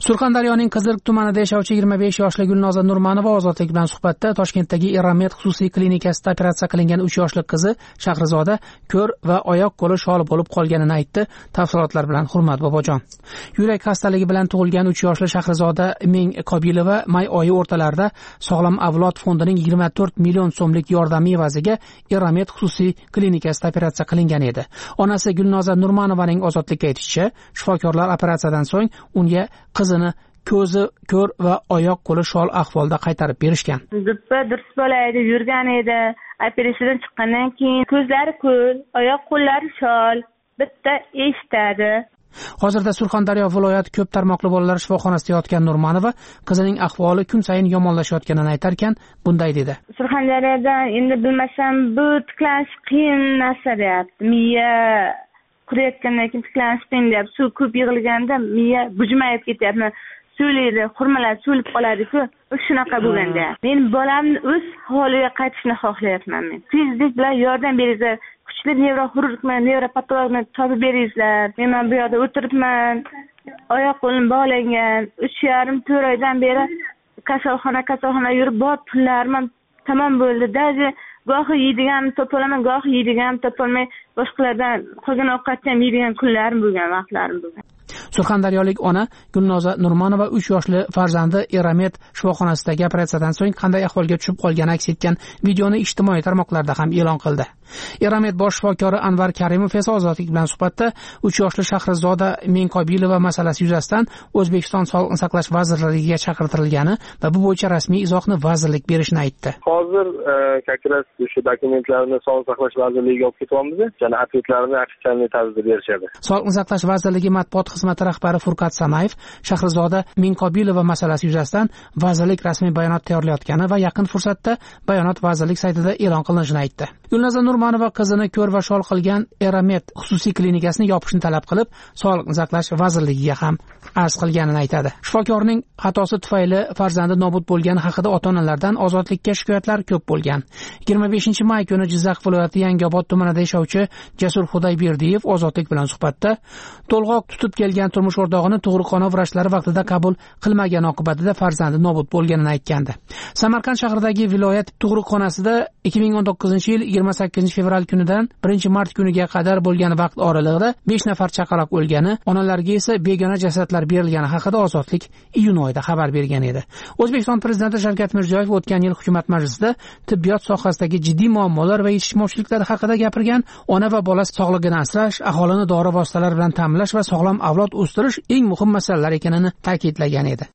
Surxondaryoning Qiziriq tumanida yashovchi yigirma besh yoshli Gulnoza Nurmanova Ozodlik bilan suhbatda Toshkentdagi Eramet xususiy klinikasida operatsiya qilingan uch yoshli qizi Shahrizoda ko'r va oyoq qo'li shol bo'lib qolganini aytdi. Tafsilotlar bilan Hurmat Bobojon. Yurak xastaligi bilan tug'ilgan uch yoshli Shahrizoda Ming Qobilova may oyi o'rtalarida Sog'lom avlod fondining yigirma to'rt million so'mlik yordami evaziga Eramet xususiy klinikasida operatsiya qilingan edi. Onasi Gulnoza Nurmanovaning Ozodlikka aytishicha, shifokorlar operatsiyadan so'ng unga qizini ko'zi ko'r va oyoq qo'li shol ahvolda qaytarib berishgan. Dippa durs bo'laydi, yurgan edi. Operatsiyadan chiqqandan keyin ko'zlari ko'r, oyoq qo'llari shol, bitta eshitadi. Hozirda Surxondaryo viloyat ko'p tarmoqli bolalar shifoxonasida yotgan Nurmanova qizining ahvoli kun sayin yomonlashayotganini aytarkan, bunday dedi. Surxondaryoda endi bilmasam bu tiklanish qiyin narsa deyapti. Miya kurayotgandan keyin tiklanish qiyin deyapti. Suv ko'p yig'ilganda miya bujmayib ketyapti. So'laydi, xurmalar so'lib qoladi-ku, shunaqa bo'lganda. Men bolamni o'z holiga qaytishni xohlayapman men. Tezlik bilan yordam beringlar. Kuchli nevroxirurgni, nevropatologni topib beringlar. Men bu yerda o'tiribman. Oyoq qo'lim bog'langan. uch yarim to'rt oydan beri kasalxona kasalxona yurib bor pullarim tamom bo'ldi. Даже gohi yeydiganimni topolaman, gohi yeydiganimni topolmay boshqalardan qolgan ovqatni ham yeydigan kunlarim bo'lgan, vaqtlarim bo'lgan. Surxondaryolik ona Gulnoza Nurmanova uch yoshli farzandi Eramet shifoxonasidagi operatsiyadan so'ng qanday ahvolga tushib qolgani aks etgan videoni ijtimoiy tarmoqlarda ham e'lon qildi. Eramet bosh shifokori Anvar Karimov esa Ozodlik bilan suhbatda uch yoshli Shahrizoda Ming Qobilova masalasi yuzasidan O'zbekiston Sog'liqni saqlash vazirligiga chaqirtirilgani va bu bo'yicha rasmiy izohni vazirlik berishini aytdi. Hozir kakras shu dokumentlarni Sog'liqni saqlash vazirligiga olib ketyapmiz. Yana atletlarni ofitsialniy tarzda berishadi. Sog'liqni saqlash vazirligi matbuot xizmati rahbari Furqat Samayev Shahrizoda Ming Qobilova masalasi yuzasidan vazirlik rasmiy bayonot tayyorlayotgani va yaqin fursatda bayonot vazirlik saytida e'lon qilinishini aytdi. Gulnoza Nurmanova qizini ko'r va shol qilgan Eramet xususiy klinikasini yopishni talab qilib, Sog'liqni saqlash vazirligiga ham arz qilganini aytadi. Shifokorning xatosi tufayli farzandi nobud bo'lgani haqida ota-onalardan Ozodlikka shikoyatlar ko'p bo'lgan. yigirma beshinchi may kuni Jizzax viloyati Yangiobod tumanida yashovchi Jasur Xudoyberdiyev Ozodlik bilan suhbatda to'lg'oq tutib kelgan turmush o'rtog'ini tug'ruqxona vrachlari vaqtida qabul qilmagan oqibatida farzandi nobud bo'lganini aytgandi. Samarqand shahridagi viloyat tug'ruqxonasida ikki ming o'n to'qqizinchi yil yigirma sakkizinchi fevral kunidan birinchi mart kuniga qadar bo'lgan vaqt oralig'ida besh nafar chaqaloq o'lgani, onalarga esa begona jasadlar berilgani haqida Ozodlik iyun oyida xabar bergan edi. O'zbekiston prezidenti Shavkat Mirziyoyev o'tgan yil hukumat majlisida tibbiyot sohasidagi jiddiy muammolar va yetishmovchiliklar haqida gapirgan, ona va bola sog'ligini asrash, aholini dori vositalari bilan ta'minlash va sog'lom avlod o'stirish eng muhim masalalar ekanini ta'kidlagan edi.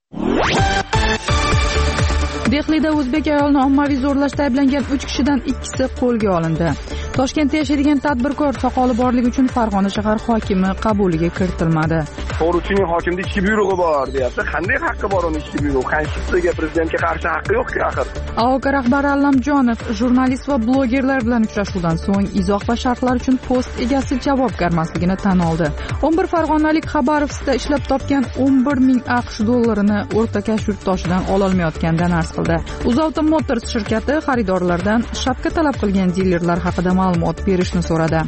Dehlida o'zbek ayolni ommaviy zo'rlashda ayblangan uch kishidan ikkisi qo'lga olindi. Toshkentda yashaydigan tadbirkor soqoli borligi uchun Farg'ona shahar hokimi qabuliga kiritilmadi. To'g'richining hokimda ichki buyrug'i bor, deyapti. Qanday haqqi bor uning ichki buyrug'i? Konstitutsiyaga, prezidentga qarshi haqqi yo'q-ku axir. A O K rahbari Allamjonov jurnalist va blogerlar bilan uchrashuvdan so'ng izoh va sharhlar uchun post egasi javobgarmasligini tan oldi. o'n bir farg'onalik Xabarovskda ishlab topgan o'n bir ming AQSh dollarini o'rtakash yurtdoshidan ololmayotganidan arz qildi. UzAuto Motors shirkati xaridorlardan shapka talab qilgan dilerlar haqida ma'lumot berishni so'radi.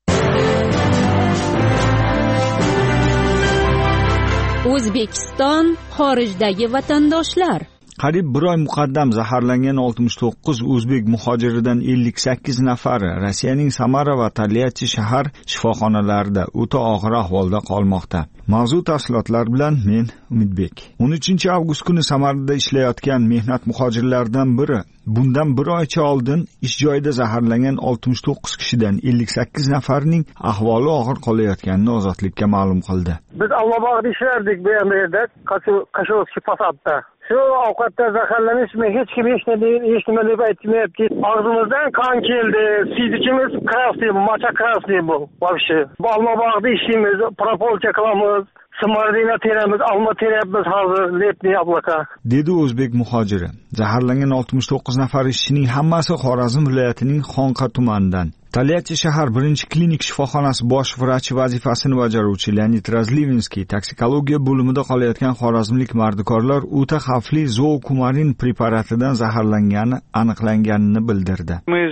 O'zbekiston xorijdagi vatandoshlar. Qariyb bir oy muqaddam zaharlangan oltmish to'qqiz o'zbek muhojiridan ellik sakkiz nafari Rossiyaning Samara va Tolyachi shahar shifoxonalarida o'ta og'ir ahvolda qolmoqda. Mavzu tafsilotlar bilan men Umidbek. o'n uchinchi avgust kuni Samarada ishlayotgan mehnat muhojirlaridan biri bundan bir oycha oldin ish joyida zaharlangan oltmish to'qqiz kishidan ellik sakkiz nafarining ahvoli og'ir qolayotganini Ozodlikka ma'lum qildi. Biz Almabog'da ishlardik bu yerda, Qashqadaryo Posatda. Shu ovqatda zaharlanishmi hech kim hech nima deb aytmayapti. Og'zimizdan qon keldi, fizichimiz krasniy, macha krasniy bu. Вообще. Almabog'da ishlaymiz, propolcha qilamiz. Samarada teramiz, olma teryapmiz hozir letniy yabloko. Dedi o'zbek muhojiri. Zaharlangan oltmish to'qqiz nafar ishchining hammasi Xorazm viloyatining Xonqa tumanidan. Tolyatti shahar birinchi klinik shifoxonasi bosh vrachi vazifasini bajaruvchi Leonid Razlivinskiy toksikologiya bo'limida qolayotgan xorazmlik mardikorlar o'ta xavfli zookumarin preparatidan zaharlangani aniqlanganini bildirdi.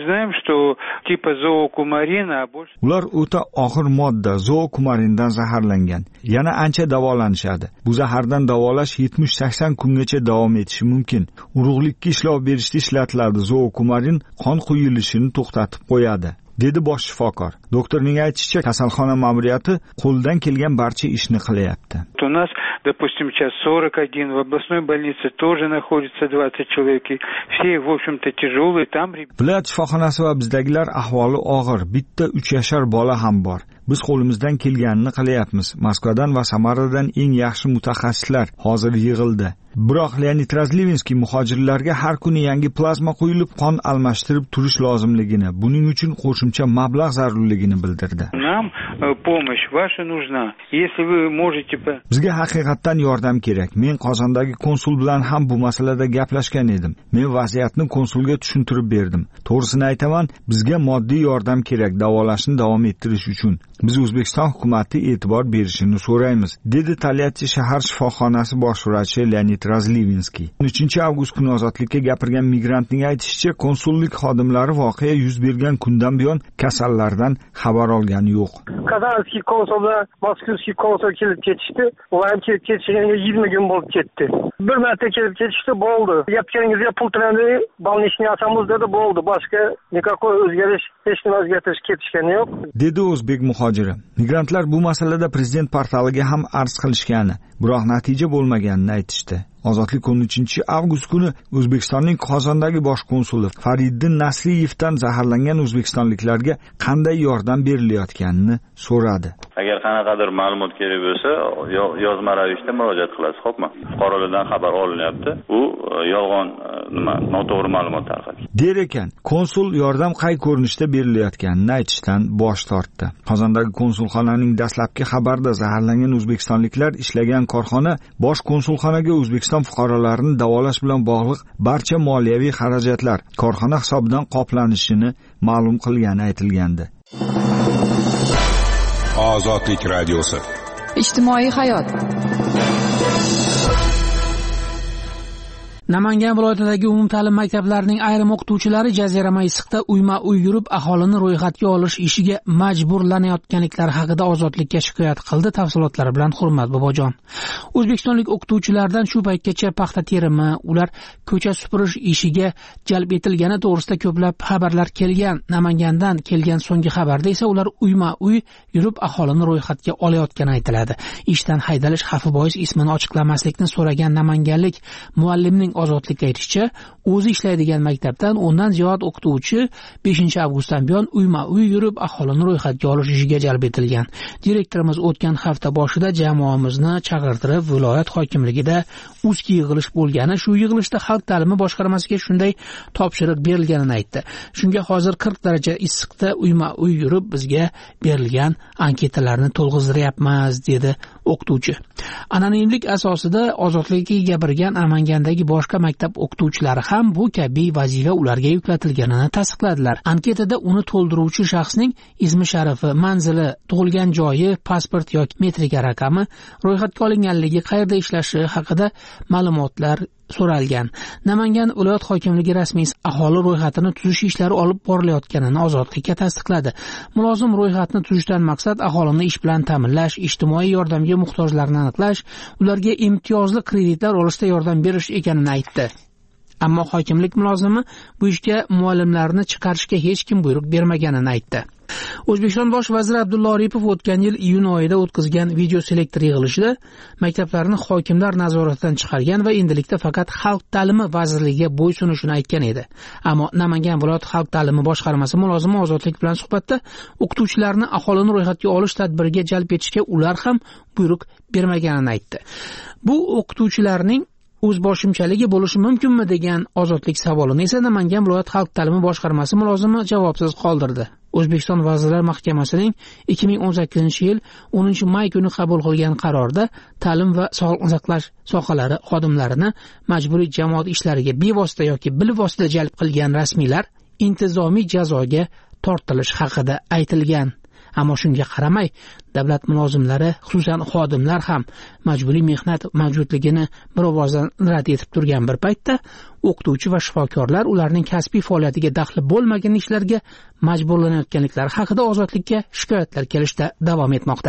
Ular o'ta og'ir modda zookumarindan zaharlangan. Yana ancha davolanishadi. Bu zahardan davolash yetmish sakson kungacha davom etishi mumkin. Urug'likka ishlov berishda ishlatiladi. Zookumarin qon quyilishini to'xtatib qo'yadi, dedi bosh shifokor. Doktorning aytishicha, kasalxona ma'muriyati qo'ldan kelgan barcha ishni qilyapti. У нас, допустим, сейчас сорок один, в областной больнице тоже находится двадцать человек. Все, в общем-то, тяжелые. Там... Viloyat shifoxonasi va bizdagilar ahvoli og'ir. Bitta uch yashar bola ham bor. Biz qo'limizdan kelganini qilyapmiz. Moskvadan va Samaradan eng yaxshi mutaxassislar hozir yig'ildi. Biroq Leonid Razlivinskiy muhojirlarga har kuni yangi plazma quyilib qon almashtirib turish lozimligini, buning uchun qo'shimcha mablag' zarurligini bildirdi. Нам помощь ваша нужна. Если вы можете... Bizga haqiqatan yordam kerak. Men Qozondagi konsul bilan ham bu masalada gaplashgan edim. Men vaziyatni konsulga tushuntirib berdim. To'g'risini aytaman, bizga moddiy yordam kerak davolashni davom ettirish uchun. Biz O'zbekiston hukumati e'tibor berishini so'raymiz, dedi Tolyatti shahar shifoxonasi bosh vrachi Leonid Razlivinskiy. o'n uchinchi avgust kuni Ozodlikka gapirgan migrantning aytishicha, konsullik xodimlari voqea yuz bergan kundan buyon kasallardan xabar olgani yo'q. Kazanskiy konsul bilan Moskvskiy konsul kelib ketishdi. Ular ham kelib ketishiga yigirma kun bo'lib ketdi. Bir marta kelib ketishdi, bo'ldi. Yapganingizga pul to'landi, bolnichni ochamiz dedi, bo'ldi. Boshqa nikakoy o'zgarish, hech nima o'zgartirish ketishgani yo'q, dedi o'zbek muhojiri. Migrantlar bu masalada prezident portaliga ham arz qilishgani, biroq natija bo'lmaganini aytishdi. Ozodlik o'n uchinchi avgust kuni O'zbekistonning Qozondagi bosh konsuli Fariddin Nasliyevdan zaharlangan o'zbekistonliklarga qanday yordam berilayotganini so'radi. Agar qanaqadir ma'lumot kerak bo'lsa, yozma ravishda murojaat qilasiz, xo'pmi? Fuqarolardan xabar olinyapti. U yolg'on, nima, noto'g'ri ma'lumot tarqatgan. Der ekan, konsul yordam qay ko'rinishda berilayotganini aytishdan bosh tortdi. Qozondagi konsulxonaning dastlabki xabarida zaharlangan o'zbekistonliklar ishlagan korxona bosh konsulxonaga O'zbekiston fuqarolarini davolash bilan bog'liq barcha moliyaviy xarajatlar korxona hisobidan qoplanishini ma'lum qilgani aytilgandi. Ozodlik radiosi. Ijtimoiy hayot. Namangan viloyatidagi umumta'lim maktablarining ayrim o'qituvchilari jazirama issiqda uyma-uy yurib aholini ro'yxatga olish ishiga majburlanayotganliklari haqida Ozodlikka shikoyat qildi. Tafsilotlari bilan Hurmat Bobojon. O'zbekistonlik o'qituvchilardan shu paytgacha paxta terimi, ular ko'cha supurish ishiga jalb etilgani to'g'risida ko'plab xabarlar kelgan. Namangandan kelgan so'nggi xabarda esa ular uyma-uy yurib aholini ro'yxatga olayotgani aytiladi. Ishdan haydalish xavfi bois ismini ochiqlamaslikni so'ragan namanganlik muallimning Ozodlikka aytishicha, o'zi ishlaydigan maktabdan o'ndan ziyod o'qituvchi beshinchi avgustdan buyon uyma-uy yurib aholini ro'yxatga olish ishiga jalb etilgan. Direktorimiz o'tgan hafta boshida jamoamizni chaqirtirib, viloyat hokimligida uzki yig'ilish bo'lgani, shu yig'ilishda xalq ta'limi boshqarmasiga shunday topshiriq berilganini aytdi. Shunga hozir qirq daraja issiqda uyma-uy yurib bizga berilgan anketalarni to'lg'izdiryapmiz, dedi o'qituvchi. Anonimlik asosida Ozodlikka gapirgan Namangandagi boshqa maktab o'qituvchilari ham bu kabi vazifa ularga yuklatilganini tasdiqladilar. Anketada uni to'ldiruvchi shaxsning ismi sharifi, manzili, tug'ilgan joyi, pasport yoki metrika raqami, ro'yxatga olinganligi, qayerda ishlashi haqida ma'lumotlar so'ralgan. Namangan viloyat hokimligi rasmiy aholi ro'yxatini tuzish ishlari olib borilayotganini Ozodlikka tasdiqladi. Mulozim ro'yxatni tuzishdan maqsad aholini ish bilan ta'minlash, ijtimoiy yordamga muhtojlarni aniqlash, ularga imtiyozli kreditlar olishda yordam berish ekanini aytdi. Ammo hokimlik mulozimi bu ishga muallimlarni chiqarishga hech kim buyruq bermaganini aytdi. O'zbekiston bosh vaziri Abdulla Aripov o'tgan yil iyun oyida o'tkazgan video selektor yig'ilishida maktablarni hokimlar nazoratidan chiqargan va endilikda faqat xalq ta'limi vazirligiga bo'ysunishini aytgan edi. Ammo Namangan viloyat xalq ta'limi boshqarmasi mulozimi Ozodlik bilan suhbatda o'qituvchilarni aholini ro'yxatga olish tadbiriga jalb etishga ular ham buyruq bermaganini aytdi. Bu o'qituvchilarning o'zboshimchaligi bo'lishi mumkinmi degan Ozodlik savolini esa Namangan viloyat xalq ta'limi boshqarmasi mulozimi javobsiz qoldirdi. O'zbekiston Vazirlar Mahkamasining ikki ming o'n sakkizinchi yil o'ninchi may kuni qabul qilgan qarorda ta'lim va sog'liqni saqlash sohalari xodimlarini majburiy jamoat ishlariga bevosita yoki bilvosita jalb qilgan rasmiylar intizomiy jazoga tortilish haqida aytilgan. Ammo shunga qaramay, davlat mulozimlari, xususan xodimlar ham majburiy mehnat mavjudligini bir ovozdan rad etib turgan bir paytda, o'qituvchi va shifokorlar ularning kasbiy faoliyatiga daxli bo'lmagan ishlarga majburlanayotganliklari haqida Ozodlikka shikoyatlar kelishda davom etmoqda.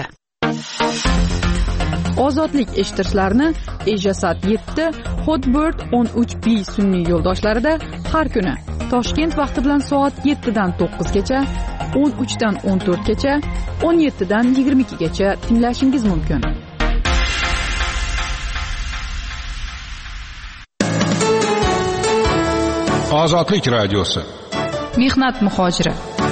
Ozodlik eshittirishlarni Ejasat yetti, Hotbird o'n uch B sun'iy yo'ldoshlarida har kuni Toshkent vaqti bilan soat yettidan to'qqizgacha, o'n uchdan o'n to'rtgacha, o'n yettidan yigirma ikkigacha tinglashingiz mumkin. Ozodlik radiosi. Mehnat muhojiri.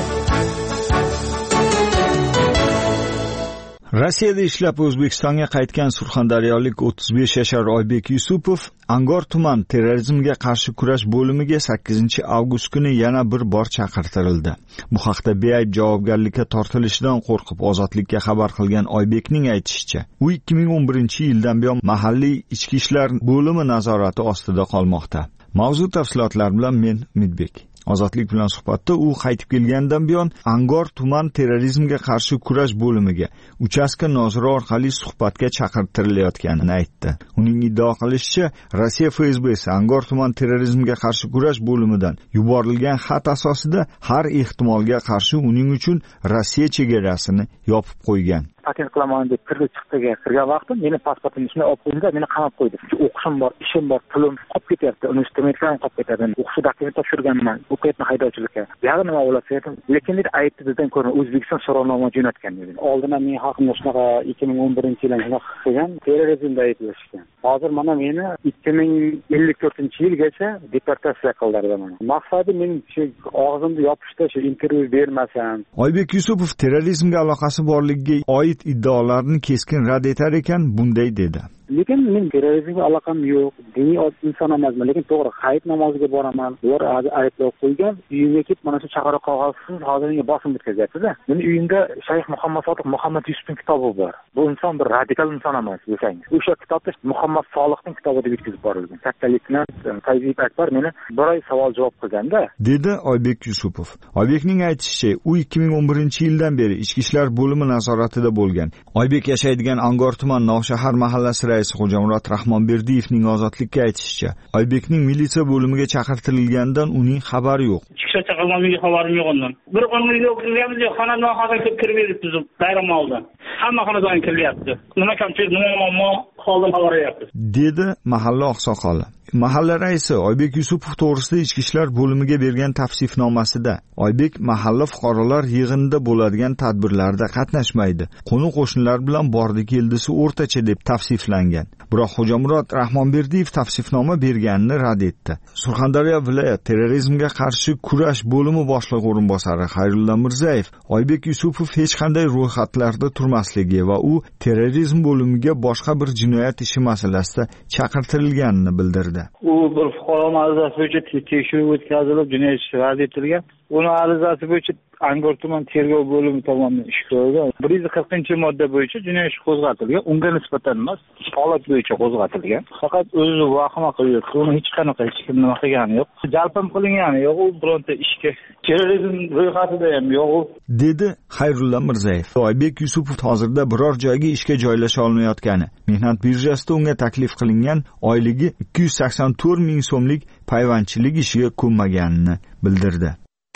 Rossiyada ishlab O'zbekistonga qaytgan surxondaryolik o'ttiz besh yashar Oybek Yusupov Angor tuman terrorizmga qarshi kurash bo'limiga sakkizinchi avgust kuni yana bir bor chaqirtirildi. Bu haqda beayb javobgarlikka tortilishidan qo'rqib Ozodlikka xabar qilgan Oybekning aytishicha, u ikki ming o'n birinchi yildan buyon mahalliy ichki ishlar bo'limi nazorati ostida qolmoqda. Mavzu tafsilotlar bilan men Umidbek. Ozodlik bilan suhbatda u qaytib kelgandan buyon Angor tuman terrorizmga qarshi kurash bo'limiga uchastka noziri orqali suhbatga chaqirtirilayotganini aytdi. Uning iddao qilishicha, Rossiya F S B'si Angor tuman terrorizmga qarshi kurash bo'limidan yuborilgan xat asosida har ehtimolga qarshi uning uchun Rossiya chegarasini yopib qo'ygan. Patent qilaman deb kirib chiqdiga kirgan vaqtim meni pasportimni ichine olib qo'ydi, meni qamab qo'ydi. O'qishim bor, ishim bor, pulim qolib ketyapti, universitetdan qolib ketadi. O'qish dokument topshirganman, o'qiyapman haydovchilikka. Buyog'i nima bo'lsa aytdim, lekin dedi aytdi bizdan ko'ra O'zbekiston so'rovnoma jo'natgan dedi. Oldin men haqimda shunaqa ikki ming o'n birinchi yilda shunaqa qilgan, terrorizmda ayblashgan. Hozir mana meni ikki ming ellik to'rtinchi yilgacha deportatsiya qildilar mana. Maqsadi men shu og'zimni yopishda, shu intervyu bermasam. Oybek Yusupov terrorizmga aloqasi borligiga oid iddaolarni keskin rad etar ekan, bunday dedi. Lekin men terrorizmga aloqam yo'q, diniy inson emasman, lekin to'g'ri hayit namoziga boraman. Ular ayblab qo'ygan, uyimga kelib mana shu chaqiriq qog'ozsiz hozir menga bosim bitkazyapti-da. Meni uyimda Shayx Muhammad Sodiq Muhammad Yusufning kitobi bor. Bu inson bir radikal inson emas, desangiz. O'sha kitobda Muhammad Solihning kitobi deb bitkazib borilgan. Katta leytenant Fayziy Akbar meni bir oy savol javob qilganda, dedi Oybek Yusupov. Oybekning aytishicha, u ikki ming o'n birinchi yildan beri ichki ishlar bo'limi nazoratida bo'lgan. Oybek yashaydigan Angor tuman Novshahar mahallasi raisi Xo'jamurod Rahmonberdiyevning Ozodlikka aytishicha, Oybekning militsiya bo'limiga chaqirtirilgandan uning xabari yo'q. Chiqishga chaqirganimga xabarim yo'q undan. Bir o'nga kirganmiz, xonadon haqida kirib beribdi biz bayram oldidan. Hamma xonadon kiryapti. Nima kamchilik, nima muammo, holdan xabar beryapti, dedi mahalla oqsoqoli. Mahalla raisi Oybek Yusupov to'g'risida ichki ishlar bo'limiga bergan tavsifnomasida Oybek mahalla fuqarolar yig'inida bo'ladigan tadbirlarda qatnashmaydi. Qo'ni-qo'shnilar bilan bordi-keldisi o'rtacha deb tavsiflangan. Biroq Xo'jamurod Rahmonberdiyev tavsifnoma berganini rad etdi. Surxondaryo viloyat terrorizmga qarshi kurash bo'limi boshlig'i o'rinbosari Xayrulla Mirzayev Oybek Yusupov hech qanday ro'yxatlarda turmasligi va u terrorizm bo'limiga boshqa bir jinoyat ishi masalasida chaqirtirilganini bildirdi. U bir fuqaro arizasi bo'yicha tekshiruv o'tkazilib, jinoyat ishi rad etilgan. Uni arizasi bo'yicha Angor tuman tergov bo'limi tomonidan ish ko'rilgan. bir yuz qirqinchi modda bo'yicha jinoyat ishi qo'zg'atilgan. Unga nisbatan emas, holat bo'yicha qo'zg'atilgan. Faqat o'zi vahima qilib, uni hech qanaqa hech kim nima qilgani yo'q. Jalpam qilingani yo'q, u bironta ishga terrorizm ro'yxatida ham yo'q, dedi Xayrulla Mirzayev. Oybek Yusupov hozirda biror joyga ishga joylasha olmayotgani, mehnat birjasida unga taklif qilingan oyligi ikki yuz sakson to'rt ming so'mlik payvandchilik ishiga ko'nmaganini bildirdi.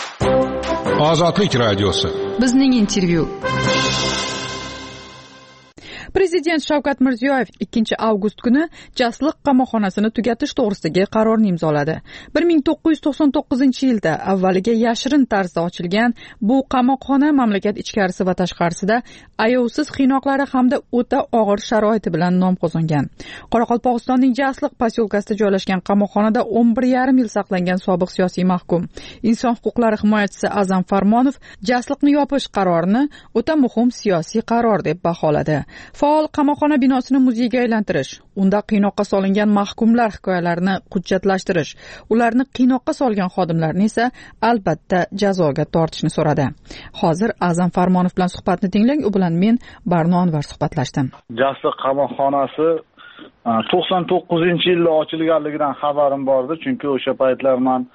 Ozodlik radiosi. Bizning intervyu. Prezident Shavkat Mirziyoyev ikkinchi avgust kuni Jasliq qamoqxonasini tugatish to'g'risidagi qarorni imzoladi. bir ming to'qqiz yuz to'qson to'qqizinchi yilda avvaliga yashirin tarzda ochilgan bu qamoqxona mamlakat ichkarisi va tashqarisida ayovsiz qiynoqlari hamda o'ta og'ir sharoiti bilan nom qozongan. Qoraqalpog'istonning Jasliq posyolkasida joylashgan qamoqxonada o'n bir yarim yil saqlangan sobiq siyosiy mahkum, inson huquqlari himoyachisi Azam Farmonov Jasliqni yopish qarorini o'ta muhim siyosiy qaror deb baholadi. Faol qamoqxona binosini muzeyga aylantirish, unda qiynoqqa solingan mahkumlar hikoyalarini hujjatlashtirish, ularni qiynoqqa solgan xodimlarni esa albatta jazoga tortishni so'radi. Hozir Azam Farmonov bilan suhbatni tinglang, u bilan men Barno Anvar suhbatlashdim. Jasliq qamoqxonasi to'qson to'qqizinchi yilda ochilganligidan xabarim bordi, chunki o'sha paytlar men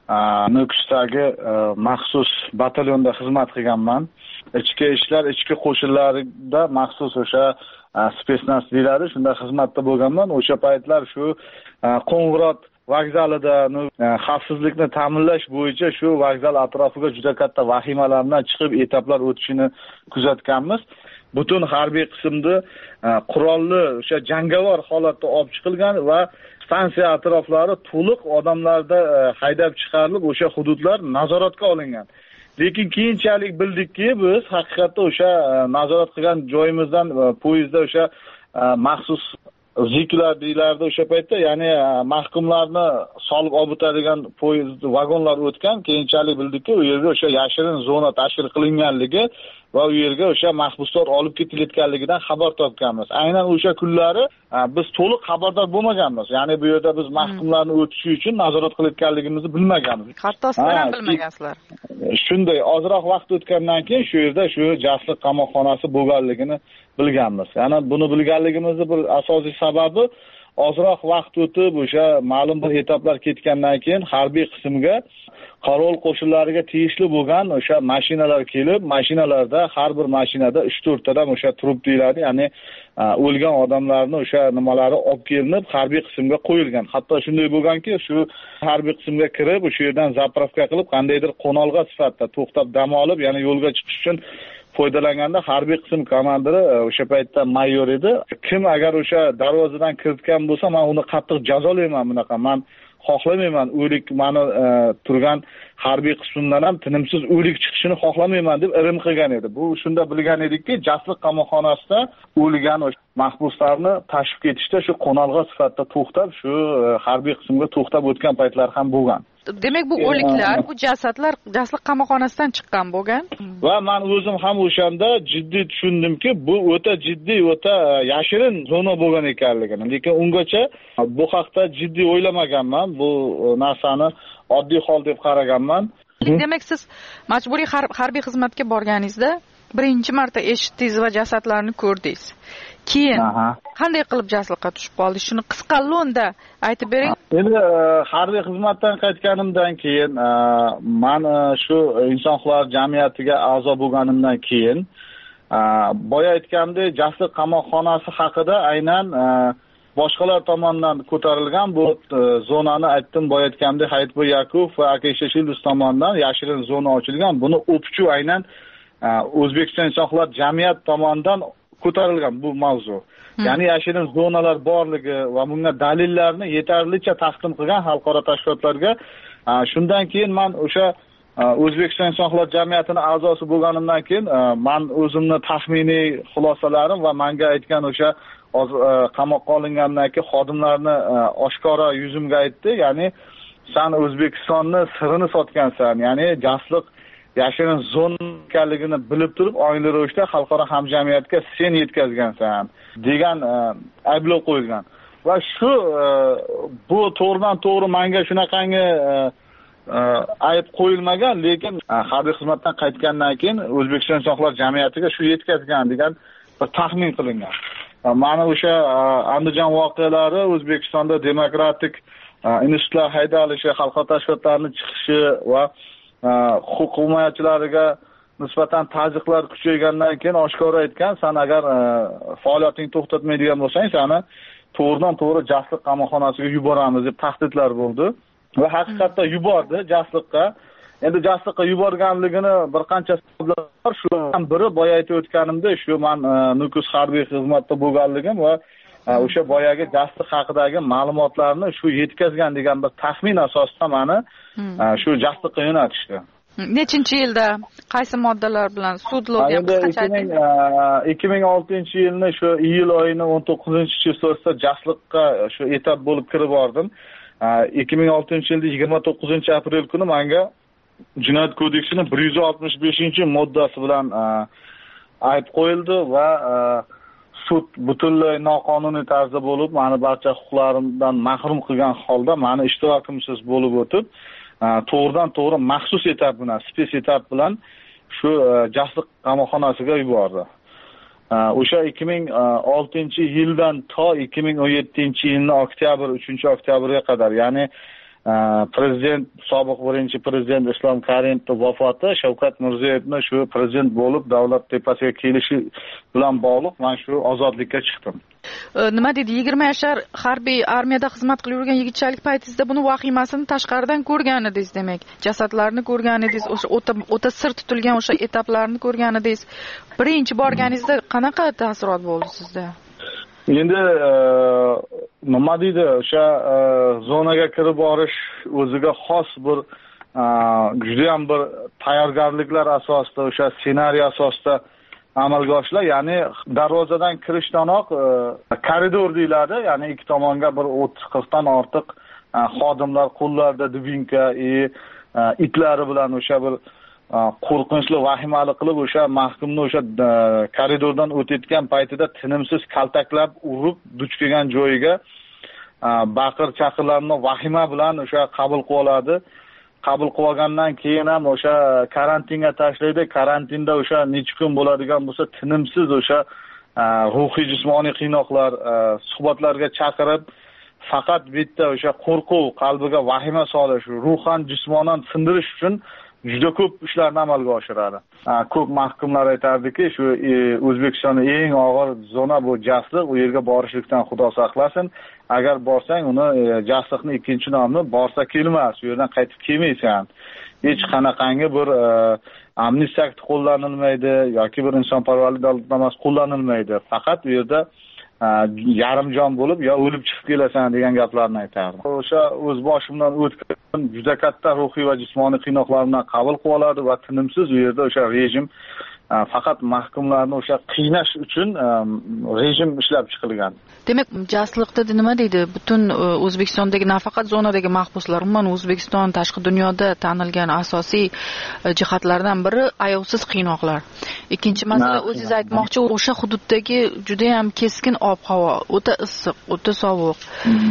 Nukusdagi maxsus batalyonda xizmat qilganman. Ichki ishlar, ichki qo'shinlarida maxsus o'sha spetsnaz deyiladi, shunda xizmatda bo'lganman. O'sha paytlar shu Qo'ng'irot vokzalida xavfsizlikni ta'minlash bo'yicha shu vokzal atrofiga juda katta vahimalardan chiqib etaplar o'tishini kuzatganmiz. Butun harbiy qismni qurolli o'sha jangovar holatda olib chiqilgan va stansiya atroflari to'liq odamlarda haydab chiqarilib, o'sha hududlar nazoratga olingan. Lekin keyinchalik bildikki, biz haqiqatda o'sha nazorat qilgan joyimizdan poyezdda o'sha maxsus ziklar deyiladi o'sha paytda, ya'ni mahkumlarni solib olib o'tadigan poyezd vagonlar o'tgan. Keyinchalik bildikki, u yerga o'sha yashirin zona tashkil qilinganligi va u yerga o'sha mahbuslar olib ketilayotganligidan xabar topganmiz. Aynan o'sha kunlari biz to'liq xabardor bo'lmaganmiz. Ya'ni bu yerda biz mahkumlarni o'tishi uchun nazorat qilayotganligimizni bilmaganmiz. Hatto sizlar ham bilmagansizlar. Shunday ozroq vaqt o'tgandan keyin shu yerda shu jasliq qamoqxonasi bo'lganligini bilganmiz. Ya'ni buni bilganligimizni bir asosiy sababi ozroq vaqt o'tib o'sha ma'lum bir etaplar ketgandan keyin harbiy qismga qarovul qo'shinlariga tegishli bo'lgan o'sha mashinalar kelib, mashinalarda har bir mashinada uch to'rt tadan o'sha trup deyiladi, ya'ni o'lgan odamlarni o'sha nimalari olib kelinib harbiy qismga qo'yilgan. Hatto shunday bo'lganki, shu harbiy qismga kirib, o'sha yerdan zapravka qilib, qandaydir qo'nalg'a sifatida to'xtab dam olib, ya'ni yo'lga chiqish uchun foydalanganda harbiy qism komandiri o'sha paytda mayor edi. Kim agar o'sha darvozadan kiritgan bo'lsa, men uni qattiq jazolayman, bunaqa men xohlamayman, o'lik meni turgan harbiy qismdan ham tinimsiz o'lik chiqishini xohlamayman deb irim qilgan edi. Bu shunda bilgan edikki, jasliq qamoqxonasida o'lgan mahbuslarni tashib ketishda shu qo'nalg'a sifatida to'xtab, shu harbiy qismga to'xtab o'tgan paytlar ham bo'lgan. Demak, bu o'liklar, bu jasadlar jasliq qamoqxonasidan chiqqan bo'lgan. Va men o'zim ham o'shanda jiddiy tushundimki, bu o'ta jiddiy, o'ta yashirin zona bo'lgan ekanligini. Lekin ungacha bu haqda jiddiy o'ylamaganman. Bu narsani oddiy hol deb qaraganman. Demak, siz majburiy harbiy xizmatga borganingizda birinchi marta eshitdingiz va jasadlarni ko'rdingiz. Keyin qanday qilib jasliqqa tushib qoldingiz? Shuni qisqa lo'nda aytib bering. Endi harbiy xizmatdan qaytganimdan keyin, men shu inson huquqlari jamiyatiga a'zo bo'lganimdan keyin, boya aytgandek, jasliq qamoqxonasi haqida aynan boshqalar tomonidan ko'tarilgan bu zonani aytdim, boya aytgandek, Hayitboy Yakov va Akisha Shildus tomonidan yashirin zona ochilgan. Buni o'pchu aynan O'zbekiston inson huquqlari jamiyati tomonidan ko'tarilgan bu mavzu. Ya'ni yashirin zonalar borligi va bunga dalillarni yetarlicha taqdim qilgan xalqaro tashkilotlarga. Shundan keyin men o'sha O'zbekiston inson huquqlari jamiyatining a'zosi bo'lganimdan keyin men o'zimni taxminiy xulosalarim va menga aytgan o'sha qamoqqa olingandan keyin xodimlarni oshkora yuzimga aytdi. Ya'ni sen O'zbekistonni sirini sotgansan. Ya'ni jasliq yashirin zona ekanligini bilib turib, ongli ravishda xalqaro hamjamiyatga sen yetkazgansan degan ayblov qo'yilgan. Va shu bu to'g'ridan to'g'ri menga shunaqangi ayb qo'yilmagan, lekin harbiy xizmatdan qaytgandan keyin O'zbekiston inson huquqlari jamiyatiga shu yetkazgan degan bir taxmin qilingan. Mana o'sha Andijon voqealari O'zbekistonda demokratik institutlar haydalishi, xalqaro tashkilotlarning chiqishi va huquq himoyachilariga nisbatan ta'ziqlar kuchaygandan keyin oshkora aytgan, sen agar faoliyatingni to'xtatmaydigan bo'lsang, seni to'g'ridan to'g'ri jasliq qamoqxonasiga yuboramiz deb tahdidlar bo'ldi va haqiqatda yubordi jasliqqa. Endi jasliqqa yuborganligini bir qancha sabablar bor. Shulardan biri boya aytib o'tganimda, shu men Nukus harbiy xizmatda bo'lganligim va o'sha boyagi jasliq haqidagi ma'lumotlarni shu yetkazgan degan bir taxmin asosida meni shu jasliqqa yo'natishdi. Nechinchi yilda qaysi moddalar bilan sudlangan? ikki ming oltinchi yilni shu iyul oyining o'n to'qqizinchi chislosida jasliqqa shu etap bo'lib kirib bordim. ikki ming oltinchi yilda yigirma to'qqizinchi aprel kuni menga Jinoyat kodeksining bir yuz oltmish beshinchi moddasi bilan ayb qo'yildi va sud butunlay noqonuniy tarzda bo'lib, meni barcha huquqlarimdan mahrum qilgan holda meni ishtirokimsiz bo'lib o'tib, to'g'ridan to'g'ri maxsus etap bilan, spes etap bilan shu jasliq qamoqxonasiga yubordi. O'sha ikki ming oltinchi yildan to ikki ming o'n yettinchi yilning oktyabr, uchinchi oktyabrga qadar, ya'ni prezident sobiq birinchi prezident Islom Karimovning vafoti Shavkat Mirziyoyevni shu prezident bo'lib davlat tepasiga kelishi bilan bog'liq men shu ozodlikka chiqdim. Nima dedi, yigirma yashar harbiy armiyada xizmat qilib yurgan yigitchalik paytingizda buni vahimasini tashqaridan ko'rgan edingiz, demak jasadlarni ko'rgan edingiz, o'sha o'ta o'ta sir tutilgan o'sha etaplarni ko'rgan edingiz. Birinchi borganingizda qanaqa taassurot bo'ldi sizda? Endi nima deydi, o'sha zonaga kirib borish o'ziga xos bir juda ham bir tayyorgarliklar asosida, o'sha ssenariy asosida amalga oshilar. Ya'ni darvozadan kirishdanoq koridor deyiladi, ya'ni ikki tomonga bir o'ttiz qirqdan ortiq xodimlar qo'llarida dubinka, itlari bilan o'sha bir qo'rqinchli, vahimali qilib o'sha mahkumni o'sha koridordan o'tayotgan paytida tinimsiz kaltaklab urib, duch kelgan joyiga baqir chaqirlarni vahima bilan o'sha qabul qilib oladi. Qabul qilib olgandan keyin ham o'sha karantinga tashlaydi. Karantinda o'sha necha kun bo'ladigan bo'lsa, tinimsiz o'sha ruhiy jismoniy qiynoqlar, suhbatlarga chaqirib, faqat bitta o'sha qo'rquv, qalbiga vahima solish, ruhan, jismonan sindirish uchun juda ko'p ishlarni amalga oshiradi. Ko'p mahkumlar aytardiki, shu O'zbekistonning eng og'ir zona bu Jasliq, u yerga borishlikdan Xudo saqlasin. Agar borsang, uni Jasliqning ikkinchi nomi borsa kelmas, u yerdan qaytib kelmaysan. Hech qanaqangi bir amnistiya akti qo'llanilmaydi yoki bir insonparvarlik davlatnomasi qo'llanilmaydi. Faqat u yerda yarimjon bo'lib yo o'lib chiqib kelasan degan gaplarni aytardi. O'sha o'z boshimdan o'tgan juda katta ruhiy va jismoniy qiynoqlarni qabul qilib oladi va tinimsiz u yerda o'sha rejim faqat mahkumlarni o'sha qiynash uchun rejim ishlab chiqilgan. Demak, Jasliqda nima deydi? Butun O'zbekistondagi nafaqat zonadagi mahbuslar, umuman O'zbekiston tashqi dunyoda tanilgan asosiy jihatlardan biri ayovsiz qiynoqlar. Ikkinchi masala, o'zingiz aytmoqchi, o'sha hududdagi juda ham keskin ob-havo, o'ta issiq, o'ta sovuq.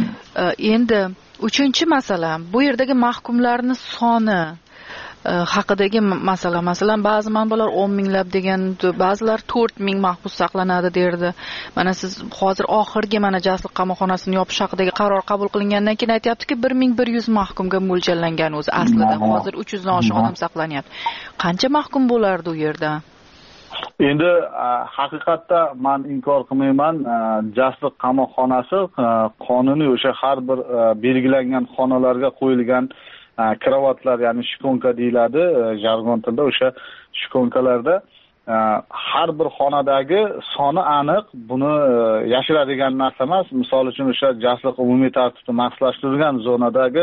Endi uchinchi masala, bu yerdagi mahkumlarning soni haqidagi masala. Masalan, ba'zi manbalar o'n minglab degan, ba'zilar to'rt ming mahbus saqlanadi derdi. Mana siz hozir oxirgi mana Jasliq qamoqxonasini yopish haqidagi qaror qabul qilingandan keyin aytayaptiki, bir ming bir yuz mahkumga mo'ljallangan o'zi aslida. Hozir uch yuzdan oshiq odam saqlanyapti. Qancha mahkum bo'lardi u yerda? Endi haqiqatda men inkor qilmayman, Jasliq qamoqxonasi qonuniy o'sha har bir belgilangan xonalarga qo'yilgan kravatlar, ya'ni shikonka deyiladi jargon tilida, o'sha shikonkalarda har bir xonadagi soni aniq, buni yashiradigan narsa emas. Misol uchun o'sha Jasliq umumiy tartibda maxsuslashtirilgan zonadagi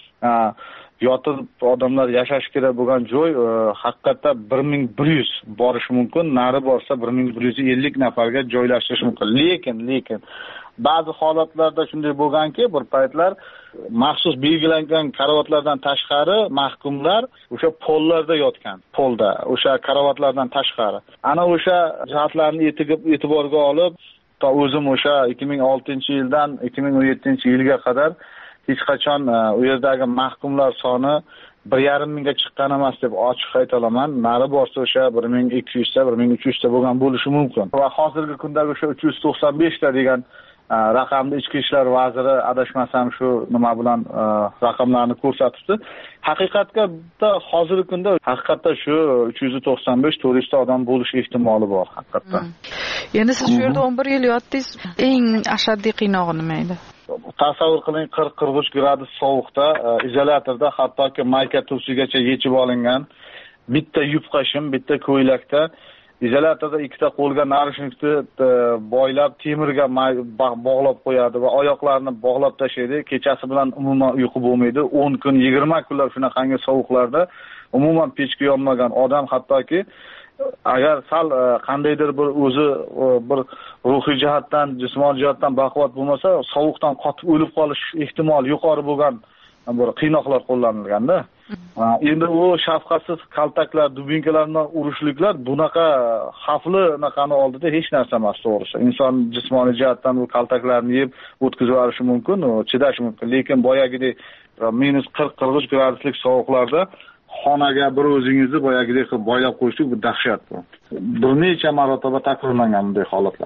yotib odamlar yashash kerak bo'lgan joy haqiqatda bir ming bir yuz borish mumkin, nari borsa bir ming bir yuz ellik nafarga joylashtirish mumkin. Lekin, lekin ba'zi holatlarda shunday bo'lganki, bir paytlar maxsus belgilangan karavotlardan tashqari mahkumlar o'sha pollarda yotgan, polda, o'sha karavotlardan tashqari. Ana o'sha jihatlarni e'tiborga olib, to o'zim o'sha ikki ming oltinchi yildan ikki ming o'n yettinchi yilga qadar hech qachon u yerdagi mahkumlar soni bir yarim mingga chiqqan emas deb ochiq ayta olaman. Nari borsa o'sha bir ming ikki yuz ta, bir ming uch yuz ta bo'lgan bo'lishi mumkin. Va hozirgi kundagi o'sha uch yuz to'qson besh ta degan raqamni Ichki ishlar vaziri adashmasam shu nima bilan raqamlarni ko'rsatibdi. Haqiqatda hozirgi kunda haqiqatda shu uch yuz to'qson besh to'rt yuz ta odam bo'lish ehtimoli bor haqiqatda. Endi siz shu yerda o'n bir yil yotdingiz. Eng ashaddiy qiynog'i nima edi? Tasavvur qiling, qirq qirq uch gradus sovuqda izolyatorda hattoki mayka tufsigacha yechib olingan bitta yupqa shim, bitta ko'ylakda izolyatorda ikkita qo'lga narishnikni boylab temirga bog'lab qo'yadi va oyoqlarini bog'lab tashlaydi. Kechasi bilan umuman uyqu bo'lmaydi. o'n kun, yigirma kunlar shunaqangi sovuqlarda umuman pechka yonmagan odam hattoki agar sal qandaydir bir o'zi bir ruhiy jihatdan, jismoniy jihatdan baquvvat bo'lmasa, sovuqdan qotib o'lib qolish ehtimoli yuqori bo'lgan bir qiynoqlar qo'llanilganda. Endi u shafqatsiz kaltaklar, dubinkalar bilan urushliklar bunaqa xavfli naqani oldida hech narsa emas, to'g'risi. Inson jismoniy jihatdan bu kaltaklarni yeb o'tkazib yuborishi mumkin, chidash mumkin. Lekin boyagidek minus qirq qirq uch graduslik sovuqlarda xonaga bir o'zingizni boyagidek qilib boylab qo'yishlik bu dahshat bu. Bir necha marotaba takrorlangan bunday holatlar.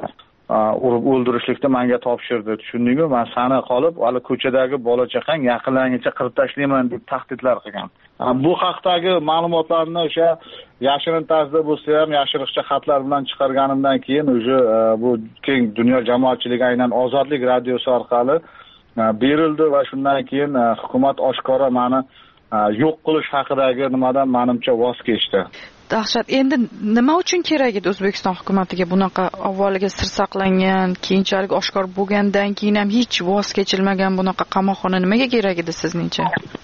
urib o'ldirishlikni menga topshirdi, tushundingmi? Men sana qolib, hali ko'chadagi bola chaqang yaqinlaringcha qirib tashlayman deb tahdidlar qilgan. Bu haqdagi ma'lumotlarni o'sha yashirin tarzda bo'lsa ham yashiriqcha xatlar bilan chiqarganimdan keyin o'sha bu keng dunyo jamoatchiligi aynan Ozodlik radiosi orqali berildi va shundan keyin hukumat oshkora meni yo'q qilish haqidagi nimadan menimcha voz kechdi. Dahshat. Endi nima uchun kerak edi O'zbekiston hukumatiga bunaqa avvaliga sir saqlangan, keyinchalik oshkor bo'lgandan keyin ham hech voz kechilmagan bunaqa qamoqxona nimaga kerak edi sizningcha?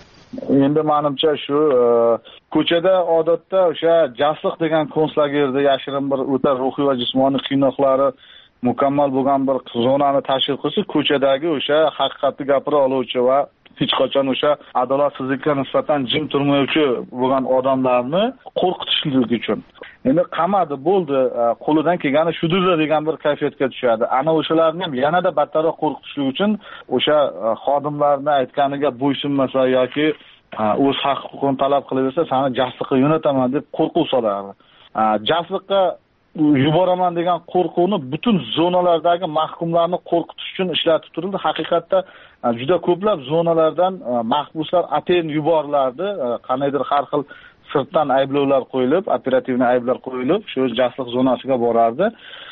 Endi menimcha shu ko'chada odatda o'sha jasliq degan konslagerda yashirin bir o'ta ruhiy va jismoniy qiynoqlari mukammal bo'lgan bir zonani tashkil qilsa, ko'chadagi o'sha haqiqatni gapira oluvchi va hech qachon o'sha adolatsizlikka nisbatan jim turmovchi bo'lgan odamlarni qo'rqitishlik uchun. Endi qamadi bo'ldi, qo'lidan kelgani shudir degan bir kayfiyatga tushadi. Ana o'shalarni ham yanada battarroq qo'rqitishlik uchun o'sha xodimlarni aytganiga bo'ysunmasa yoki o'z haq-huquqini talab qilaversa, seni jasliqqa yo'nataman deb qo'rquv solardi. Jasliqqa yuboraman degan qo'rquvni butun zonalardagi mahkumlarni qo'rqitish uchun ishlatib turildi. Haqiqatda juda ko'plab zonalardan mahbuslar atayin yuborilardi. Qanaydir har xil sirtdan ayblovlar qo'yilib, operativniy ayblar qo'yilib, shu jasliq zonasiga borardi.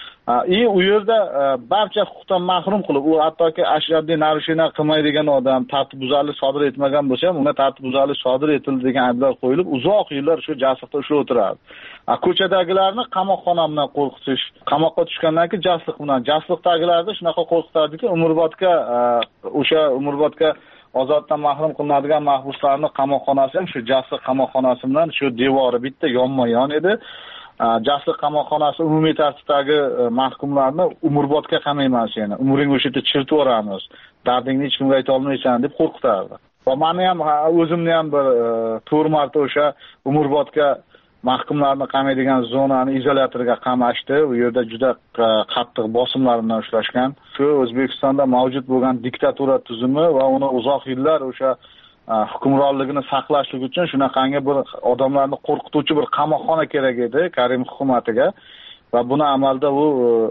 И u yerda barcha huquqdan mahrum qilib, u hattoki ashaddiy narusheniya qilmaydigan odam, tartibbuzarlik sodir etmagan bo'lsa ham, unga tartibbuzarlik sodir etildi degan ayblar qo'yilib, uzoq yillar shu jasliqda ushlab o'tirardi. Ko'chadagilarni qamoqxona bilan qo'rqitish, qamoqqa tushgandan keyin jasliq bilan, jasliqdagilarni shunaqa qo'rqitardiki, umrbodga o'sha umrbodga ozoddan mahrum qilinadigan mahbuslarni qamoqxonasi ham shu jasliq qamoqxonasi bilan shu devori bitta yonma-yon edi. Jasliq qamoqxonasi umumiy tartibdagi mahkumlarni umrbodga qamayman seni, umring o'sha yerda chirtib o'ramiz, dardingni hech kimga ayta olmaysan deb qo'rqitardi. Va meni ham o'zimni ham bir to'rt marta o'sha umrbodga mahkumlarni qamaydigan zonani izolyatoriga qamashdi. U yerda juda qattiq bosimlar bilan ushlashgan. Shu O'zbekistonda mavjud bo'lgan diktatura tuzumi va uni uzoq yillar o'sha hukmronligini saqlashlik uchun shunaqangi bir odamlarni qo'rqituvchi bir qamoqxona kerak edi Karimov hukumatiga va buni amalda u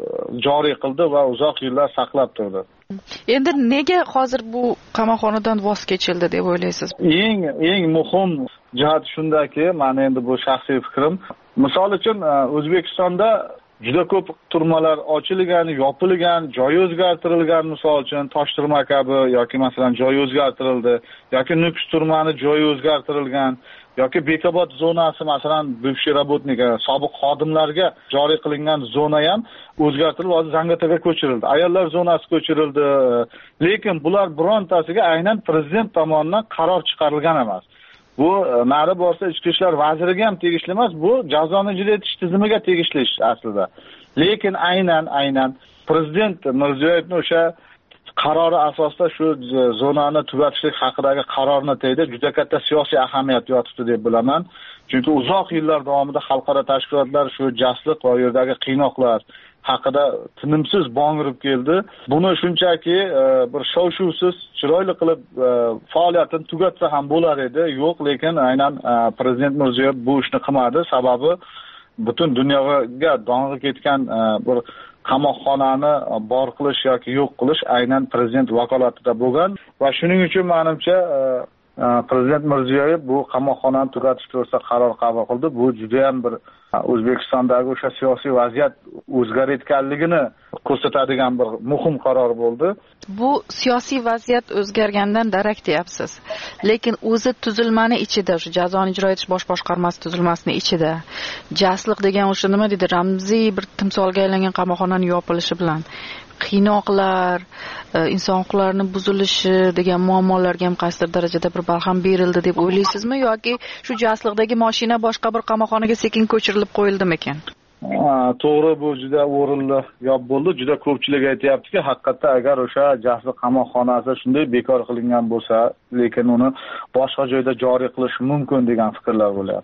joriy qildi va uzoq yillar saqlab turdi. Endi nega hozir bu qamoqxonadan voz kechildi deb o'ylaysiz? Eng eng muhim jihat shundaki, meni endi bu shaxsiy fikrim, misol uchun O'zbekistonda juda ko'p turmalar ochilgan, yopilgan, joyi o'zgartirilgan, misol uchun Toshturma kabi yoki masalan joyi o'zgartirildi, yoki Nukus turmani joyi o'zgartirilgan, yoki Bekobod zonasi masalan bivshiy работника, sobiq xodimlarga joriy qilingan zona ham o'zgartirilib, hozir Zangiotega ko'chirildi. Ayollar zonasi ko'chirildi. Lekin bular birontasiga aynan prezident tomonidan qaror chiqarilgan emas. Bu nari borsa ichki ishlar vaziriga ham tegishli emas, bu jazoni ijro etish tizimiga tegishli aslida. Lekin aynan aynan prezident Mirziyoyevning o'sha qarori asosida shu zonani tugatishlik haqidagi qarorni tayda juda katta siyosiy ahamiyat yotibdi deb bilaman. Chunki uzoq yillar davomida xalqaro tashkilotlar shu jasliq va u yerdagi qiynoqlar haqida tinimsiz bong'irib keldi. Buni shunchaki bir shov-shuvsiz chiroyli qilib faoliyatini tugatsa ham bo'lar edi. Yo'q, lekin aynan prezident Mirziyoyev bu ishni qilmadi. Sababi butun dunyoga dong'i ketgan bir qamoqxonani bor qilish yoki yo'q qilish aynan prezident vakolatida bo'lgan va shuning uchun menimcha prezident Mirziyoyev bu qamoqxonani tugatish to'g'risida qaror qabul qildi. Bu juda ham bir O'zbekistondagi o'sha siyosiy vaziyat o'zgarayotganligini ko'rsatadigan bir muhim qaror bo'ldi. Bu siyosiy vaziyat o'zgargandan darak deyapsiz. Lekin o'zi tuzilmani ichida, o'sha jazoni ijro etish bosh boshqarmasi tuzilmasining ichida jasliq degan o'sha nima deydi, ramziy bir timsolga aylangan qamoqxonaning yopilishi bilan qiynoqlar, inson huquqlarining buzilishi degan muammolarga ham qaysidir darajada bir barham berildi deb o'ylaysizmi yoki shu jasliqdagi mashina boshqa bir qamoqxonaga sekin ko'chirilib qo'yildimi ekan? To'g'ri, bu juda o'rinli gap bo'ldi. Juda ko'pchilik aytayaptiki, haqiqatda agar o'sha jasliq qamoqxonasi shunday bekor qilingan bo'lsa, lekin uni boshqa joyda joriy qilish mumkin degan fikrlar bo'lyapti.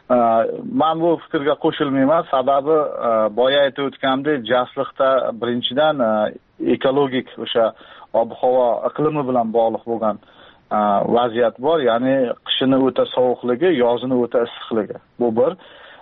Men bu fikrga qo'shilmayman. Sababi boya aytib o'tgandek, jasliqda birinchidan ekologik o'sha ob-havo iqlimi bilan bog'liq bo'lgan vaziyat bor. Ya'ni qishini o'ta sovuqligi, yozini o'ta issiqligi. Bu bir.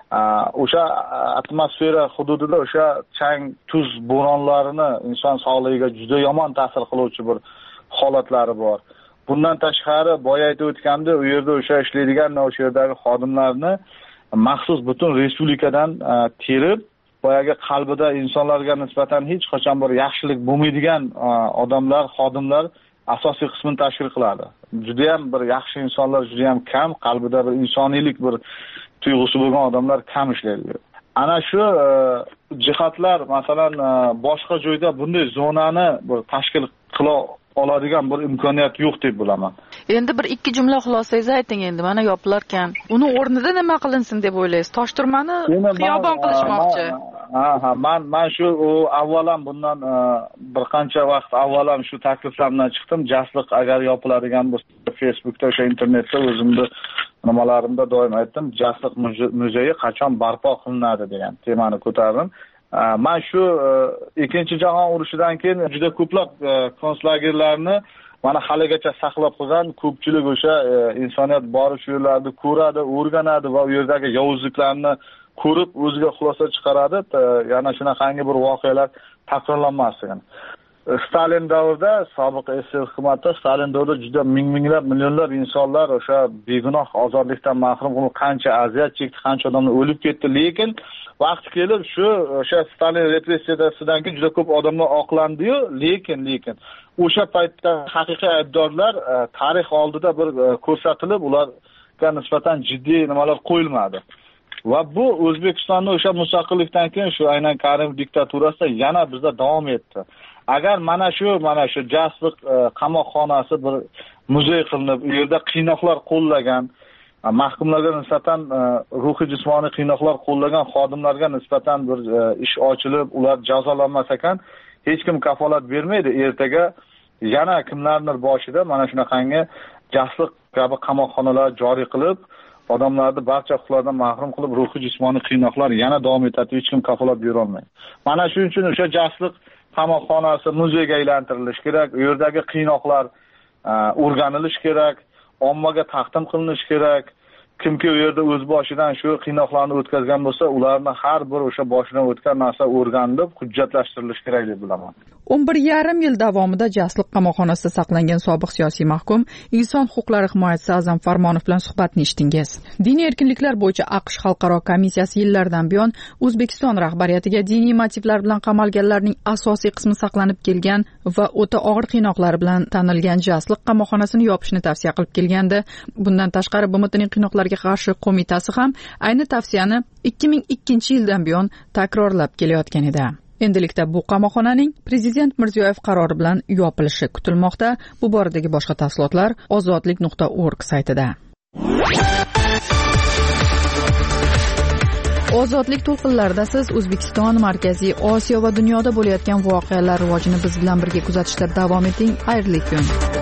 o'sha atmosfera hududida o'sha chang tuz bo'ronlarini inson sog'lig'iga juda yomon ta'sir qiluvchi bir holatlari bor. Bundan tashqari boya aytib o'tganda u yerda o'sha ishlaydigan o'sha yerdagi xodimlarni maxsus butun respublikadan terib, boyaga qalbida insonlarga nisbatan hech qachon bir yaxshilik bo'lmaydigan odamlar, xodimlar asosiy qismini tashkil qiladi. Juda ham bir yaxshi insonlar juda ham kam, qalbida bir insoniylik bir tuyg'usi bo'lgan odamlar kam ishlaydi. Ana shu jihatlar, masalan, boshqa joyda bunday zonani bir tashkil qila oladigan bir imkoniyat yo'q deb bilaman. Endi bir ikki jumla xulosangiz ayting endi, mana yopilarkan. Uni o'rnida nima qilinsin deb o'ylaysiz? Toshtirmani xiyobon qilishmoqchi. Ha, ha, men men shu avvalam bundan bir qancha vaqt avvalam shu takliflardan chiqdim. Jasliq agar yopiladigan bo'lsa, Facebookda, o'sha internetda o'zimni nimalarimda doim aytdim, Jasliq muzeyi qachon barpo qilinadi degan temani ko'tardim. Men shu ikkinchi jahon urushidan keyin juda ko'plab konslagerlarni mana haligacha saqlab qolgan ko'pchilik o'sha insoniyat bori shu yerlarni ko'radi, o'rganadi va u yerdagi yovuzliklarni ko'rib o'ziga xulosa chiqaradi. Yana shunaqangi bir voqealar takrorlanmasligini. Stalin davrida, sobiq S S R hukumatida Stalin davrida juda ming-minglab, millionlab insonlar o'sha begunoh ozodlikdan mahrum bo'lib qancha aziyat chekdi, qancha odamlar o'lib ketdi, lekin vaqti kelib shu o'sha Stalin repressiyasidan keyin juda ko'p odamlar oqlandi-yu, lekin lekin o'sha paytda haqiqiy aybdorlar tarix oldida bir ko'rsatilib, ularga nisbatan jiddiy nimalar qo'yilmadi. Va bu O'zbekistonning o'sha mustaqillikdan keyin shu aynan Karimov diktaturasida yana bizda davom etdi. Agar mana shu mana shu Jasliq qamoqxonasi bir muzey qilinib, u yerda qiynoqlar qo'llagan, mahkumlarga nisbatan ruhiy jismoniy qiynoqlar qo'llagan xodimlarga nisbatan bir ish ochilib, ular jazolanmas ekan, hech kim kafolat bermaydi. Ertaga yana kimlardir boshida mana shunaqangi Jasliq kabi qamoqxonalar joriy qilib, odamlarni barcha huquqlardan mahrum qilib, ruhiy jismoniy qiynoqlar yana davom etadi, hech kim kafolat bera olmaydi. Mana shuning uchun o'sha Jasliq qamoqxonasi muzeyga aylantirilishi kerak, u yerdagi qiynoqlar o'rganilishi kerak, ommaga taqdim qilinishi kerak. Kimki u yerda o'z boshidan shu qiynoqlarni o'tkazgan bo'lsa, ularni har bir o'sha boshidan o'tgan narsa o'rganilib, hujjatlashtirilishi kerak deb bilaman. o'n bir yarim yil davomida Jasliq qamoqxonasida saqlangan sobiq siyosiy mahkum, inson huquqlari himoyachisi A'zam Farmonov bilan suhbatni eshitdingiz. Diniy erkinliklar bo'yicha AQSh xalqaro komissiyasi yillardan buyon O'zbekiston rahbariyatiga diniy motivlar bilan qamalganlarning asosiy qismi saqlanib kelgan va o'ta og'ir qiynoqlar bilan tanilgan Jasliq qamoqxonasini yopishni tavsiya qilib kelgandi. Bundan tashqari B M Tning qiynoqlarga qarshi qo'mitasi ham ayni tavsiyani ikki ming ikkinchi yildan buyon takrorlab kelayotgan edi. Endilikda bu qamoqxonaning Prezident Mirziyoyev qarori bilan yopilishi kutilmoqda. Bu boradagi boshqa tafsilotlar ozodlik nuqta org saytida. Ozodlik to'lqinlarida siz O'zbekiston, Markaziy Osiyo va dunyoda bo'layotgan voqealar rivojini biz bilan birga kuzatishda davom eting. Xayrli kun.